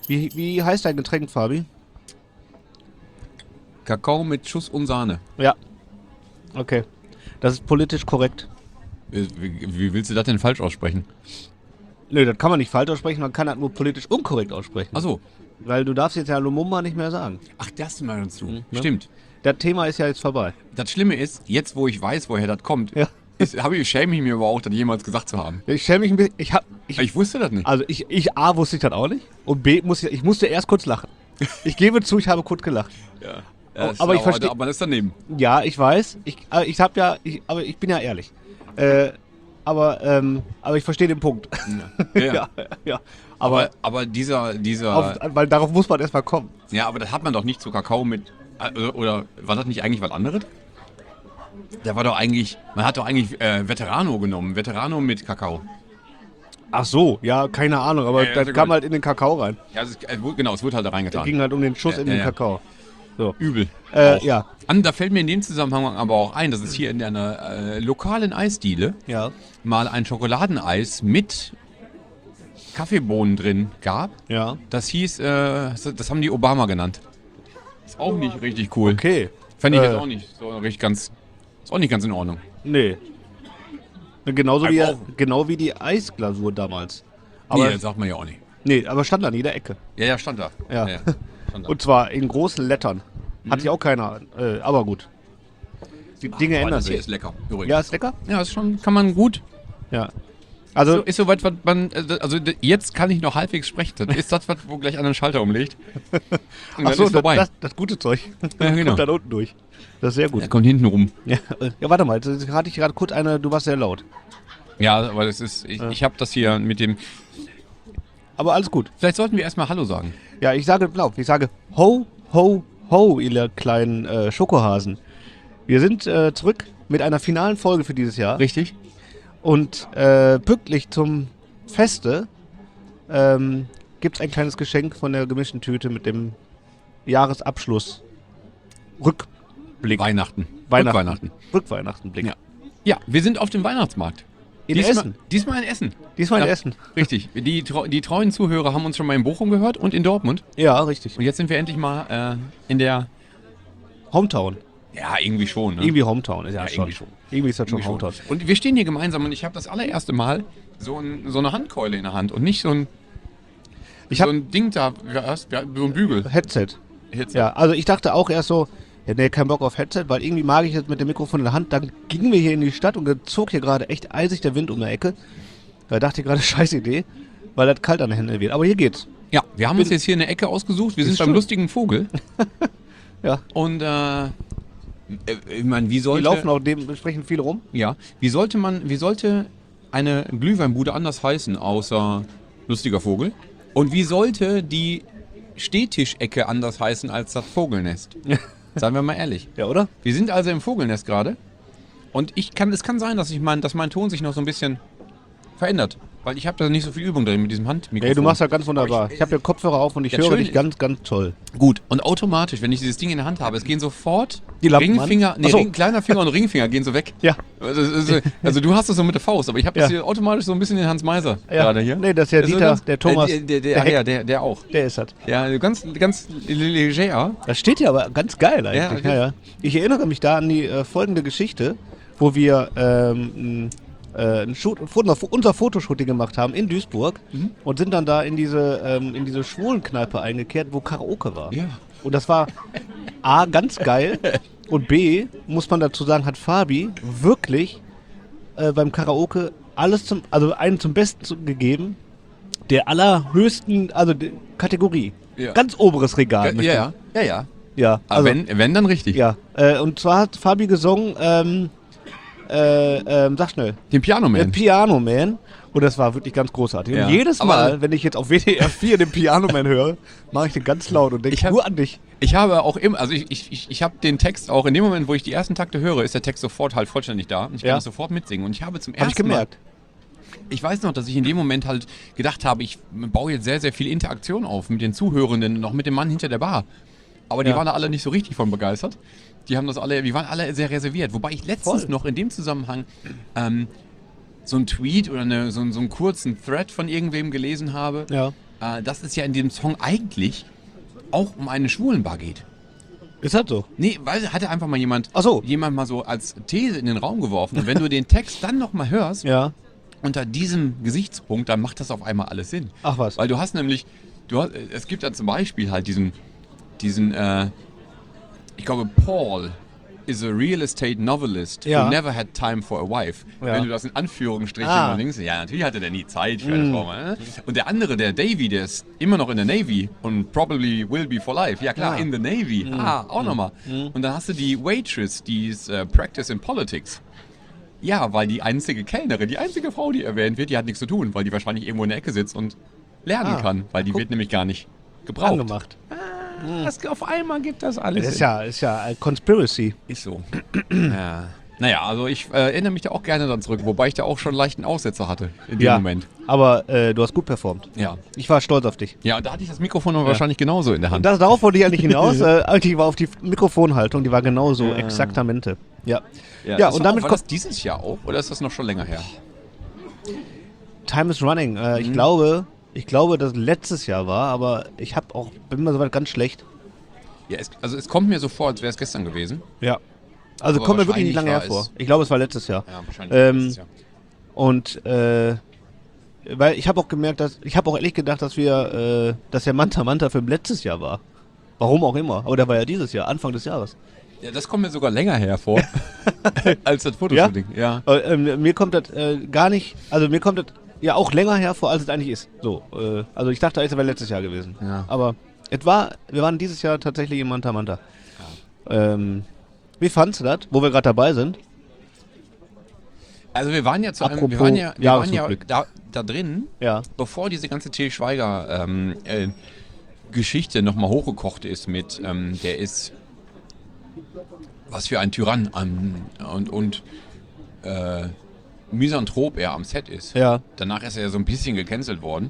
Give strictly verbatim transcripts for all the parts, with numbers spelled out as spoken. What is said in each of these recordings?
Wie, wie heißt dein Getränk, Fabi? Kakao mit Schuss und Sahne. Ja. Okay. Das ist politisch korrekt. Wie, wie willst du das denn falsch aussprechen? Nö, das kann man nicht falsch aussprechen, man kann das nur politisch unkorrekt aussprechen. Ach so. Weil du darfst jetzt ja Lumumba nicht mehr sagen. Ach, das mal dazu. Mhm, Stimmt. Das Thema ist ja jetzt vorbei. Das Schlimme ist, jetzt wo ich weiß, woher das kommt, Ja. ist, habe ich, schäme ich mir aber auch, das jemals gesagt zu haben. Ich stelle mich ein bisschen. Ich hab. Ich, Ich wusste das nicht. also ich, ich A wusste ich das auch nicht. Und B muss ich, ich musste erst kurz lachen. Ich gebe zu, ich habe kurz gelacht. Ja. Aber- aber ich versteh- Aber das ist daneben. Ja, ich weiß. Ich, äh, ich hab ja. Ich, aber ich bin ja ehrlich. Äh, aber, ähm, aber ich verstehe den Punkt. Ja, ja. ja, ja. Aber, Aber, aber dieser, dieser, auf, weil darauf muss man erstmal kommen. ja, aber das hat man doch nicht zu Kakao mit, äh, oder war das nicht eigentlich was anderes? Der war doch eigentlich, man hat doch eigentlich äh, Veterano genommen, Veterano mit Kakao. Ach so, ja, keine Ahnung, aber Ja, ja, das sehr kam gut. halt in den Kakao rein. Ja, es ist, äh, wo- genau, es wurde halt da Es reingetan. ging halt um den Schuss Ja, in ja, den ja. Kakao. So. Übel. Äh, Auch. ja. An, da fällt mir in dem Zusammenhang aber auch ein, dass es hier in einer äh, lokalen Eisdiele Ja. mal ein Schokoladeneis mit Kaffeebohnen drin gab. Ja. Das hieß, äh, das haben die Obama genannt. Ist auch nicht richtig cool. Okay. Fände ich Äh. jetzt auch nicht so richtig ganz, ist auch nicht ganz in Ordnung. Nee. Genauso wie, Aber auch- genau wie die Eisglasur damals. Aber, nee, das sagt man ja auch nicht. nee, aber stand an jeder Ecke. Ja, ja, stand da. Ja. stand da. Und zwar in großen Lettern. Hat sich auch keiner. Äh, aber gut. Die Dinge Aber ändern das hier sich. ist lecker, übrigens. Ja, ist lecker? Ja, ist schon, kann man gut. Ja. So, Also, ist soweit, was man, äh, also d- jetzt kann ich noch halbwegs sprechen. Das ist das, was, wo gleich einer einen Schalter umlegt. Und dann achso, ist vorbei. das, das gute Zeug. Ja, genau. Kommt dann unten durch. Das ist sehr gut. Der kommt hinten rum. Ja, äh, ja warte mal. Jetzt hatte ich gerade kurz eine. Du warst sehr laut. Ja, aber das ist, ich, ich habe das hier mit dem, Aber alles gut. vielleicht sollten wir erstmal Hallo sagen. Ja, ich sage blau. Ich sage ho, ho, ho, ihr kleinen äh, Schokohasen. Wir sind äh, zurück mit einer finalen Folge für dieses Jahr. Richtig? Und äh, pünktlich zum Feste ähm, gibt es ein kleines Geschenk von der gemischten Tüte mit dem Jahresabschluss. Rückblick. Weihnachten. Weihnachten. Weihnachten. Rückweihnachtenblick. Ja. Ja, wir sind auf dem Weihnachtsmarkt. In diesmal, Essen. Diesmal in Essen. Diesmal in Ja, Essen. Richtig. Die, treu- die treuen Zuhörer haben uns schon mal in Bochum gehört und in Dortmund. Ja, richtig. Und jetzt sind wir endlich mal äh, in der, Hometown. ja, irgendwie schon. Ne? Irgendwie Hometown. Ist ja, Ja, schon. irgendwie schon. Irgendwie ist das schon Irgendwie schon. Hometown. Und wir stehen hier gemeinsam und ich habe das allererste Mal so, ein, so eine Handkeule in der Hand und nicht so ein, Ich so habe ein Ding da, ja, so ein Bügel. Headset. Jetzt, Ja, also ich dachte auch erst so, ja, nee, kein Bock auf Headset, weil irgendwie mag ich es mit dem Mikrofon in der Hand. Dann gingen wir hier in die Stadt und zog hier gerade echt eisig der Wind um die Ecke. Da dachte ich gerade, scheiß Idee, weil das kalt an den Händen wird. Aber hier geht's. ja, wir haben uns jetzt hier eine Ecke ausgesucht. Wir sind Ist beim schön. lustigen Vogel. Ja, Und äh, äh, ich meine, wie die sollte, laufen auch dementsprechend viel rum. ja, wie sollte man, wie sollte eine Glühweinbude anders heißen, außer lustiger Vogel? Und wie sollte die Stehtischecke anders heißen als das Vogelnest? Seien wir mal ehrlich. Ja, oder? Wir sind also im Vogelnest gerade. Und ich kann, es kann sein, dass ich mein, dass mein Ton sich noch so ein bisschen verändert. Weil ich habe da nicht so viel Übung drin mit diesem Handmikrofon. Nee, du machst das ganz wunderbar. Aber ich- Ich habe ja Kopfhörer auf und ich Ja, höre schön. dich ganz, ganz toll. Gut, und automatisch, wenn ich dieses Ding in der Hand habe, es gehen sofort Die Lampen Ringfinger, an? nee, Ach so. Ring, kleiner Finger und Ringfinger gehen so weg. Ja. Also, also, also du hast das so mit der Faust, aber ich habe das Ja. hier automatisch so ein bisschen den Hans Meiser Ja. gerade hier. Nee, das ist ja so Dieter, ganz- der Thomas, Äh, der, der, der der, Heck. ja, der, der auch. Der ist das. Ja, ganz, ganz leger. Das steht ja aber ganz geil eigentlich. Ja, Ja, ja. Ich erinnere mich da an die äh, folgende Geschichte, wo wir ähm, äh, ein Shoot, unser Fotoshooting gemacht haben in Duisburg Mhm. und sind dann da in diese, ähm, in diese Schwulenkneipe eingekehrt, wo Karaoke war. Ja. Und das war A, ganz geil und B, muss man dazu sagen, hat Fabi wirklich äh, beim Karaoke alles zum, also einen zum Besten zu, gegeben, der allerhöchsten, also de, Kategorie. Ja. Ganz oberes Regal. Ja, möchte ich- ja, ja, ja. ja, Aber also, wenn, wenn, dann richtig. ja. Äh, und zwar hat Fabi gesungen, ähm, äh, ähm, sag schnell, Den Piano der Man. Piano Man. Und das war wirklich ganz großartig. Ja. Und jedes Aber- Mal, wenn ich jetzt auf W D R vier den Piano Man höre, mache ich den ganz laut und denke Ich hab- nur an dich. Ich habe auch immer, also ich, ich, ich, ich habe den Text auch, in dem Moment, wo ich die ersten Takte höre, ist der Text sofort halt vollständig da. Und ich kann Ja. das sofort mitsingen. Und ich habe zum Habe ich ersten Mal, gemerkt. ich weiß noch, dass ich in dem Moment halt gedacht habe, ich baue jetzt sehr, sehr viel Interaktion auf mit den Zuhörenden, noch mit dem Mann hinter der Bar. Aber die Ja. waren da alle nicht so richtig von begeistert. Die haben das alle, die waren alle sehr reserviert. Wobei ich letztens Voll. noch in dem Zusammenhang ähm, so einen Tweet oder eine, so, einen- so einen kurzen Thread von irgendwem gelesen habe, Ja. äh, dass es ja in diesem Song eigentlich auch um eine Schwulenbar geht. Ist das so? Nee, weil hatte einfach mal jemand, Ach so. jemand mal so als These in den Raum geworfen. Und wenn du den Text dann nochmal hörst, Ja. unter diesem Gesichtspunkt, dann macht das auf einmal alles Sinn. Ach was. Weil du hast nämlich, du hast, es gibt dann zum Beispiel halt diesen, diesen, äh, ich glaube, Paul is a real estate novelist Ja. who never had time for a wife. Ja. Wenn du das in Anführungsstrichen Ah. mal denkst, ja, natürlich hatte der nie Zeit für eine Frau. Ne? Und der andere, der Davy, der ist immer noch in der Navy und probably will be for life. Ja klar, Ja. in the Navy. Ah, auch nochmal. Und dann hast du die Waitress, die ist äh, Practice in Politics. Ja, weil die einzige Kellnerin, die einzige Frau, die erwähnt wird, die hat nichts zu tun, weil die wahrscheinlich irgendwo in der Ecke sitzt und lernen Ah, kann, weil die guck. wird nämlich gar nicht gebraucht. Angemacht. Das, auf einmal gibt das alles. Das ist Sinn. ja, ist ja ein Conspiracy. Ist so. ja. Naja, also ich äh, erinnere mich da auch gerne dran zurück, wobei ich da auch schon leichten Aussetzer hatte in dem Ja. Moment. Aber äh, du hast gut performt. Ja. Ich war stolz auf dich. Ja, und da hatte ich das Mikrofon aber wahrscheinlich genauso in der Hand. Das, darauf wollte ich eigentlich hinaus. äh, eigentlich war auf die Mikrofonhaltung, die war genauso, exaktamente. Ja. Ja, das und war damit auch, war kommt. das dieses Jahr auch oder ist das noch schon länger her? Time is running. Äh, ich Mhm. glaube, ich glaube, dass letztes Jahr war, aber ich habe auch, bin mir soweit ganz schlecht. Ja, es, also es kommt mir so vor, als wäre es gestern gewesen. Ja. Also Aber kommt mir wirklich nicht lange wahrscheinlich war hervor. es- Ich glaube, es war letztes Jahr. Ja, wahrscheinlich Ähm, letztes Jahr. Und äh, weil ich habe auch gemerkt, dass ich habe auch ehrlich gedacht, dass wir, äh, dass der Manta Manta Film letztes Jahr war. Warum auch immer. Aber der war ja dieses Jahr, Anfang des Jahres. Ja, das kommt mir sogar länger hervor als das Fotoshooting. Ja. Aber, ähm, mir kommt das äh, gar nicht, also mir kommt das ja auch länger hervor, als es eigentlich ist. So, äh, also ich dachte, es wäre letztes Jahr gewesen. Ja. Aber es war, wir waren dieses Jahr tatsächlich im Manta Manta. Ähm, wie fandst du das, wo wir gerade dabei sind? Also wir waren ja zu einem, wir Apropos waren ja, wir waren ja Jahresrückblick. da, da drin, Ja. bevor diese ganze Til Schweiger ähm, äh, Geschichte nochmal hochgekocht ist mit, ähm, der ist was für ein Tyrann an, und, und äh, Misanthrop er am Set ist. Ja. Danach ist er ja so ein bisschen gecancelt worden.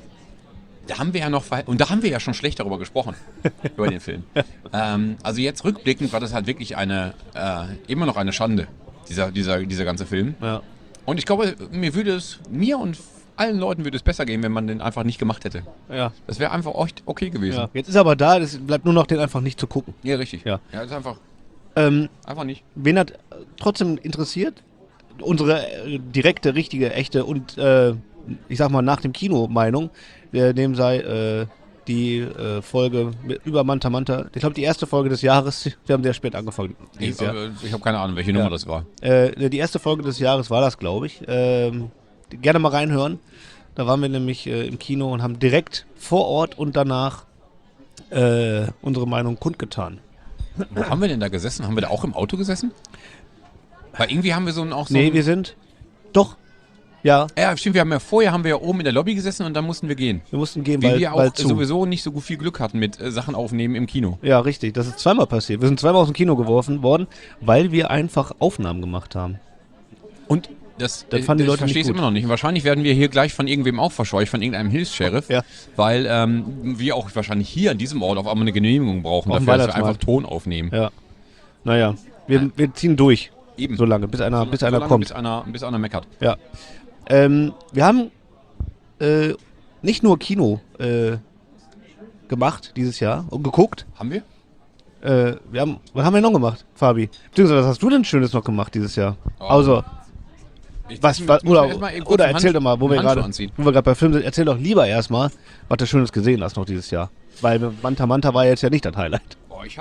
Da haben wir ja noch, verh- und da haben wir ja schon schlecht darüber gesprochen, über den Film. Ähm, also jetzt rückblickend war das halt wirklich eine, äh, immer noch eine Schande, dieser, dieser, dieser ganze Film. Ja. Und ich glaube, mir würde es, mir und allen Leuten würde es besser gehen, wenn man den einfach nicht gemacht hätte. Ja. Das wäre einfach echt okay gewesen. ja. Jetzt ist er aber da, es bleibt nur noch, den einfach nicht zu gucken. Ja, richtig. Ja. Ja, das ist einfach, Ähm, einfach nicht. wen hat äh, trotzdem interessiert? Unsere äh, direkte, richtige, echte und äh, ich sag mal nach dem Kino Meinung, äh, dem sei äh, die äh, Folge mit, über Manta Manta, ich glaube die erste Folge des Jahres, wir haben sehr spät angefangen Ich, dieses Jahr. äh, ich habe keine Ahnung, welche Nummer das war. Äh, die erste Folge des Jahres war das, glaube ich. Ähm, gerne mal reinhören. Da waren wir nämlich äh, im Kino und haben direkt vor Ort und danach äh, unsere Meinung kundgetan. Wo haben wir denn da gesessen? Haben wir da auch im Auto gesessen? Weil irgendwie haben wir so ein auch so Nee, ein, wir sind doch, ja, ja, stimmt, wir haben ja vorher haben wir ja oben in der Lobby gesessen und dann mussten wir gehen. wir mussten gehen, Weil weil, wir weil auch zu. sowieso nicht so gut viel Glück hatten mit äh, Sachen aufnehmen im Kino. Ja, richtig. Das ist zweimal passiert. Wir sind zweimal aus dem Kino geworfen worden, weil wir einfach Aufnahmen gemacht haben. Und das, Das äh, fanden die das Leute verstehe nicht ich gut. immer noch nicht. Und wahrscheinlich werden wir hier gleich von irgendwem auch verscheucht, von irgendeinem Hilfs-Sheriff. Ja. Weil ähm, wir auch wahrscheinlich hier an diesem Ort auf einmal eine Genehmigung brauchen, Auf dem dafür, dass wir Weihnachtsmarkt. einfach Ton aufnehmen. Ja. Naja, wir, wir ziehen durch. Eben. So lange, bis einer, bis So einer lange, kommt. Bis einer, bis einer meckert. Ja. Ähm, wir haben äh, nicht nur Kino äh, gemacht dieses Jahr und geguckt. Haben wir? Äh, wir haben, was haben wir noch gemacht, Fabi? Beziehungsweise, was hast du denn Schönes noch gemacht dieses Jahr? Oh. Also, Ich was, muss- was muss mir oder, erst mal eben kurz oder einen erzähl Hand- doch mal, wo einen wir Handschuh gerade anziehen. wo wir gerade bei Film sind, erzähl doch lieber erstmal, was du Schönes gesehen hast noch dieses Jahr. Weil Manta Manta war jetzt ja nicht das Highlight. Boah, ich hab.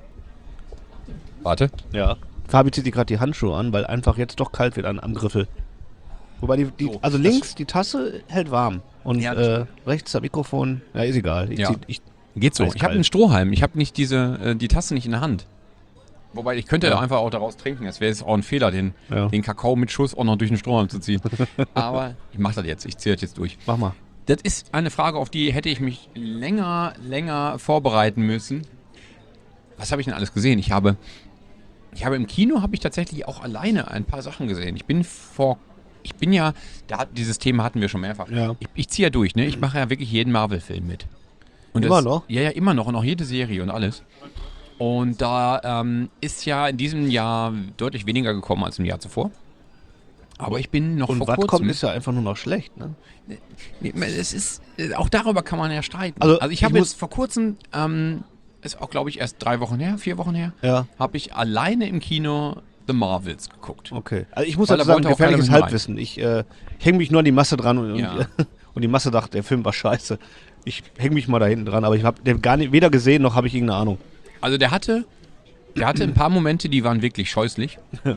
Warte. Ja. Fabi zieht sich gerade die Handschuhe an, weil einfach jetzt doch kalt wird an, am Griffel. Wobei die, die So, also das- links die Tasse hält warm und Ja, äh, rechts das Mikrofon, ja ist egal. Ich Ja. zieh, ich, Geht so. Eiskalt. Ich habe einen Strohhalm. Ich habe nicht diese, äh, die Tasse nicht in der Hand. Wobei, ich könnte Ja. da einfach auch daraus trinken. Es wäre jetzt auch ein Fehler, den, Ja. den Kakao mit Schuss auch noch durch den Strohhalm zu ziehen. Aber ich mache das jetzt. Ich ziehe das jetzt durch. mach mal. Das ist eine Frage, auf die hätte ich mich länger, länger vorbereiten müssen. Was habe ich denn alles gesehen? Ich habe, ich habe im Kino habe ich tatsächlich auch alleine ein paar Sachen gesehen. Ich bin vor, ich bin ja, da hat, dieses Thema hatten wir schon mehrfach. Ja. Ich, ich ziehe ja durch, ne? Ich mache ja wirklich jeden Marvel-Film mit. Und Immer das, noch? Ja, ja, immer noch und auch jede Serie und alles. Und da ähm, ist ja in diesem Jahr deutlich weniger gekommen als im Jahr zuvor. Aber ich bin noch Und vor was kurzem... kommt, ist ja einfach nur noch schlecht, ne? Es ist, auch darüber kann man ja streiten. Also, Also, ich ich habe muss- jetzt vor kurzem, ähm, ist auch glaube ich erst drei Wochen her, vier Wochen her, Ja. habe ich alleine im Kino The Marvels geguckt. Okay. Also ich muss Weil dazu da sagen, wollte auch gefährliches keiner mit Halbwissen. Ich äh, hänge mich nur an die Masse dran und, Ja. und, und die Masse dachte, der Film war scheiße. Ich hänge mich mal da hinten dran, aber ich habe den gar nicht, weder gesehen, noch habe ich irgendeine Ahnung. Also der hatte, der hatte ein paar Momente, die waren wirklich scheußlich.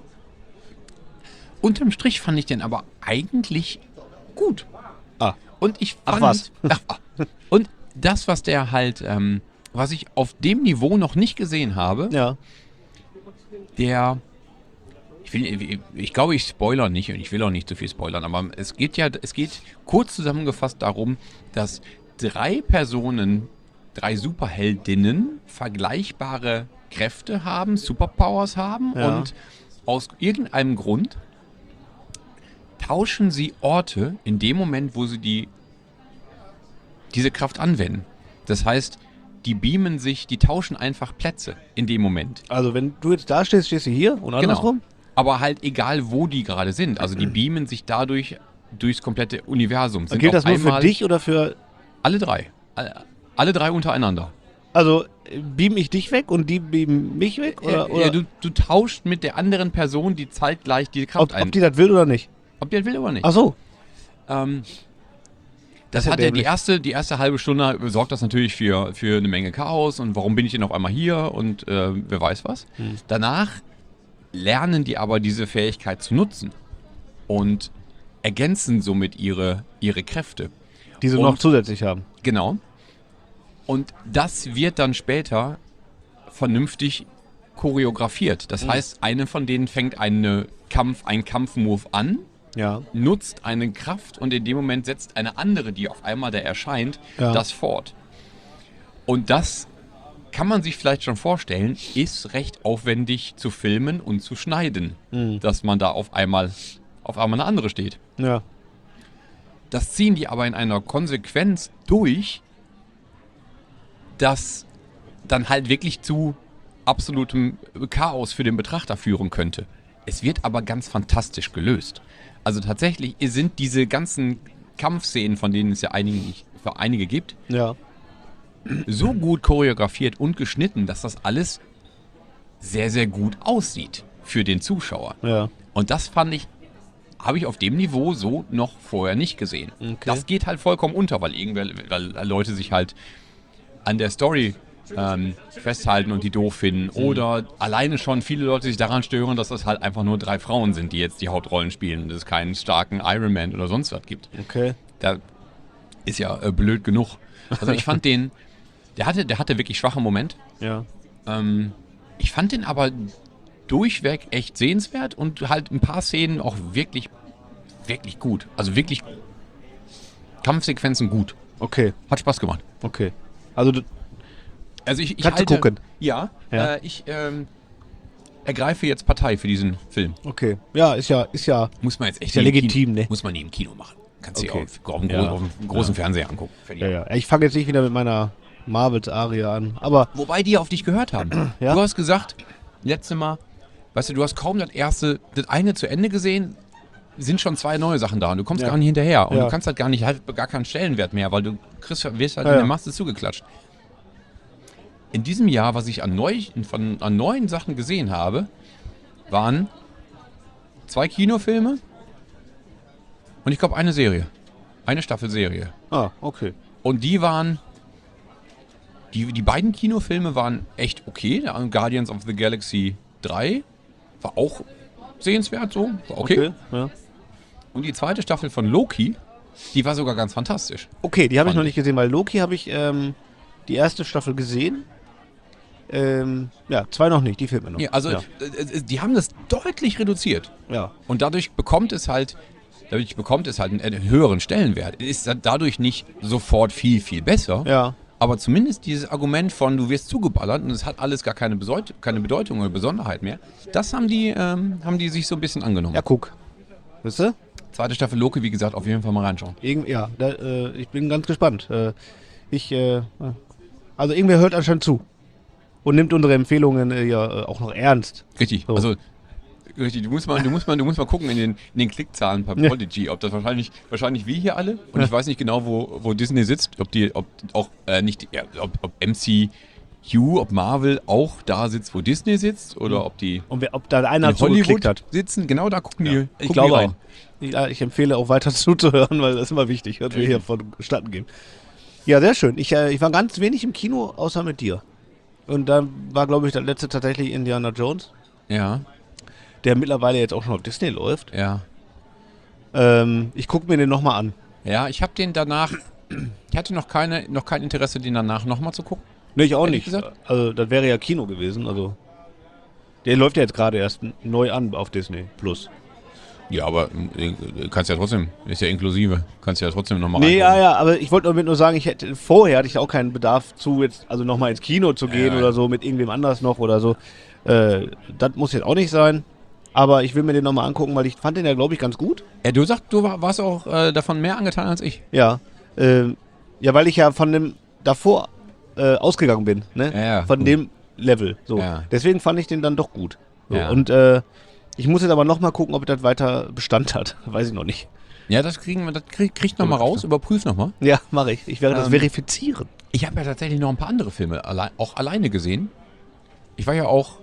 Unterm Strich fand ich den aber eigentlich gut. Ah, Und ich Ach fand, was. Ach, ah. Und das, was der halt, ähm, was ich auf dem Niveau noch nicht gesehen habe, ja. der, ich, will, ich, ich glaube, ich spoilere nicht und ich will auch nicht zu viel spoilern, aber es geht ja, es geht kurz zusammengefasst darum, dass drei Personen, drei Superheldinnen vergleichbare Kräfte haben, Superpowers haben Ja. und aus irgendeinem Grund tauschen sie Orte in dem Moment, wo sie die diese Kraft anwenden. Das heißt, die beamen sich, die tauschen einfach Plätze in dem Moment. Also wenn du jetzt da stehst, stehst du hier und andersrum? Aber halt egal, wo die gerade sind. Also die beamen sich dadurch durchs komplette Universum. Sind Gilt das auf nur für einmal dich oder für... Alle drei. Alle, alle drei untereinander. Also äh, beam ich dich weg und die beamen mich weg? Oder, Äh, oder ja, du, du tauscht mit der anderen Person, die zeitgleich die Kraft ob, ein. ob die das will oder nicht? ob die das will oder nicht. Ach so. Ähm, das ist ja hat ja die dämlich. erste, die erste halbe Stunde sorgt das natürlich für, für eine Menge Chaos und warum bin ich denn auf einmal hier und äh, wer weiß was. Hm. Danach lernen die aber diese Fähigkeit zu nutzen und ergänzen somit ihre, ihre Kräfte. Die sie Und- noch zusätzlich haben. Genau. Und das wird dann später vernünftig choreografiert. Das heißt, eine von denen fängt eine Kampf, einen Kampfmove an, Ja. nutzt eine Kraft und in dem Moment setzt eine andere, die auf einmal da erscheint, Ja. das fort. Und das kann man sich vielleicht schon vorstellen, ist recht aufwendig zu filmen und zu schneiden, Mhm. dass man da auf einmal auf einmal eine andere steht. Ja. Das ziehen die aber in einer Konsequenz durch, das dann halt wirklich zu absolutem Chaos für den Betrachter führen könnte. Es wird aber ganz fantastisch gelöst. Also tatsächlich sind diese ganzen Kampfszenen, von denen es ja einige, für einige gibt, Ja. so gut choreografiert und geschnitten, dass das alles sehr, sehr gut aussieht für den Zuschauer. Ja. Und das fand ich, habe ich auf dem Niveau so noch vorher nicht gesehen. Okay. Das geht halt vollkommen unter, weil irgendwer, weil Leute sich halt an der Story ähm, festhalten und die doof finden. Oder alleine schon viele Leute sich daran stören, dass das halt einfach nur drei Frauen sind, die jetzt die Hauptrollen spielen und es keinen starken Iron Man oder sonst was gibt. Okay. Da ist ja äh, blöd genug. Also ich fand den, der hatte, der hatte wirklich schwache Moment. Ja. Ähm, ich fand den aber durchweg echt sehenswert und halt ein paar Szenen auch wirklich, wirklich gut. Also wirklich Kampfsequenzen gut. Okay. Hat Spaß gemacht. Okay. Also du, Also ich, ich Kannst du halte, gucken? Ja, Ja. Äh, ich ähm, ergreife jetzt Partei für diesen Film. okay. Ja, ist ja, ist ja. Muss man jetzt echt Ist ja nie im legitim, Kino, ne? Muss man nie im Kino machen. Kannst du Okay. dir auch auf, dem Ja. gro- auf dem großen Fernseher angucken. Fertig. Ja, ja. Ich fange jetzt nicht wieder mit meiner Marvels-Aria an. Aber Wobei die auf dich gehört haben. Ja? Du hast gesagt, letzte Mal, weißt du, du hast kaum das erste, das eine zu Ende gesehen, sind schon zwei neue Sachen da und du kommst Ja. gar nicht hinterher und Ja. du kannst halt gar nicht, halt gar keinen Stellenwert mehr, weil du kriegst, wirst halt Ja, in ja. der Masse zugeklatscht. In diesem Jahr, was ich an, neu, von, an neuen Sachen gesehen habe, waren zwei Kinofilme und ich glaube eine Serie. Eine Staffelserie. Ah, okay. Und die waren. Die, die beiden Kinofilme waren echt okay. Der Guardians of the Galaxy drei war auch sehenswert so. War okay. Okay. Ja. Und die zweite Staffel von Loki, die war sogar ganz fantastisch. Okay, die habe ich Fand noch ich. nicht gesehen, weil Loki habe ich ähm, die erste Staffel gesehen. Ähm, ja, zwei noch nicht, die fehlt mir noch. Ja, also ja. äh, die haben das deutlich reduziert. ja. Und dadurch bekommt es halt, dadurch bekommt es halt einen, einen höheren Stellenwert. Ist dadurch nicht sofort viel, viel besser. Ja. Aber zumindest dieses Argument von, du wirst zugeballert und es hat alles gar keine, Beseut keine Bedeutung oder Besonderheit mehr, das haben die, ähm, haben die sich so ein bisschen angenommen. Ja, guck. Wisst ihr? Zweite Staffel Loki, wie gesagt, auf jeden Fall mal reinschauen. Irgend, ja, da, äh, ich bin ganz gespannt. Äh, ich, äh, also irgendwer hört anscheinend zu. Und nimmt unsere Empfehlungen äh, ja äh, auch noch ernst. Richtig, So. also Richtig, du musst mal, du musst mal, du musst mal gucken in den, in den Klickzahlen bei Ja. Prodigy, ob das wahrscheinlich, wahrscheinlich wir hier alle, und ich weiß nicht genau, wo, wo Disney sitzt, ob die, ob auch, äh, nicht, die- ja, ob, ob M C U, ob Marvel auch da sitzt, wo Disney sitzt, oder ob die Und wer, ob da einer in zugeklickt Hollywood hat. sitzen, genau da gucken die. Ich gucken glaube die rein. auch. Ich, ja, ich empfehle auch weiter zuzuhören, weil das ist immer wichtig, was wir hier vonstatten gehen. Ja, sehr schön. Ich, äh, ich war ganz wenig im Kino, außer mit dir. Und dann war, glaube ich, der letzte tatsächlich Indiana Jones, Ja, der mittlerweile jetzt auch schon auf Disney läuft. ja. Ähm, ich gucke mir den nochmal an. Ja, ich habe den danach, ich hatte noch keine, noch kein Interesse, den danach nochmal zu gucken. Ne, ich auch Ehrlich nicht. gesagt? Also, das wäre ja Kino gewesen. Also, der läuft ja jetzt gerade erst neu an auf Disney Plus. Ja, aber äh, kannst ja trotzdem, ist ja inklusive, kannst ja trotzdem nochmal Nee, ja, ja, aber ich wollte damit nur sagen, ich hätte vorher hatte ich auch keinen Bedarf zu, jetzt also nochmal ins Kino zu gehen Ja, oder ja. so mit irgendwem anders noch oder so. Äh, das muss jetzt auch nicht sein. Aber ich will mir den nochmal angucken, weil ich fand den ja, glaube ich, ganz gut. Ja, du sagst, du war, warst auch äh, davon mehr angetan als ich. Ja. Ähm, ja, weil ich ja von dem davor äh, ausgegangen bin, ne? Ja, ja, von gut. dem Level. So. Ja. Deswegen fand ich den dann doch gut. So. Ja. Und äh, ich muss jetzt aber nochmal gucken, ob das weiter Bestand hat. Weiß ich noch nicht. Ja, das kriegen wir, das krieg, kriegt nochmal raus, überprüf nochmal. Ja, mache ich. Ich werde das Ähm, verifizieren. Ich habe ja tatsächlich noch ein paar andere Filme allein, auch alleine gesehen. Ich war ja auch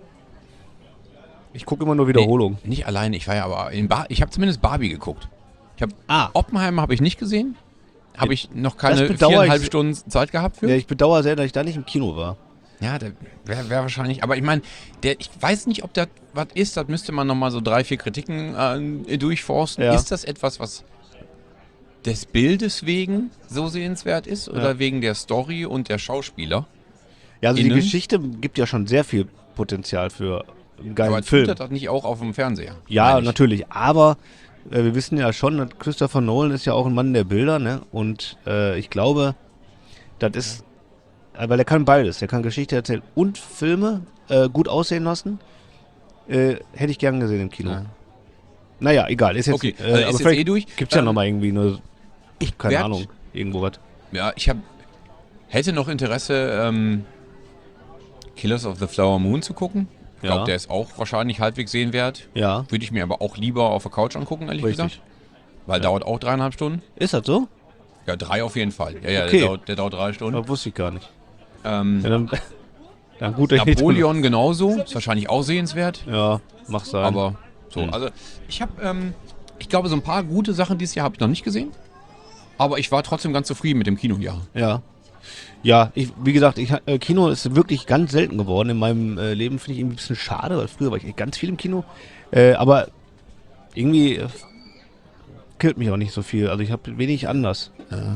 Ich gucke immer nur Wiederholungen. Nee, nicht alleine, ich war ja aber in Bar, ich habe zumindest Barbie geguckt. Ich habe Ah. Oppenheimer habe ich nicht gesehen. Habe ich noch keine Das bedauere viereinhalb ich- Stunden Zeit gehabt für? Ja, ich bedauere sehr, dass ich da nicht im Kino war. Ja, der wäre wär wahrscheinlich. Aber ich meine, der, ich weiß nicht, ob das was ist. Das müsste man nochmal so drei, vier Kritiken äh, durchforsten. Ja. Ist das etwas, was des Bildes wegen so sehenswert ist oder Ja. wegen der Story und der Schauspieler? Ja, also die Innen? Geschichte gibt ja schon sehr viel Potenzial für einen geilen Aber tut Film. das das nicht auch auf dem Fernseher? Ja, Meine ich. natürlich. Aber äh, wir wissen ja schon, dass Christopher Nolan ist ja auch ein Mann der Bilder, ne? Und äh, ich glaube, das ist, äh, weil er kann beides. Er kann Geschichte erzählen und Filme äh, gut aussehen lassen. Äh, hätte ich gern gesehen im Kino. Ja. Naja, egal. Ist jetzt, Okay, äh, also ist aber jetzt vielleicht eh durch. Gibt's ja Ähm, nochmal irgendwie eine, Ich keine werd- Ahnung, irgendwo was. Ja, ich hab, hätte noch Interesse, ähm, Killers of the Flower Moon zu gucken. Ich glaube, Ja. der ist auch wahrscheinlich halbwegs sehenswert. Ja, Würde ich mir aber auch lieber auf der Couch angucken, ehrlich richtig. gesagt. Weil dauert auch dreieinhalb Stunden. Ist das so? Ja, drei auf jeden Fall. Ja, ja, Okay. der, dauert, der dauert drei Stunden. Das wusste ich gar nicht. Ähm, Ja, dann, dann gut, dass ich nicht drin- Napoleon genauso. Ist wahrscheinlich auch sehenswert. Ja, mach sein. Aber so, Hm. also ich habe, ähm, ich glaube, so ein paar gute Sachen dieses Jahr habe ich noch nicht gesehen. Aber ich war trotzdem ganz zufrieden mit dem Kinojahr. Ja. Ja, ich, wie gesagt, ich, äh, Kino ist wirklich ganz selten geworden in meinem äh, Leben. Finde ich irgendwie ein bisschen schade, weil früher war ich echt ganz viel im Kino. Äh, aber irgendwie äh, killt mich auch nicht so viel. Also ich habe wenig anders.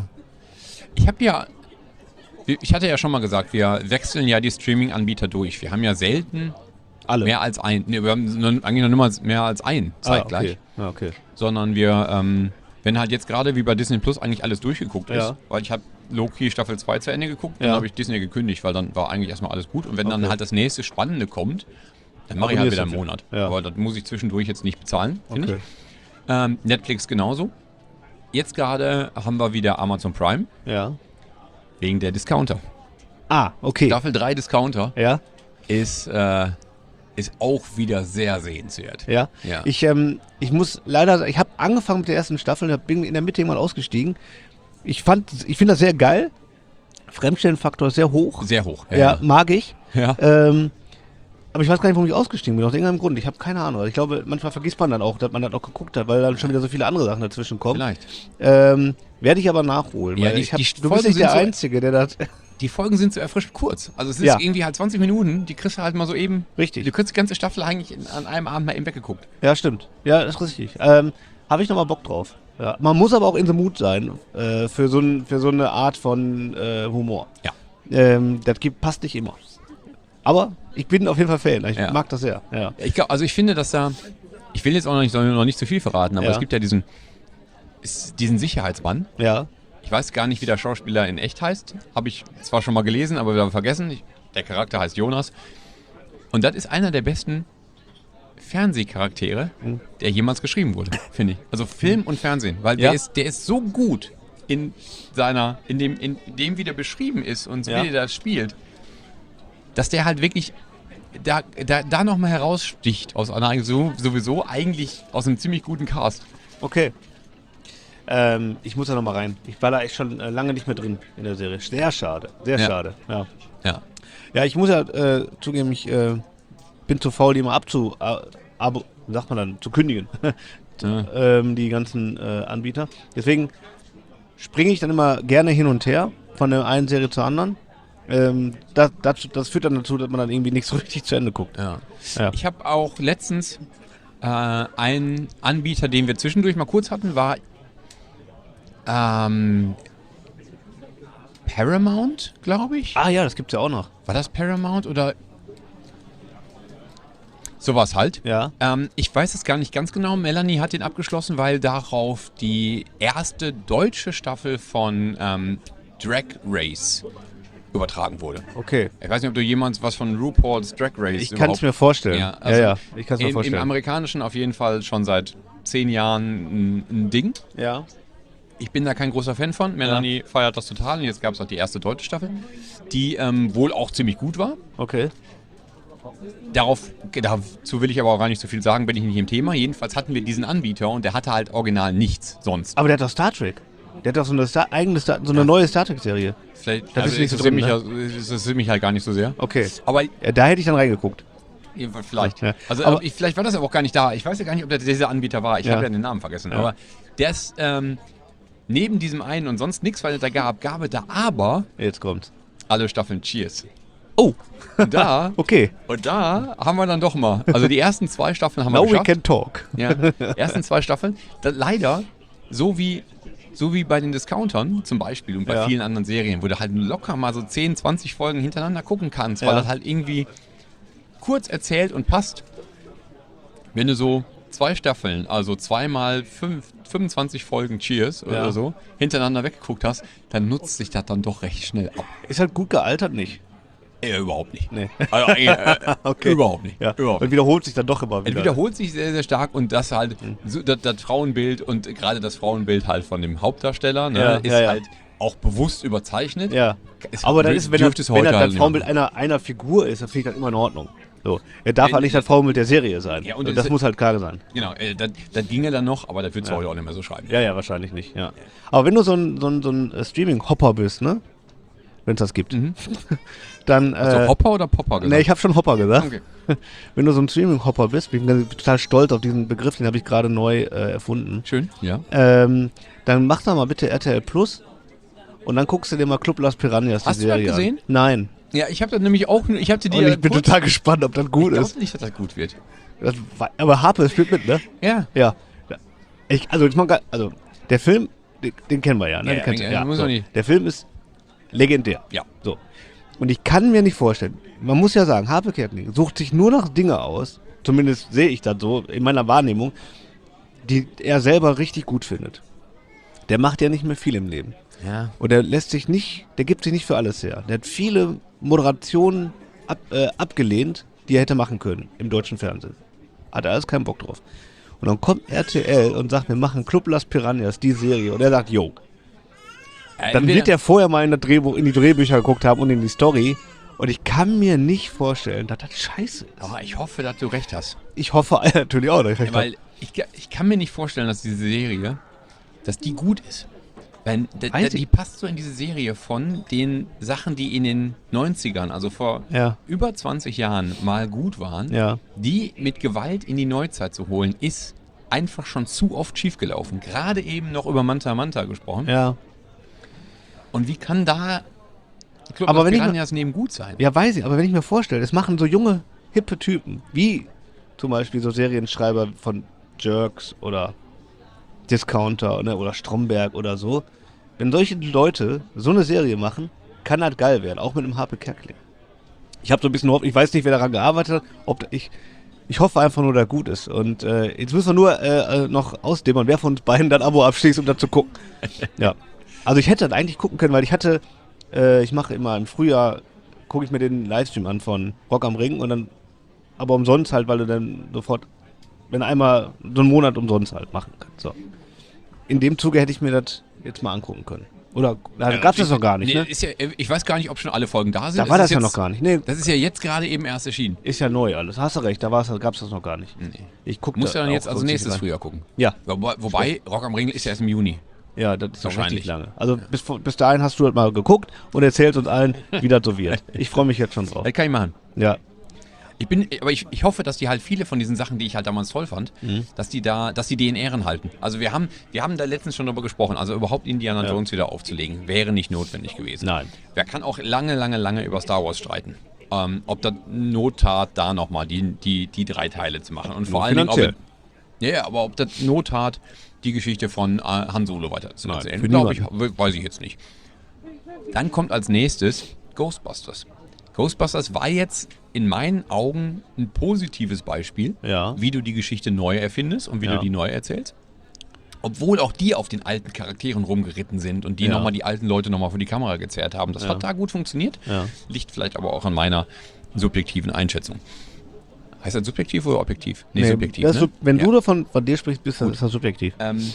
Ich habe ja, ich hatte ja schon mal gesagt, wir wechseln ja die Streaming-Anbieter durch. Wir haben ja selten Alle. mehr als ein, nee, wir haben nur, eigentlich noch niemals mehr als ein zeitgleich. Ah, okay. Ja, okay. Sondern wir, ähm, wenn halt jetzt gerade wie bei Disney Plus eigentlich alles durchgeguckt ist, Ja. weil ich habe Loki Staffel zwei zu Ende geguckt, dann Ja. habe ich Disney gekündigt, weil dann war eigentlich erstmal alles gut. Und wenn dann Okay. halt das nächste Spannende kommt, dann mache ich halt Abonnierst wieder du einen Monat. Ja. Aber das muss ich zwischendurch jetzt nicht bezahlen, finde Okay. ich. Ähm, Netflix genauso. Jetzt gerade haben wir wieder Amazon Prime, Ja. wegen der Discounter. Ah, okay. Staffel drei Discounter Ja. ist, äh, ist auch wieder sehr sehenswert. Ja. Ja. Ich, ähm, ich muss leider sagen, ich habe angefangen mit der ersten Staffel, da bin in der Mitte irgendwann ausgestiegen. Ich fand, ich finde das sehr geil. Fremdstellenfaktor ist sehr hoch. Sehr hoch. Ja, mag ich. ja. Ähm, aber ich weiß gar nicht, warum ich ausgestiegen bin. Aus irgendeinem Grund. Ich habe keine Ahnung. Ich glaube, manchmal vergisst man dann auch, dass man das auch geguckt hat, weil dann schon wieder so viele andere Sachen dazwischen kommen. Vielleicht. Ähm, werde ich aber nachholen. Ja, weil die- ich hab, die du bist Folgen nicht der sind so- Einzige, der das... Die Folgen sind so erfrischt kurz. Also es ist Ja. irgendwie halt zwanzig Minuten, die kriegst du halt mal so eben. Richtig. Du kriegst die ganze Staffel eigentlich in, an einem Abend mal eben weggeguckt. Ja, stimmt. Ja, ist richtig. Ähm, habe ich nochmal Bock drauf. Ja. Man muss aber auch in the mood sein äh, für, so ein, für so eine Art von äh, Humor. Ja. Ähm, das gibt, passt nicht immer. Aber ich bin auf jeden Fall Fan. Ich Ja. mag das sehr. Ja. Ich glaub, also ich finde, dass da, ich will jetzt auch noch nicht, noch nicht zu viel verraten, aber Ja. es gibt ja diesen, ist- diesen Sicherheitsmann. Ja. Ich weiß gar nicht, wie der Schauspieler in echt heißt. Habe ich zwar schon mal gelesen, aber wieder vergessen. Ich, der Charakter heißt Jonas. Und das ist einer der besten Fernsehcharaktere, Mhm. der jemals geschrieben wurde, finde ich. Also Film und Fernsehen. Weil Ja. der, ist, der ist so gut in seiner, in dem, in dem, wie der beschrieben ist und Ja. wie der das spielt, dass der halt wirklich da, da, da nochmal heraussticht aus einer so, sowieso eigentlich aus einem ziemlich guten Cast. Okay. Ähm, ich muss da nochmal rein. Ich war da echt schon äh, lange nicht mehr drin in der Serie. Sehr schade. Sehr Ja. schade. Ja. Ja. Ja, ich muss ja äh, zugeben, ich äh, bin zu faul, die mal abzu... Äh, abo, wie sagt man dann? Zu kündigen. Ja. ähm, die ganzen äh, Anbieter. Deswegen springe ich dann immer gerne hin und her von der einen Serie zur anderen. Ähm, das, das, das führt dann dazu, dass man dann irgendwie nicht so richtig zu Ende guckt. Ja. Ja. Ich habe auch letztens äh, einen Anbieter, den wir zwischendurch mal kurz hatten, war ähm, Paramount, glaube ich. Ah ja, das gibt's ja auch noch. War das Paramount oder sowas halt? Ja. Ähm, ich weiß es gar nicht ganz genau. Melanie hat den abgeschlossen, weil darauf die erste deutsche Staffel von ähm, Drag Race übertragen wurde. Okay. Ich weiß nicht, ob du jemals was von RuPaul's Drag Race Ich kann es mir vorstellen. Ja, also ja, ja, ich kann es mir im, vorstellen. Im Amerikanischen auf jeden Fall schon seit zehn Jahren ein, ein Ding. ja. Ich bin da kein großer Fan von. Melanie feiert das total. Und jetzt gab es auch die erste deutsche Staffel, die ähm, wohl auch ziemlich gut war. Okay. Darauf, dazu will ich aber auch gar nicht so viel sagen, bin ich nicht im Thema. Jedenfalls hatten wir diesen Anbieter und der hatte halt original nichts sonst. Aber der hat doch Star Trek. Der hat doch so eine Star eigene Star so eine neue Star Trek-Serie. Vielleicht Das also ist nicht so interessiert drin, mich, ne? ja- es interessiert mich halt gar nicht so sehr. Okay. Aber Ja, da hätte ich dann reingeguckt. jedenfalls vielleicht. Ja. Also Aber- aber ich, vielleicht war das aber auch gar nicht da. Ich weiß ja gar nicht, ob das dieser Anbieter war. Ich Ja. habe ja den Namen vergessen. Ja. Aber der ist ähm, neben diesem einen und sonst nichts weiter gab, gab es da aber Jetzt kommt's. alle Staffeln Cheers. Oh, Und da, okay. und da haben wir dann doch mal. Also die ersten zwei Staffeln haben wir Now we geschafft. can talk. Ja, ersten zwei Staffeln. Da, leider, so wie, so wie bei den Discountern zum Beispiel und bei Ja. vielen anderen Serien, wo du halt locker mal so zehn, zwanzig Folgen hintereinander gucken kannst, weil Ja. das halt irgendwie kurz erzählt und passt. Wenn du so zwei Staffeln, also zweimal fünf, fünfundzwanzig Folgen Cheers Ja. oder so, hintereinander weggeguckt hast, dann nutzt sich das dann doch recht schnell ab. Ist halt gut gealtert, nicht? Äh, überhaupt nicht. Nee. Also, äh, äh, Okay. Überhaupt nicht. Ja. Überhaupt Und wiederholt sich dann doch immer Es wieder. wiederholt sich sehr, sehr stark und das halt, so, das, das Frauenbild und gerade das Frauenbild halt von dem Hauptdarsteller ne, Ja, ist ja, ja. halt auch bewusst überzeichnet. Ja. Es Aber dann dür- ist, wenn dürfte das, es wenn heute das, halt das nicht Frauenbild mehr. einer, einer Figur ist, dann finde ich das immer in Ordnung. So. Er darf Wenn- halt nicht das Frauenbild der Serie sein. Ja, und und das es- muss halt klar sein. Genau, äh, das, das ginge dann noch, aber das wird es heute auch nicht mehr so schreiben. Ja, ja, wahrscheinlich nicht. Ja. Aber wenn du so ein, so ein, so ein äh, Streaming-Hopper bist, ne? Wenn es das gibt, Mhm. dann. Also Äh, Hopper oder Popper gesagt? ne, ich habe schon Hopper gesagt. Okay. Wenn du so ein Streaming-Hopper bist, bin ich ganz- total stolz auf diesen Begriff, den habe ich gerade neu äh, erfunden. Schön, ja. Ähm, dann mach doch mal bitte R T L Plus und dann guckst du dir mal Club Las Piranhas die Hast du das Serie gesehen? an. Nein. Ja, ich habe das nämlich auch, ich habe dir Und ich bin kurz- total gespannt, ob das gut ich ist. glaube nicht, dass das gut wird. Das, war- aber Harpe spielt mit, ne? Ja. Ja. Ich, also, ich mag, also der Film, den, den kennen wir ja, ne? Ja, Den kennst du, ja, ja, muss so. man nicht. Der Film ist legendär. Ja. So. Und ich kann mir nicht vorstellen, man muss ja sagen, Harpe Kerkeling sucht sich nur noch Dinge aus, zumindest sehe ich das so in meiner Wahrnehmung, die er selber richtig gut findet. Der macht ja nicht mehr viel im Leben. Ja. Und der lässt sich nicht, der gibt sich nicht für alles her. Der hat viele Moderationen ab, äh, abgelehnt, die er hätte machen können im deutschen Fernsehen. Hat er alles keinen Bock drauf. Und dann kommt R T L und sagt, wir machen Club Las Piranhas, die Serie. Und er sagt, jo. Dann wird er vorher mal in, das Drehbuch, in die Drehbücher geguckt haben und in die Story. Und ich kann mir nicht vorstellen, dass das scheiße ist. Aber ich hoffe, dass du recht hast. Ich hoffe natürlich auch, dass ich recht Weil habe. ich, ich kann mir nicht vorstellen, dass diese Serie, dass die gut ist. Weil da, da, Weiß die ich. passt so in diese Serie von den Sachen, die in den neunzigern, also vor Ja, über zwanzig Jahren mal gut waren, ja. die mit Gewalt in die Neuzeit zu holen, ist einfach schon zu oft schiefgelaufen. Gerade eben noch über Manta Manta gesprochen. Ja. Und wie kann da Club Aber Las wenn ich Piranhas neben gut sein? Ja, weiß ich, aber wenn ich mir vorstelle, das machen so junge, hippe Typen, wie zum Beispiel so Serienschreiber von Jerks oder Discounter ne, oder Stromberg oder so, wenn solche Leute so eine Serie machen, kann das geil werden, auch mit einem Harpe Kerkeling. Ich habe so ein bisschen Hoffnung, ich weiß nicht, wer daran gearbeitet hat, ob da- ich, ich hoffe einfach nur, dass er gut ist. Und äh, jetzt müssen wir nur äh, äh, noch ausdämmern, wer von uns beiden das Abo abschließt, um das zu gucken. Ja. Also ich hätte das eigentlich gucken können, weil ich hatte, äh, ich mache immer im Frühjahr, gucke ich mir den Livestream an von Rock am Ring und dann, aber umsonst halt, weil du dann sofort, wenn einmal so einen Monat umsonst halt machen kannst. So. In dem Zuge hätte ich mir das jetzt mal angucken können. Oder da gab es das noch gar nicht, nee, ne? Ist ja, ich weiß gar nicht, ob schon alle Folgen da sind. Da war das ist ja jetzt, noch gar nicht. Nee, Das ist ja jetzt gerade eben erst erschienen. ist ja neu alles. Hast du recht, da gab es das noch gar nicht. Nee. Ich guck Musst du da dann jetzt auch als so nächstes rein. früher gucken. Ja, Wobei, wobei Rock am Ring ist ja erst im Juni. ja, das ist doch Wahrscheinlich. richtig lange. Also bis, bis dahin hast du halt mal geguckt und erzählst uns allen, wie das so wird. Ich freue mich jetzt schon drauf. Das kann ich machen. Ja, Ich bin, aber ich, ich hoffe, dass die halt viele von diesen Sachen, die ich halt damals toll fand, Mhm. dass die da, dass die die in Ehren halten. Also wir haben, wir haben da letztens schon darüber gesprochen, also überhaupt Indiana Ja. Jones wieder aufzulegen, wäre nicht notwendig gewesen. nein. Wer kann auch lange, lange, lange über Star Wars streiten? Ähm, ob das Not tat, da nochmal die, die, die drei Teile zu machen. Und vor Nur allen Dingen, ob, finanziell. ja, ja, aber ob das Not tat, die Geschichte von äh, Han Solo weiter zu Nein, erzählen, für glaube ich, niemanden. we- weiß ich jetzt nicht. Dann kommt als nächstes Ghostbusters. Ghostbusters war jetzt in meinen Augen ein positives Beispiel, Ja. wie du die Geschichte neu erfindest und wie Ja. du die neu erzählst. Obwohl auch die auf den alten Charakteren rumgeritten sind und die Ja. nochmal die alten Leute nochmal vor die Kamera gezerrt haben. Das Ja. hat da gut funktioniert. Ja. Liegt vielleicht aber auch an meiner subjektiven Einschätzung. Heißt das subjektiv oder objektiv? Nee, Nee, subjektiv. das Ne? sub- wenn ja. du davon von dir sprichst, bist das, ist das subjektiv. Ähm,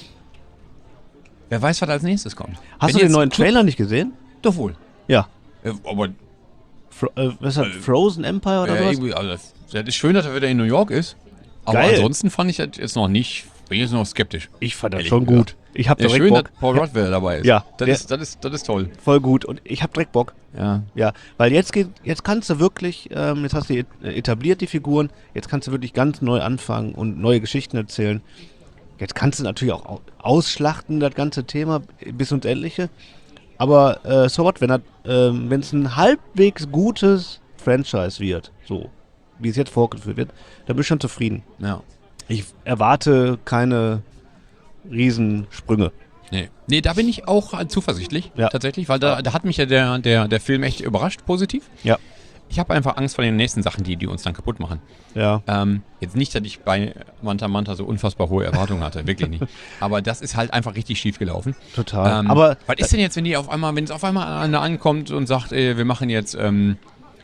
wer weiß, was als nächstes kommt. Hast Wenn du den jetzt- neuen Trailer nicht gesehen? Doch wohl. Ja. Äh, aber Fro äh, was ist das? Frozen Empire oder äh, sowas? irgendwie, also das, das ist schön, dass er wieder in New York ist. Aber Geil. ansonsten fand ich das jetzt noch nicht, bin jetzt noch skeptisch. Ich fand das Ehrlich schon gesagt. gut. Ich hab Ja, direkt schön, Bock. dass Paul Rudd wieder dabei ist. Ja, Das der- ist, das, ist, das ist toll. Voll gut. Und ich hab direkt Bock. Ja. Ja, weil jetzt geht, jetzt kannst du wirklich, ähm, jetzt hast du et- etabliert die Figuren, jetzt kannst du wirklich ganz neu anfangen und neue Geschichten erzählen. Jetzt kannst du natürlich auch au- ausschlachten, das ganze Thema bis ins Endliche. Aber äh, so what, wenn das, ähm, wenn es ein halbwegs gutes Franchise wird, so wie es jetzt vorgeführt wird, dann bin ich schon zufrieden. ja. Ich erwarte keine Riesensprünge. Nee. nee, da bin ich auch äh, zuversichtlich, Ja. tatsächlich, weil da, da hat mich ja der, der, der Film echt überrascht, positiv. Ja, Ich habe einfach Angst vor den nächsten Sachen, die, die uns dann kaputt machen. ja. Ähm, jetzt nicht, dass ich bei Manta Manta so unfassbar hohe Erwartungen hatte, wirklich nicht. Aber das ist halt einfach richtig schief gelaufen. Total. Ähm, Aber was ist denn jetzt, wenn die auf einmal, wenn es auf einmal einer ankommt und sagt, ey, wir machen jetzt ähm,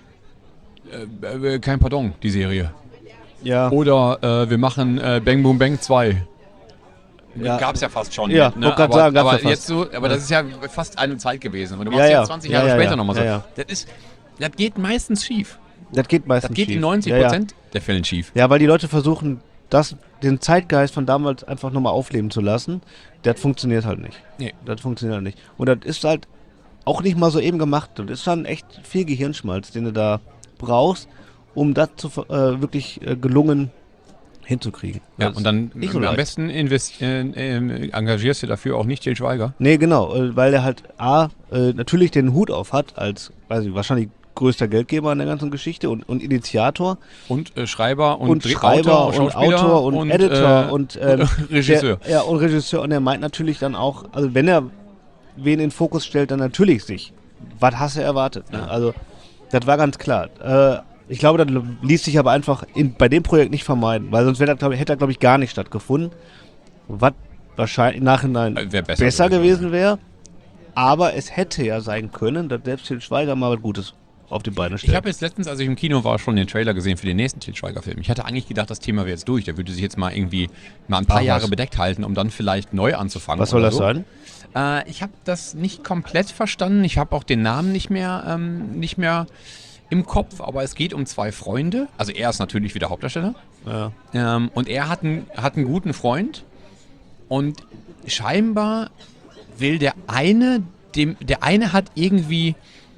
äh, äh, kein Pardon, die Serie. ja, Oder äh, wir machen äh, Bang Boom Bang zwei. Ja. Gab es ja fast schon. Ja, mit, ne? wollte grad aber sagen, gab's aber ja fast. jetzt so, aber das ist ja fast eine Zeit gewesen. Und du Ja, machst ja. jetzt zwanzig Jahre Ja, ja, später ja. nochmal so. Ja, ja. Das ist, das geht meistens schief. das geht meistens Das geht schief. in neunzig Ja, ja. Prozent der Fällen schief. Ja, weil die Leute versuchen, das, den Zeitgeist von damals einfach nochmal aufleben zu lassen. Das funktioniert halt nicht. Nee. Das funktioniert halt nicht. Und das ist halt auch nicht mal so eben gemacht. Das ist schon echt viel Gehirnschmalz, den du da brauchst, um das zu, ver- äh, wirklich äh, gelungen hinzukriegen. Ja, Das und dann nicht so am leicht. besten invest äh, äh, engagierst du dafür auch nicht Til Schweiger. Nee, genau, äh, weil er halt A, äh, natürlich den Hut auf hat, als, weiß ich, wahrscheinlich größter Geldgeber in der ganzen Geschichte und, und Initiator. Und äh, Schreiber und, und Dreh- Schreiber Autor, und Schauspieler Autor und, Editor äh, und ähm, Regisseur. Der, ja, und Regisseur. Und er meint natürlich dann auch, also wenn er wen in den Fokus stellt, dann natürlich sich. Was hast du erwartet? Ne? Ja. Also, das war ganz klar. Äh, ich glaube, das ließ sich aber einfach in, bei dem Projekt nicht vermeiden, weil sonst wär das, glaub ich, hätte das, glaube ich, gar nicht stattgefunden. Was wahrscheinlich im Nachhinein Äh, wär besser besser, gewesen, gewesen wäre. Aber es hätte ja sein können, dass selbst Til Schweiger mal was Gutes auf die Beine stellt. Ich habe jetzt letztens, als ich im Kino war, schon den Trailer gesehen für den nächsten Til Schweiger-Film. Ich hatte eigentlich gedacht, das Thema wäre jetzt durch. Der würde sich jetzt mal irgendwie mal ein paar Ach, Jahre was. bedeckt halten, um dann vielleicht neu anzufangen. Was soll oder das so. sein? Äh, ich habe das nicht komplett verstanden. Ich habe auch den Namen nicht mehr, ähm, nicht mehr im Kopf. Aber es geht um zwei Freunde. Also er ist natürlich wieder Hauptdarsteller. Ja. Ähm, und er hat einen, hat einen guten Freund. Und scheinbar will der eine, dem, der eine hat irgendwie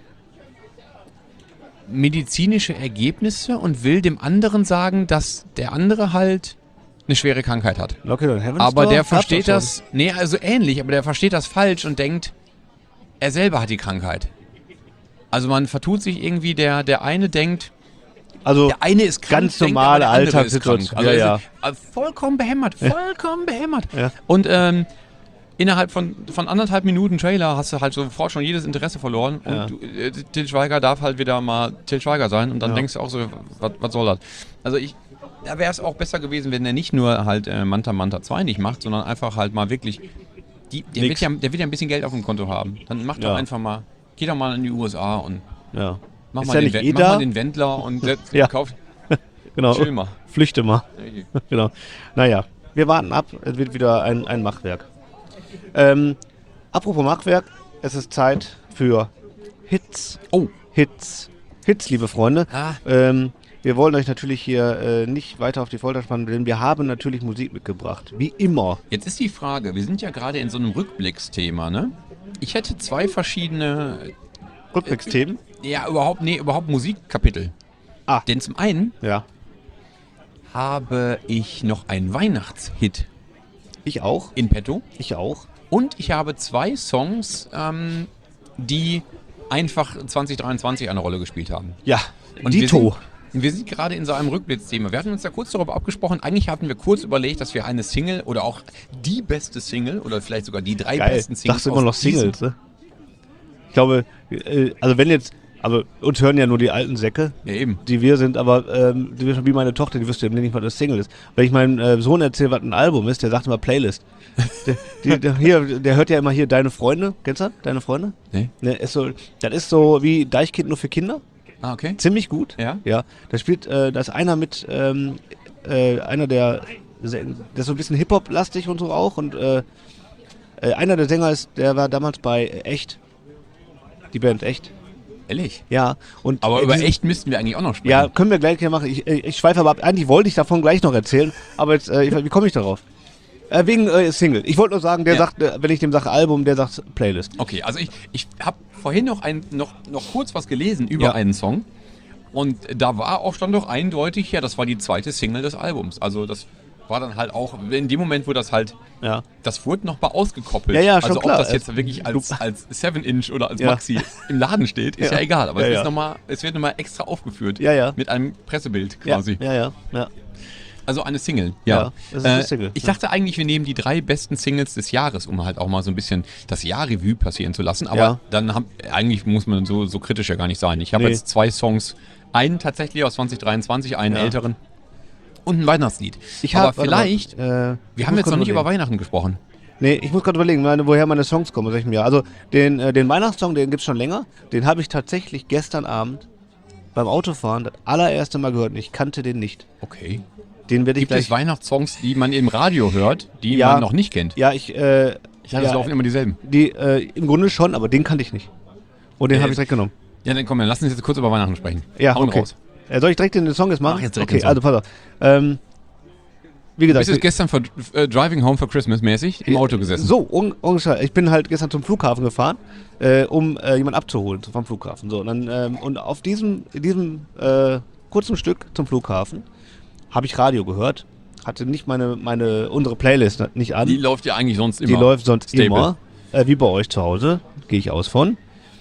medizinische Ergebnisse und will dem anderen sagen, dass der andere halt eine schwere Krankheit hat. Lockheed und Heaven Aber Store? der Gab's versteht doch das, nee, also ähnlich, aber der versteht das falsch und denkt, er selber hat die Krankheit. Also man vertut sich irgendwie, der, der eine denkt, schon. Also, der eine ist krank, ganz denkt, normale aber der andere ist krank. Alltagssituation. Also Ja, er ja. ist, also vollkommen behämmert, vollkommen behämmert. Ja. Und ähm, innerhalb von, von anderthalb Minuten Trailer hast du halt sofort schon jedes Interesse verloren. Und Ja. du, äh, Til Schweiger darf halt wieder mal Til Schweiger sein. Und dann Ja. denkst du auch so, was, was soll das? Also ich, da wäre es auch besser gewesen, wenn er nicht nur halt äh, Manta Manta zwei nicht macht, sondern einfach halt mal wirklich, die, der, wird Nix. ja, der wird ja ein bisschen Geld auf dem Konto haben. Dann mach doch Ja. einfach mal, geh doch mal in die U S A und ja. mach, Ist mal, ja den, nicht Wen- eh mach da? mal den Wendler und setz, Ja. kauf, Genau. chill mal. Flüchte mal. Genau. Naja, wir warten ab. Es wird wieder ein, ein Machwerk. Ähm, apropos Machwerk, Es ist Zeit für Hits. Oh. Hits. Hits, liebe Freunde. Ah. Ähm, wir wollen euch natürlich hier äh, nicht weiter auf die Folter spannen, denn wir haben natürlich Musik mitgebracht. Wie immer. Jetzt ist die Frage, wir sind ja gerade in so einem Rückblicksthema, ne? Ich hätte zwei verschiedene, Rückblicksthemen. ja, überhaupt, nee, überhaupt Musikkapitel. Ah. Denn zum einen Ja. habe ich noch einen Weihnachtshit Ich auch. in petto. Ich auch. Und ich habe zwei Songs, ähm, die einfach zwanzig dreiundzwanzig eine Rolle gespielt haben. Ja. Und Dito. Wir sind, wir sind gerade in so einem Rückblicksthema. Wir hatten uns ja kurz darüber abgesprochen. Eigentlich hatten wir kurz überlegt, dass wir eine Single oder auch die beste Single oder vielleicht sogar die drei Geil. besten Singles Sagst du immer noch aus diesem- Singles, ne? Ich glaube, äh, also wenn jetzt, also uns hören ja nur die alten Säcke, Ja, eben. die wir sind, aber ähm, die wie meine Tochter, die wüsste eben nicht, was das Single ist. Wenn ich meinem äh, Sohn erzähle, was ein Album ist, der sagt immer Playlist. der, die, der, hier, der hört ja immer hier Deine Freunde. Kennst du das? Deine Freunde? Nee. Ne, ist so, das ist so wie Deichkind nur für Kinder. Ah, okay. Ziemlich gut. Ja? Ja. Da spielt, äh, da ist einer mit, ähm, äh, einer der, der ist so ein bisschen Hip-Hop-lastig und so auch. Und äh, äh, einer der Sänger ist, der war damals bei äh, Echt. Die Band Echt. Ehrlich. Ja. Und, Aber äh, über diesen- echt müssten wir eigentlich auch noch sprechen. Ja, können wir gleich hier machen. Ich, ich schweife aber ab. Eigentlich wollte ich davon gleich noch erzählen, aber jetzt, äh, ich, wie komme ich darauf? Äh, wegen äh, Single. Ich wollte nur sagen, der Ja. sagt, äh, wenn ich dem sage Album, der sagt Playlist. Okay, also ich, ich habe vorhin noch, ein, noch, noch kurz was gelesen über Ja. einen Song. Und da war auch, stand doch eindeutig, ja, das war die zweite Single des Albums. Also das war dann halt auch, in dem Moment, wo das halt, Ja. das wurde noch mal ausgekoppelt. Ja, ja, schon also klar. ob das jetzt wirklich als, als seven Inch oder als Ja. Maxi im Laden steht, ist Ja. ja, egal. Aber Ja, es, ja. ist noch mal, es wird nochmal extra aufgeführt. Ja, ja. Mit einem Pressebild Ja, quasi. ja, ja, ja. Also eine Single, Ja, ja. das ist eine Single, Ich ja. dachte eigentlich, wir nehmen die drei besten Singles des Jahres, um halt auch mal so ein bisschen das Jahr-Revue passieren zu lassen. Aber Ja. dann haben, eigentlich muss man so, so kritisch ja gar nicht sein. Ich habe Nee. jetzt zwei Songs, einen tatsächlich aus zwanzig dreiundzwanzig, einen Ja. älteren und ein Weihnachtslied. Ich Aber hab, warte vielleicht, mal, äh, wir ich haben muss jetzt noch kurz nicht über überlegen. Weihnachten gesprochen. Nee, ich muss gerade überlegen, meine, woher meine Songs kommen aus welchem Jahr. Also den, äh, den Weihnachtssong, den gibt's schon länger. Den habe ich tatsächlich gestern Abend beim Autofahren das allererste Mal gehört und ich kannte den nicht. Okay. Den werde ich Gibt es gleich... Weihnachtssongs, die man im Radio hört, die Ja. man noch nicht kennt? Ja, ich... Äh, Ich dachte, ja, es laufen immer dieselben. die, äh, im Grunde schon, aber den kannte ich nicht. Und den Äh, habe ich direkt genommen. Ja, dann komm, dann lass uns jetzt kurz über Weihnachten sprechen. Ja, Hauen okay. raus. Äh, soll ich direkt den Song jetzt machen? Mach jetzt direkt okay, den Song. also pass auf. Ähm, wie gesagt, Bist du gestern für, äh, Driving Home for Christmas mäßig im Auto gesessen? so, un ungefähr. Ich bin halt gestern zum Flughafen gefahren, äh, um äh, jemanden abzuholen vom Flughafen. So, und, dann, ähm, und auf diesem, in diesem äh, kurzen Stück zum Flughafen habe ich Radio gehört. Hatte nicht meine, meine, unsere Playlist nicht an. Die läuft ja eigentlich sonst immer. Die läuft sonst Stable. immer, äh, wie bei euch zu Hause, gehe ich aus von.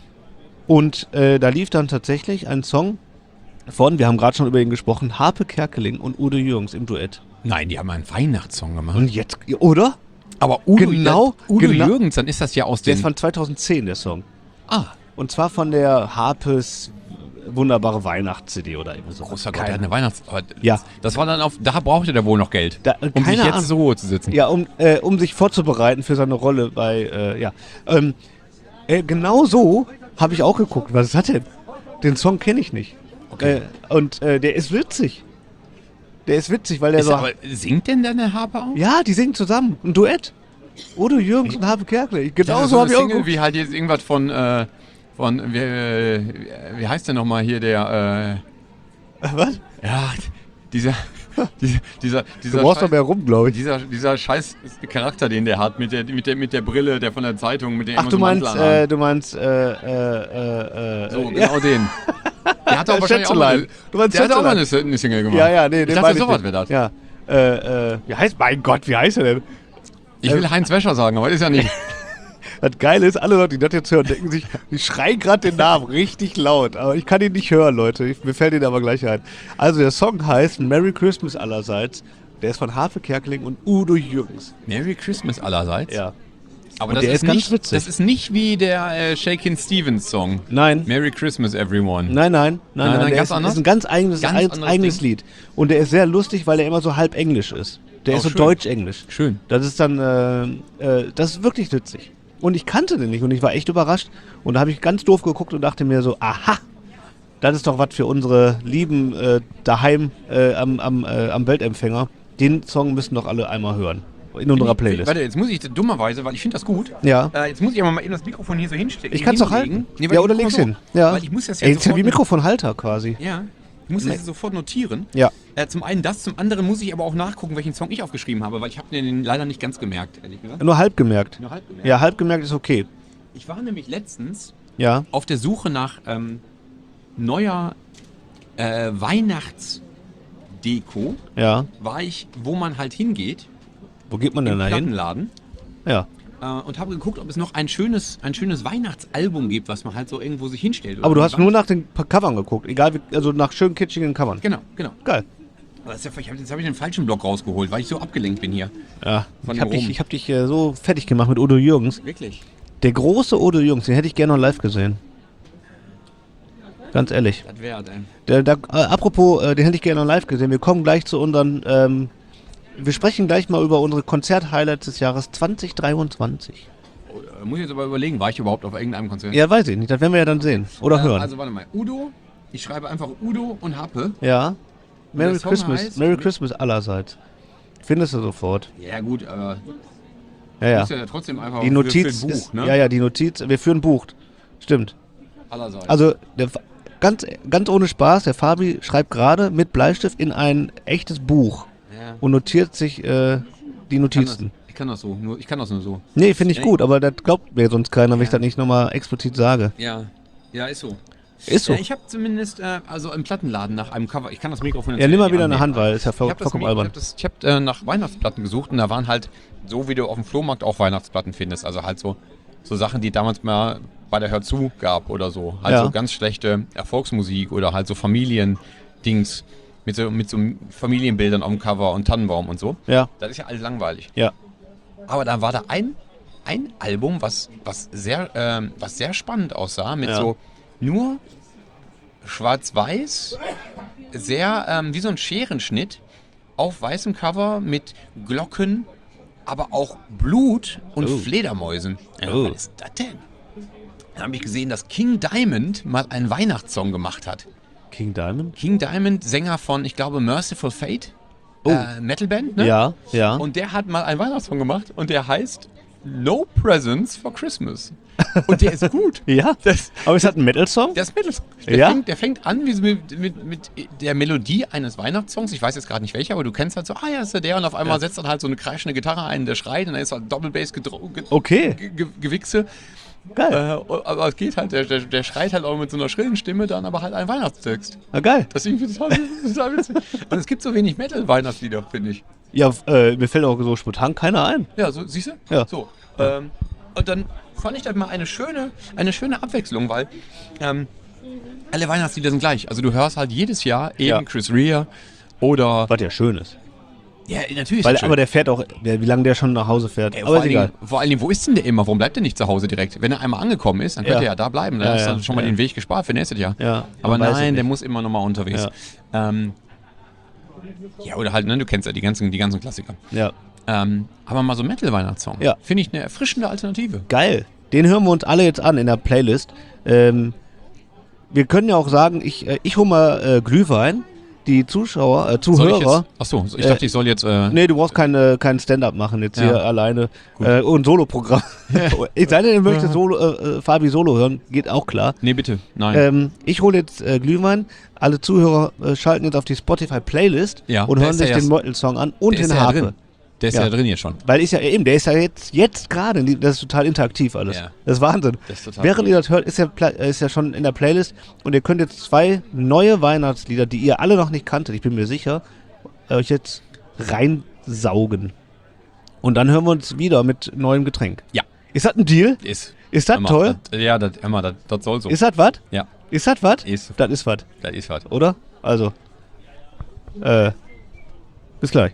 Und äh, da lief dann tatsächlich ein Song von, wir haben gerade schon über ihn gesprochen, Harpe Kerkeling und Udo Jürgens im Duett. Nein, die haben einen Weihnachtssong gemacht. Und jetzt, oder? Aber Udo, Genau, Udo genau. Jürgens, dann ist das ja aus Der den... ist von zweitausendzehn, der Song. ah, Und zwar von der Harpes wunderbare Weihnachts-C D oder irgendwie so. großer Gott, der hat eine Weihnachts... aber Ja. Das war dann auf... Da brauchte der wohl noch Geld, Da, äh, um sich keine jetzt Ahnung. zur Ruhe zu sitzen. Ja, um, äh, um sich vorzubereiten für seine Rolle bei, äh, ja. Ähm, äh, genau so habe ich auch geguckt. Was ist das denn? Den Song kenne ich nicht. Okay. Äh, und äh, der ist witzig. Der ist witzig, weil der Ist, so... aber singt denn dann der Harpe auch? Ja, die singen zusammen. Ein Duett. Udo Jürgens und Harpe Kerkeling. Genau Ja, so habe eine ich auch Single, geguckt. wie halt jetzt irgendwas von... Äh, von wie, äh, wie heißt der nochmal hier, der... Was? Äh, ja, dieser... dieser, dieser, Du dieser brauchst Scheiß- doch mehr rum, glaube ich. Dieser, dieser scheiß Charakter, den der hat, mit der, mit der, mit der Brille, der von der Zeitung, mit dem Ach, du meinst, äh, du meinst, äh, äh, äh, äh, So, ja. genau den. Der hat auch wahrscheinlich auch mal, Schätzelein. Du meinst der hat auch mal Schätzelein. eine, eine Single gemacht. Ja, ja, nee, ich den dachte, meine ich sowas nicht. wäre das. Ja, äh, äh, wie heißt, mein Gott, wie heißt er denn? Ich will Heinz Wäscher sagen, aber ist ja nicht. Das Geile ist, alle Leute, die das jetzt hören, denken sich, die schreien gerade den Namen richtig laut. Aber ich kann ihn nicht hören, Leute. Ich, mir fällt ihn aber gleich ein. Also der Song heißt Merry Christmas allerseits. Der ist von Harpe Kerkeling und Udo Jürgens. Merry Christmas allerseits. Ja. Aber Und das der ist, ist ganz nicht, witzig. das ist nicht wie der äh, Shakin' Stevens Song. Nein. Merry Christmas everyone. Nein, nein, nein, nein, nein, der ganz ist, anders? ist ein ganz eigenes, Ganz ein, anderes eigenes Ding. Lied. Und der ist sehr lustig, weil er immer so halb Englisch ist. Der Oh, ist so schön. deutsch-englisch. Schön. Das ist dann, äh, äh, das ist wirklich witzig. Und ich kannte den nicht und ich war echt überrascht. Und da habe ich ganz doof geguckt und dachte mir so, aha, das ist doch was für unsere Lieben äh, daheim äh, am, am, äh, am Weltempfänger. Den Song müssen doch alle einmal hören. in unserer Playlist. Warte, jetzt muss ich dummerweise, weil ich finde das gut. Ja. Äh, jetzt muss ich aber mal eben das Mikrofon hier so hinstecken. Ich kann es doch halten. Nee, ja, oder leg's hin. Ja. Weil ich muss das ja Ey, das ist ja wie sofort- Mikrofonhalter quasi. Ja. Ich muss das jetzt sofort notieren. Ja. Äh, zum einen das, zum anderen muss ich aber auch nachgucken, welchen Song ich aufgeschrieben habe, weil ich habe den leider nicht ganz gemerkt, ehrlich gesagt. Nur halb gemerkt. Nur halb gemerkt. Ja, halb gemerkt ist okay. Ich war nämlich letztens Ja. auf der Suche nach ähm, neuer äh, Weihnachtsdeko. Ja. War ich, wo man halt hingeht, Wo geht man denn im da hin? Plattenladen. Ja. Äh, und habe geguckt, ob es noch ein schönes, ein schönes Weihnachtsalbum gibt, was man halt so irgendwo sich hinstellt. oder Aber du an hast die nur Wand. nach den Pa- Covern geguckt. Egal, wie, also nach schön kitschigen Covern. Genau, genau. Geil. Aber das ist ja, ich hab, jetzt habe ich den falschen Block rausgeholt, weil ich so abgelenkt bin hier. Ja. Von Ich hab dem dich, Rom. ich hab dich äh, so fertig gemacht mit Udo Jürgens. Wirklich? Der große Udo Jürgens, den hätte ich gerne noch live gesehen. Ganz ehrlich. Das wäre, ey. Der, der, äh, apropos, äh, den hätte ich gerne noch live gesehen. Wir kommen gleich zu unseren, ähm, wir sprechen gleich mal über unsere Konzert-Highlights des Jahres zwanzig dreiundzwanzig. Oh, äh, muss ich jetzt aber überlegen, war ich überhaupt auf irgendeinem Konzert? Ja, weiß ich nicht. Das werden wir ja dann sehen. Oder Äh, hören. Also warte mal, Udo, ich schreibe einfach Udo und Happe. Ja. Merry der Song Christmas. heißt- Merry Christmas allerseits. Findest du sofort. Ja gut, aber Ja, ja. ja. ist ja trotzdem einfach Die für- Notiz für ein Buch, ist, ne? ja, ja, die Notiz, wir führen Buch. Stimmt. Allerseits. Also, der, Fa- ganz, ganz ohne Spaß, der Fabi schreibt gerade mit Bleistift in ein echtes Buch ja. und notiert sich äh, die Ich kann das, Notizen. ich kann das so, nur, ich kann das nur so. Nee, finde ich Ja, gut, aber das glaubt mir sonst keiner, wenn ich Ja. das nicht nochmal explizit sage. Ja, ja, ist so. Ist so. Ja, ich habe zumindest, äh, also im Plattenladen nach einem Cover, ich kann das Mikrofon jetzt Ja, nimm mal nicht wieder eine annehmen. Hand, weil ist ja voll, Ich habe vollkommen hab albern. das, ich hab, äh, nach Weihnachtsplatten gesucht und da waren halt, so wie du auf dem Flohmarkt auch Weihnachtsplatten findest, also halt so, so Sachen, die damals mal bei der Hör zu gab oder so. Halt Ja. so ganz schlechte Erfolgsmusik oder halt so Familiendings mit so, mit so Familienbildern auf dem Cover und Tannenbaum und so. Ja, Das ist ja alles langweilig. ja. Aber da war da ein, ein Album, was, was, sehr, ähm, was sehr spannend aussah, mit Ja. so nur schwarz-weiß, sehr ähm, wie so ein Scherenschnitt auf weißem Cover mit Glocken, aber auch Blut und Oh. Fledermäusen. Ja, Oh. Was ist das denn? Dann habe ich gesehen, dass King Diamond mal einen Weihnachtssong gemacht hat. King Diamond? King Diamond, Sänger von, ich glaube, Merciful Fate, Oh. äh, Metalband, ne? Ja, ja. Und der hat mal einen Weihnachtssong gemacht und der heißt No Presents for Christmas. Und der ist gut. ja. Das, Aber ist das ein Metal-Song? der ist Metal. Der, Ja? fängt, der fängt an wie so mit, mit, mit der Melodie eines Weihnachtssongs. Ich weiß jetzt gerade nicht welcher, aber du kennst halt so, ah ja, ist ja der. Und auf einmal Ja. setzt dann halt so eine kreischende Gitarre ein, der schreit und dann ist halt Doppelbass gedro- ge Okay. ge ge Gewichse. Geil. Äh, aber es geht halt, der, der, der schreit halt auch mit so einer schrillen Stimme dann aber halt einen Weihnachtstext. Na, geil. Das ist irgendwie total, total witzig. Und es gibt so wenig Metal-Weihnachtslieder, finde ich. Ja, äh, mir fällt auch so spontan keiner ein. Ja, so, siehst du? Ja. So. Ähm, und dann fand ich das mal eine schöne, eine schöne Abwechslung, weil ähm, alle Weihnachtslieder sind gleich. Also du hörst halt jedes Jahr eben Ja. Chris Rea oder... Was ja schön ist. Ja, natürlich. Weil, ist das aber schön. der fährt auch, der, wie lange der schon nach Hause fährt. Ey, aber vor, ist allen egal. Dingen, vor allen Dingen, wo ist denn der immer? Warum bleibt der nicht zu Hause direkt? Wenn er einmal angekommen ist, dann könnte Ja. er ja da bleiben. Dann Ja, hast du ja, schon mal ja. den Weg gespart für nächstes Jahr. Ja, Aber man weiß es nein, der nicht. muss immer noch mal unterwegs. Ähm, ja, oder halt, ne, du kennst ja die ganzen, die ganzen Klassiker. Ja. Ähm, aber mal so Metal-Weihnachtssong. Ja. Finde ich eine erfrischende Alternative. Geil. Den hören wir uns alle jetzt an in der Playlist. Ähm, wir können ja auch sagen, ich, äh, ich hole mal äh, Glühwein. Die Zuschauer, äh, Soll ich Zuhörer. jetzt, achso, ich Äh, dachte, ich soll jetzt. Äh, Nee, du brauchst keine, kein Stand-up machen jetzt Ja. hier alleine. Gut. Äh, und Solo-Programm. Ich sei denn, ihr möchtet Solo, äh, äh, Fabi Solo hören, geht auch klar. nee, bitte. Nein. Ähm, ich hole jetzt äh, Glühwein. Alle Zuhörer äh, schalten jetzt auf die Spotify-Playlist Ja, und der hören ist ja sich den erst- Meutel-Song an und der ist den ja Harpe. drin. Der ist Ja. ja. drin jetzt schon. Weil ist ja eben, der ist ja jetzt, jetzt gerade, das ist total interaktiv alles. Ja. Das ist Wahnsinn. Das ist total Während cool. ihr das hört, ist ja, Pla- ist ja schon in der Playlist und ihr könnt jetzt zwei neue Weihnachtslieder, die ihr alle noch nicht kanntet, ich bin mir sicher, euch jetzt reinsaugen. Und dann hören wir uns wieder mit neuem Getränk. Ja. Ist das ein Deal? Ist. Ist das Emma, toll? Das, ja, das, Emma, das, das soll so. Ist das was? ja, Ist das was? ist. Das ist was, Das ist was. oder? Also, äh, bis gleich.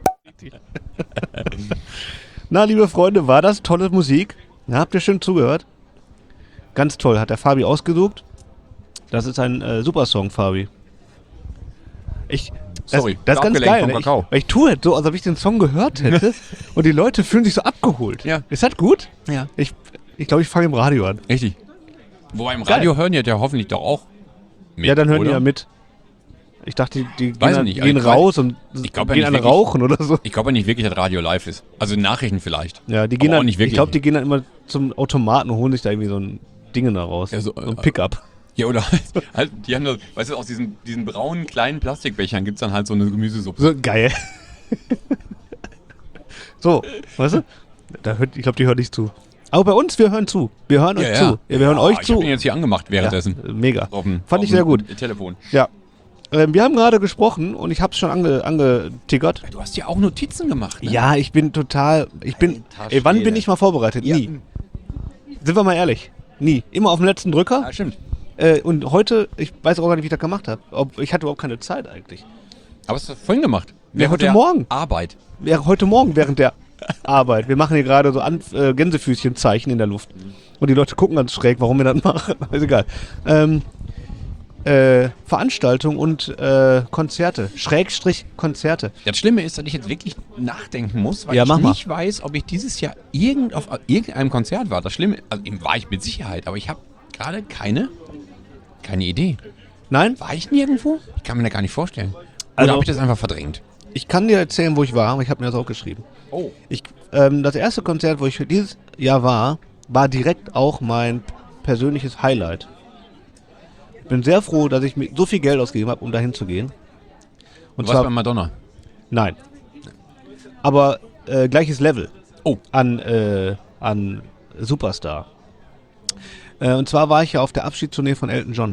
Na, liebe Freunde, war das tolle Musik? Na, habt ihr schön zugehört? Ganz toll, hat der Fabi ausgesucht. Das ist ein äh, super Song, Fabi. Ich, das, Sorry, das ist ganz abgelenkt geil. vom Ne? Ich, Kakao. weil ich tue es so, als ob ich den Song gehört hätte und die Leute fühlen sich so abgeholt. Ja. Ist das gut? Ja. Ich ich, glaube, ich fange im Radio an. Richtig. Wobei im Geil. Radio hören die ja hoffentlich doch auch mit, Ja, dann hören oder? die ja mit. Ich dachte, die, die Weiß gehen, ich nicht, gehen aber ich raus und ich glaub ja gehen nicht alle wirklich. rauchen oder so. Ich glaube ja nicht wirklich, dass Radio live ist. Also Nachrichten vielleicht. Ja, die gehen aber auch dann, nicht ich wirklich. glaube, die gehen dann immer zum Automaten und holen sich da irgendwie so ein Ding da raus. Ja, so, so ein äh, Pickup. Ja, oder halt, halt die haben da, weißt du, aus diesen, diesen braunen kleinen Plastikbechern gibt es dann halt so eine Gemüsesuppe. So geil. So, weißt du? Da hört, ich glaube, die hören nicht zu. Aber bei uns, wir hören zu. Wir hören euch zu. Ja, wir hören ja, euch ich zu. hab den jetzt hier angemacht währenddessen. Ja, mega. Auf dem, Fand auf ich sehr dem gut. Telefon. Ja. Ähm, wir haben gerade gesprochen und ich habe es schon ange, angetickert. Du hast ja auch Notizen gemacht, ne? Ja, ich bin total. Ich bin. Alter Ey, wann Schwede. bin ich mal vorbereitet? Ja. Nie. Sind wir mal ehrlich. Nie. Immer auf dem letzten Drücker. Ah, stimmt. Äh, und heute, ich weiß auch gar nicht, wie ich das gemacht habe. Ob, ich hatte überhaupt keine Zeit eigentlich. Aber hast du das vorhin gemacht? Während heute der Morgen. Arbeit. Wäre heute Morgen während der Arbeit. Wir machen hier gerade so An äh, Gänsefüßchenzeichen in der Luft. Und die Leute gucken ganz schräg, warum wir das machen. Ist egal. Ähm, äh, Veranstaltungen und äh, Konzerte. Schrägstrich Konzerte. Das Schlimme ist, dass ich jetzt wirklich nachdenken muss, weil Ja, ich mach mal. nicht weiß, ob ich dieses Jahr irgend auf irgendeinem Konzert war. Das Schlimme, also eben war ich mit Sicherheit, aber ich habe gerade keine, keine Idee. Nein? War ich nirgendwo? Ich kann mir das gar nicht vorstellen. Oder Also- habe ich das einfach verdrängt? Ich kann dir erzählen, wo ich war, aber ich habe mir das auch geschrieben. Oh. Ich, ähm, das erste Konzert, wo ich dieses Jahr war, war direkt auch mein persönliches Highlight. Ich bin sehr froh, dass ich mir so viel Geld ausgegeben habe, um dahin zu gehen. Und Du warst bei zwar, Madonna. nein. Aber äh, gleiches Level Oh. an, äh, an Superstar. Äh, und zwar war ich ja auf der Abschiedstournee von Elton John.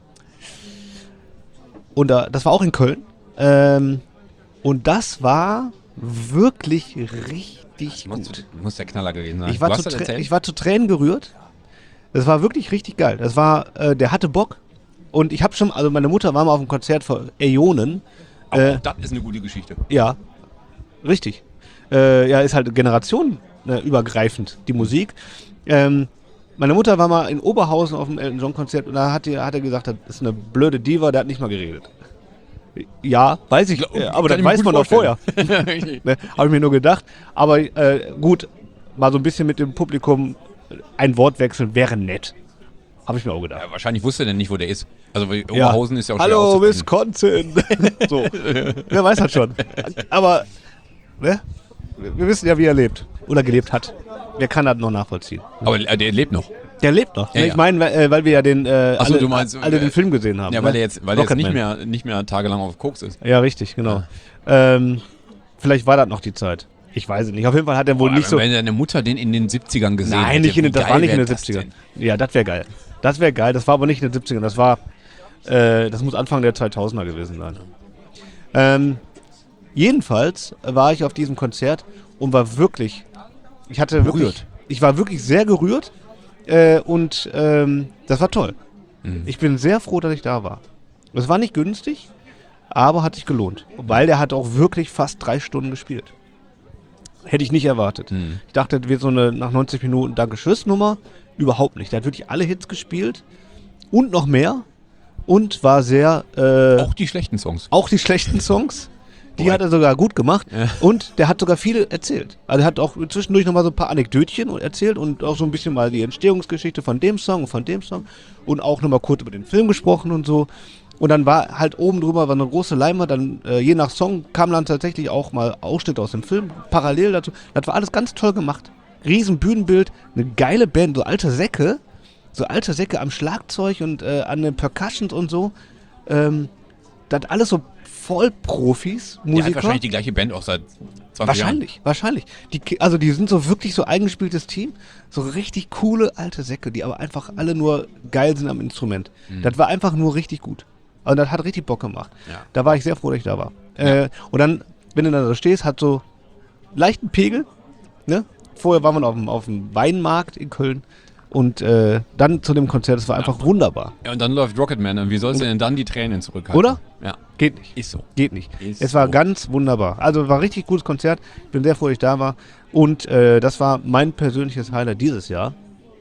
Und da, das war auch in Köln. Ähm, und das war wirklich richtig Muss, gut. muss der Knaller gewesen sein. Ich war, du zu hast das Trä- erzählt? ich war zu Tränen gerührt. Das war wirklich richtig geil. Das war, äh, der hatte Bock. Und ich habe schon, also meine Mutter war mal auf einem Konzert vor Äonen. Aber Äh, auch das ist eine gute Geschichte. ja, richtig. Äh, ja, ist halt generationenübergreifend, die Musik. Ähm, meine Mutter war mal in Oberhausen auf dem Elton John Konzert und da hat, die, hat er gesagt, das ist eine blöde Diva, der hat nicht mal geredet. Ja, weiß ich, äh, aber das Kann ich mir weiß gut man doch vorher. vorstellen. Ne, habe ich mir nur gedacht. Aber äh, gut, mal so ein bisschen mit dem Publikum ein Wort wechseln wäre nett. Habe ich mir auch gedacht. Ja, wahrscheinlich wusste er denn nicht, wo der ist. Also weil Ja. Oberhausen ist ja auch schwer Hallo, auszufinden. Wisconsin. So, wer weiß das schon. Aber, ne? Wir wissen ja, wie er lebt. Oder gelebt hat. Wer kann das noch nachvollziehen? Aber äh, der lebt noch. Der lebt noch. Ja, Ne, ja. Ich meine, weil, äh, weil wir ja den, äh, Ach so, alle, du meinst, alle äh, den Film gesehen haben. Ja, ne? weil er jetzt, weil er jetzt nicht Rocketman. mehr, nicht mehr tagelang auf Koks ist. Ja, richtig, genau. Ähm, vielleicht war das noch die Zeit. Ich weiß es nicht. Auf jeden Fall hat er wohl Boah, nicht so... Wenn deine Mutter den in den siebzigern gesehen Nein, hätte, nicht in den, wie das geil war nicht in wär den das siebzigern. denn? Ja, das wäre geil. Das wäre geil. Das war aber nicht in den siebzigern. Das war, äh, das muss Anfang der zweitausender gewesen sein. Ähm, jedenfalls war ich auf diesem Konzert und war wirklich, ich hatte wirklich, Gerührt. ich war wirklich sehr gerührt äh, und ähm, das war toll. Mhm. Ich bin sehr froh, dass ich da war. Es war nicht günstig, aber hat sich gelohnt, weil der hat auch wirklich fast drei Stunden gespielt. Hätte ich nicht erwartet. Mhm. Ich dachte, das wird so eine nach neunzig Minuten Danke-Tschüss-Nummer. Überhaupt nicht. Der hat wirklich alle Hits gespielt und noch mehr und war sehr, äh, Auch die schlechten Songs. auch die schlechten Songs, die Boah. hat er sogar gut gemacht Ja. und der hat sogar viele erzählt. Also er hat auch zwischendurch nochmal so ein paar Anekdötchen erzählt und auch so ein bisschen mal die Entstehungsgeschichte von dem Song und von dem Song und auch nochmal kurz über den Film gesprochen und so. Und dann war halt oben drüber war eine große Leinwand, dann äh, je nach Song kam dann tatsächlich auch mal Ausschnitte aus dem Film, parallel dazu. Das war alles ganz toll gemacht. Riesen Bühnenbild, eine geile Band, so alte Säcke, so alte Säcke am Schlagzeug und äh, an den Percussions und so. Ähm, das alles so Vollprofis, Der hat Musiker. wahrscheinlich die gleiche Band auch seit zwanzig Wahrscheinlich, wahrscheinlich. Die, Ki- also die sind so wirklich so eingespieltes Team, so richtig coole alte Säcke, die aber einfach alle nur geil sind am Instrument. Mhm. Das war einfach nur richtig gut. Und das hat richtig Bock gemacht. Ja. Da war ich sehr froh, dass ich da war. Äh, und dann, wenn du da so stehst, hat so leichten Pegel. Ne? Vorher war man auf dem, auf dem Weinmarkt in Köln. Und äh, dann zu dem Konzert, das war einfach wunderbar. Ja, und dann läuft Rocketman. Und wie sollst du denn dann die Tränen zurückhalten? Oder? Ja, Geht nicht. ist so. Geht nicht. Ist Es war so. ganz wunderbar. Also war ein richtig gutes Konzert. Ich bin sehr froh, dass ich da war. Und äh, das war mein persönliches Highlight dieses Jahr.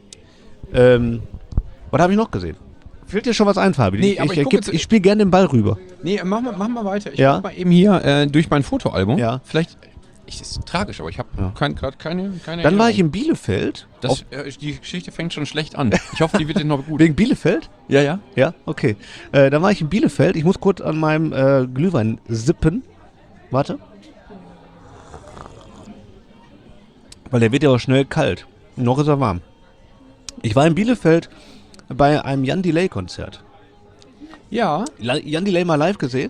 Ähm, was habe ich noch gesehen? Fällt dir schon was ein, Fabi? Nee, ich aber ich ich, guck geb- jetzt- ich spiele gerne den Ball rüber. Nee, mach mal, mach mal weiter. Ich Ja. guck mal eben hier äh, durch mein Fotoalbum. Ja. Vielleicht Ich, das ist tragisch, aber ich habe Ja. kein, gerade keine, keine Dann war ich Erinnerung. in Bielefeld. Das, äh, die Geschichte fängt schon schlecht an. Ich hoffe, die wird noch gut. Wegen Bielefeld? Ja, ja. Ja, okay. Äh, dann war ich in Bielefeld. Ich muss kurz an meinem äh, Glühwein sippen. Warte. Weil der wird ja auch schnell kalt. Noch ist er warm. Ich war in Bielefeld bei einem Jan Delay-Konzert. Ja. La- Jan Delay mal live gesehen?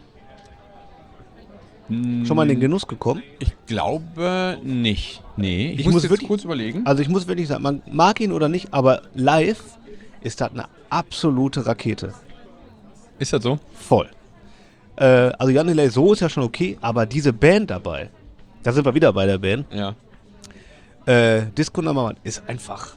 Schon mal in den Genuss gekommen? Ich glaube nicht. Nee, ich, Ich muss, muss jetzt wirklich- kurz überlegen. Also ich muss wirklich sagen, man mag ihn oder nicht, aber live ist das eine absolute Rakete. Ist das so? Voll. Äh, also Jan Delay so ist ja schon okay, aber diese Band dabei, da sind wir wieder bei der Band, Ja. äh, Disco Number One ist einfach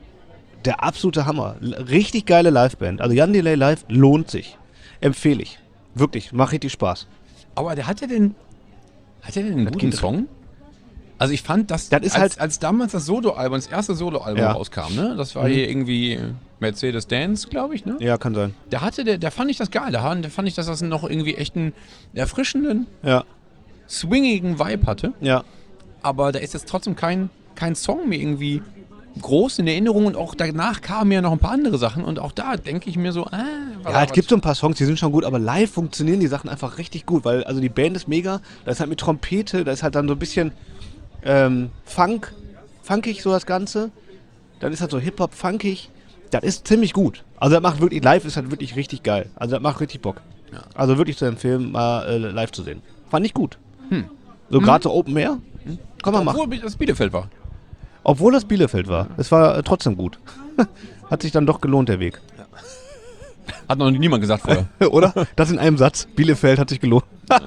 der absolute Hammer. L- Richtig geile Liveband. Also Jan Delay live lohnt sich. Empfehle ich. Wirklich, macht richtig Spaß. Aber der hatte den. Hat er denn einen guten geht- Song? Also ich fand, dass Das ist als, halt- als damals das Soloalbum, das erste Soloalbum Ja. rauskam, ne? Das war Mhm. hier irgendwie Mercedes Dance, glaube ich, ne? Ja, kann sein. Da hatte der, da fand ich das geil. Da, da fand ich, dass das noch irgendwie echt einen erfrischenden, Ja, swingigen Vibe hatte. ja. Aber da ist jetzt trotzdem kein, kein Song mir irgendwie groß in Erinnerung und auch danach kamen ja noch ein paar andere Sachen und auch da denke ich mir so, ah, war Ja, da es was- gibt so ein paar Songs, die sind schon gut, aber live funktionieren die Sachen einfach richtig gut, weil also die Band ist mega, da ist halt mit Trompete, da ist halt dann so ein bisschen ähm, Funk, funkig so das Ganze, dann ist halt so Hip-Hop funkig, das ist ziemlich gut. Also das macht wirklich, live ist halt wirklich richtig geil, also das macht richtig Bock. Ja. Also wirklich zu empfehlen, mal äh, live zu sehen. Fand ich gut. Hm. So gerade so Open Air, kann man machen. Obwohl das Bielefeld war. Obwohl das Bielefeld war, es war äh, trotzdem gut. Hat sich dann doch gelohnt, der Weg. Hat noch niemand gesagt vorher. Oder? Das in einem Satz. Bielefeld hat sich gelohnt.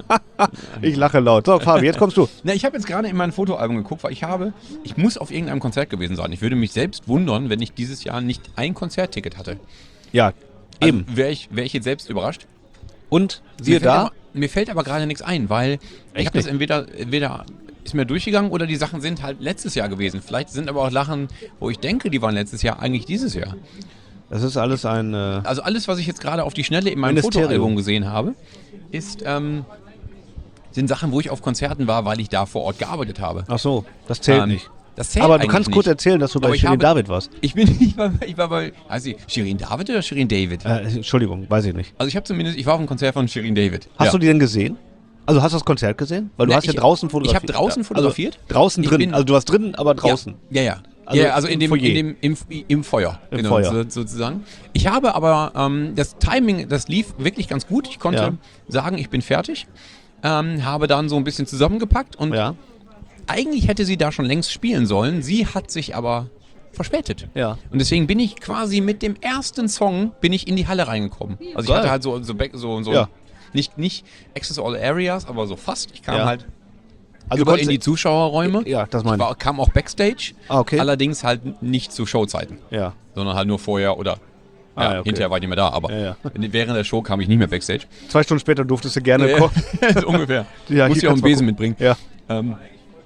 Ich lache laut. So, Fabi, jetzt kommst du. Na, ich habe jetzt gerade in mein Fotoalbum geguckt, weil ich habe, ich muss auf irgendeinem Konzert gewesen sein. Ich würde mich selbst wundern, wenn ich dieses Jahr nicht ein Konzertticket hatte. Ja, Also eben. Wäre ich, wär ich jetzt selbst überrascht. Und siehe mir fällt da, Aber, mir fällt aber gerade nichts ein, weil ich Echt habe das nicht? entweder, entweder ist mir durchgegangen oder die Sachen sind halt letztes Jahr gewesen. Vielleicht sind aber auch Sachen, wo ich denke, die waren letztes Jahr, eigentlich dieses Jahr. das ist alles ein. Äh, Also alles, was ich jetzt gerade auf die Schnelle in meinem Ministerium. Fotoalbum gesehen habe, ist, ähm, sind Sachen, wo ich auf Konzerten war, weil ich da vor Ort gearbeitet habe. ach so, das zählt Ähm, nicht. Das zählt Aber du eigentlich kannst nicht. kurz erzählen, dass du bei Aber ich Shirin habe- David warst. Ich bin, ich war, ich war bei, also Shirin David oder Shirin David? Äh, Entschuldigung, weiß ich nicht. Also ich habe zumindest, ich war auf einem Konzert von Shirin David. Hast ja. du die denn gesehen? Also hast du das Konzert gesehen? Weil du Na, hast ja ich- draußen ich fotografiert. hab draußen Ja. fotografiert. Also draußen Ich drin. bin- Also du warst drin, aber draußen. Ja, ja. Ja, Also ja, also in im dem, Foyer. in dem im, im Feuer. Im genau, Feuer. So, sozusagen. Ich habe aber ähm, das Timing, das lief wirklich ganz gut. Ich konnte Ja. sagen, ich bin fertig. Ähm, habe dann so ein bisschen zusammengepackt und Ja. eigentlich hätte sie da schon längst spielen sollen. Sie hat sich aber verspätet. Ja. Und deswegen bin ich quasi mit dem ersten Song bin ich in die Halle reingekommen. Also ich Geil. hatte halt so so, back, so, so Ja. nicht nicht Access All Areas, aber so fast. Ich kam Ja. halt Also über konntest- in die Zuschauerräume. Ja, das Ich meine ich. war, kam auch Backstage. Ah, okay. Allerdings halt nicht zu Showzeiten, Ja. sondern halt nur vorher oder Ah, ja, ja, okay. hinterher war ich nicht mehr da. Aber Ja, ja. während der Show kam ich nicht mehr Backstage. Zwei Stunden später durftest du gerne kommen. so ungefähr. Ja, Muss hier ja auch einen kannst du mal Besen gucken. mitbringen. Ja. Ähm,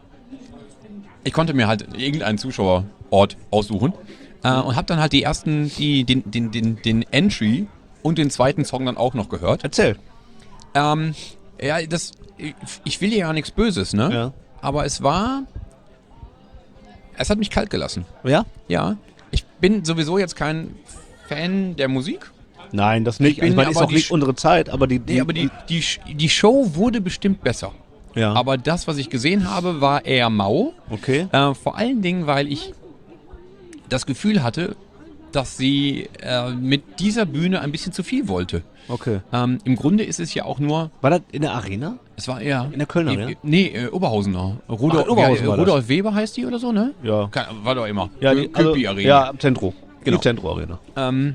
ich konnte mir halt irgendeinen Zuschauerort aussuchen äh, und habe dann halt die ersten, die, den, den, den, den Entry und den zweiten Song dann auch noch gehört. Erzähl. Ähm, ja, das, ich, ich will ja nichts Böses, ne? Ja. Aber es war, es hat mich kalt gelassen. Ja? Ja, ich bin sowieso jetzt kein Fan der Musik. Nein, das nicht. Ich bin Also, ich meine, ist aber auch die nicht Sch- unsere Zeit, aber die. die Nee, aber die, die, Sch- die Show wurde bestimmt besser. ja. Aber das, was ich gesehen habe, war eher mau. Okay. Äh, vor allen Dingen, weil ich das Gefühl hatte, dass sie äh, mit dieser Bühne ein bisschen zu viel wollte. Okay. Ähm, Im Grunde ist es ja auch nur, War das in der Arena? es war eher... In der Kölner, äh, ja? Nee, äh, Oberhausener. Rudolf, Ach, in Oberhausen ja, war das. Rudolf Weber heißt die oder so, ne? Ja. Keine, war doch immer. Ja, Kö- die, also, Köpi Arena. ja, am Zentro. Genau. Die Zentro Arena. Ähm,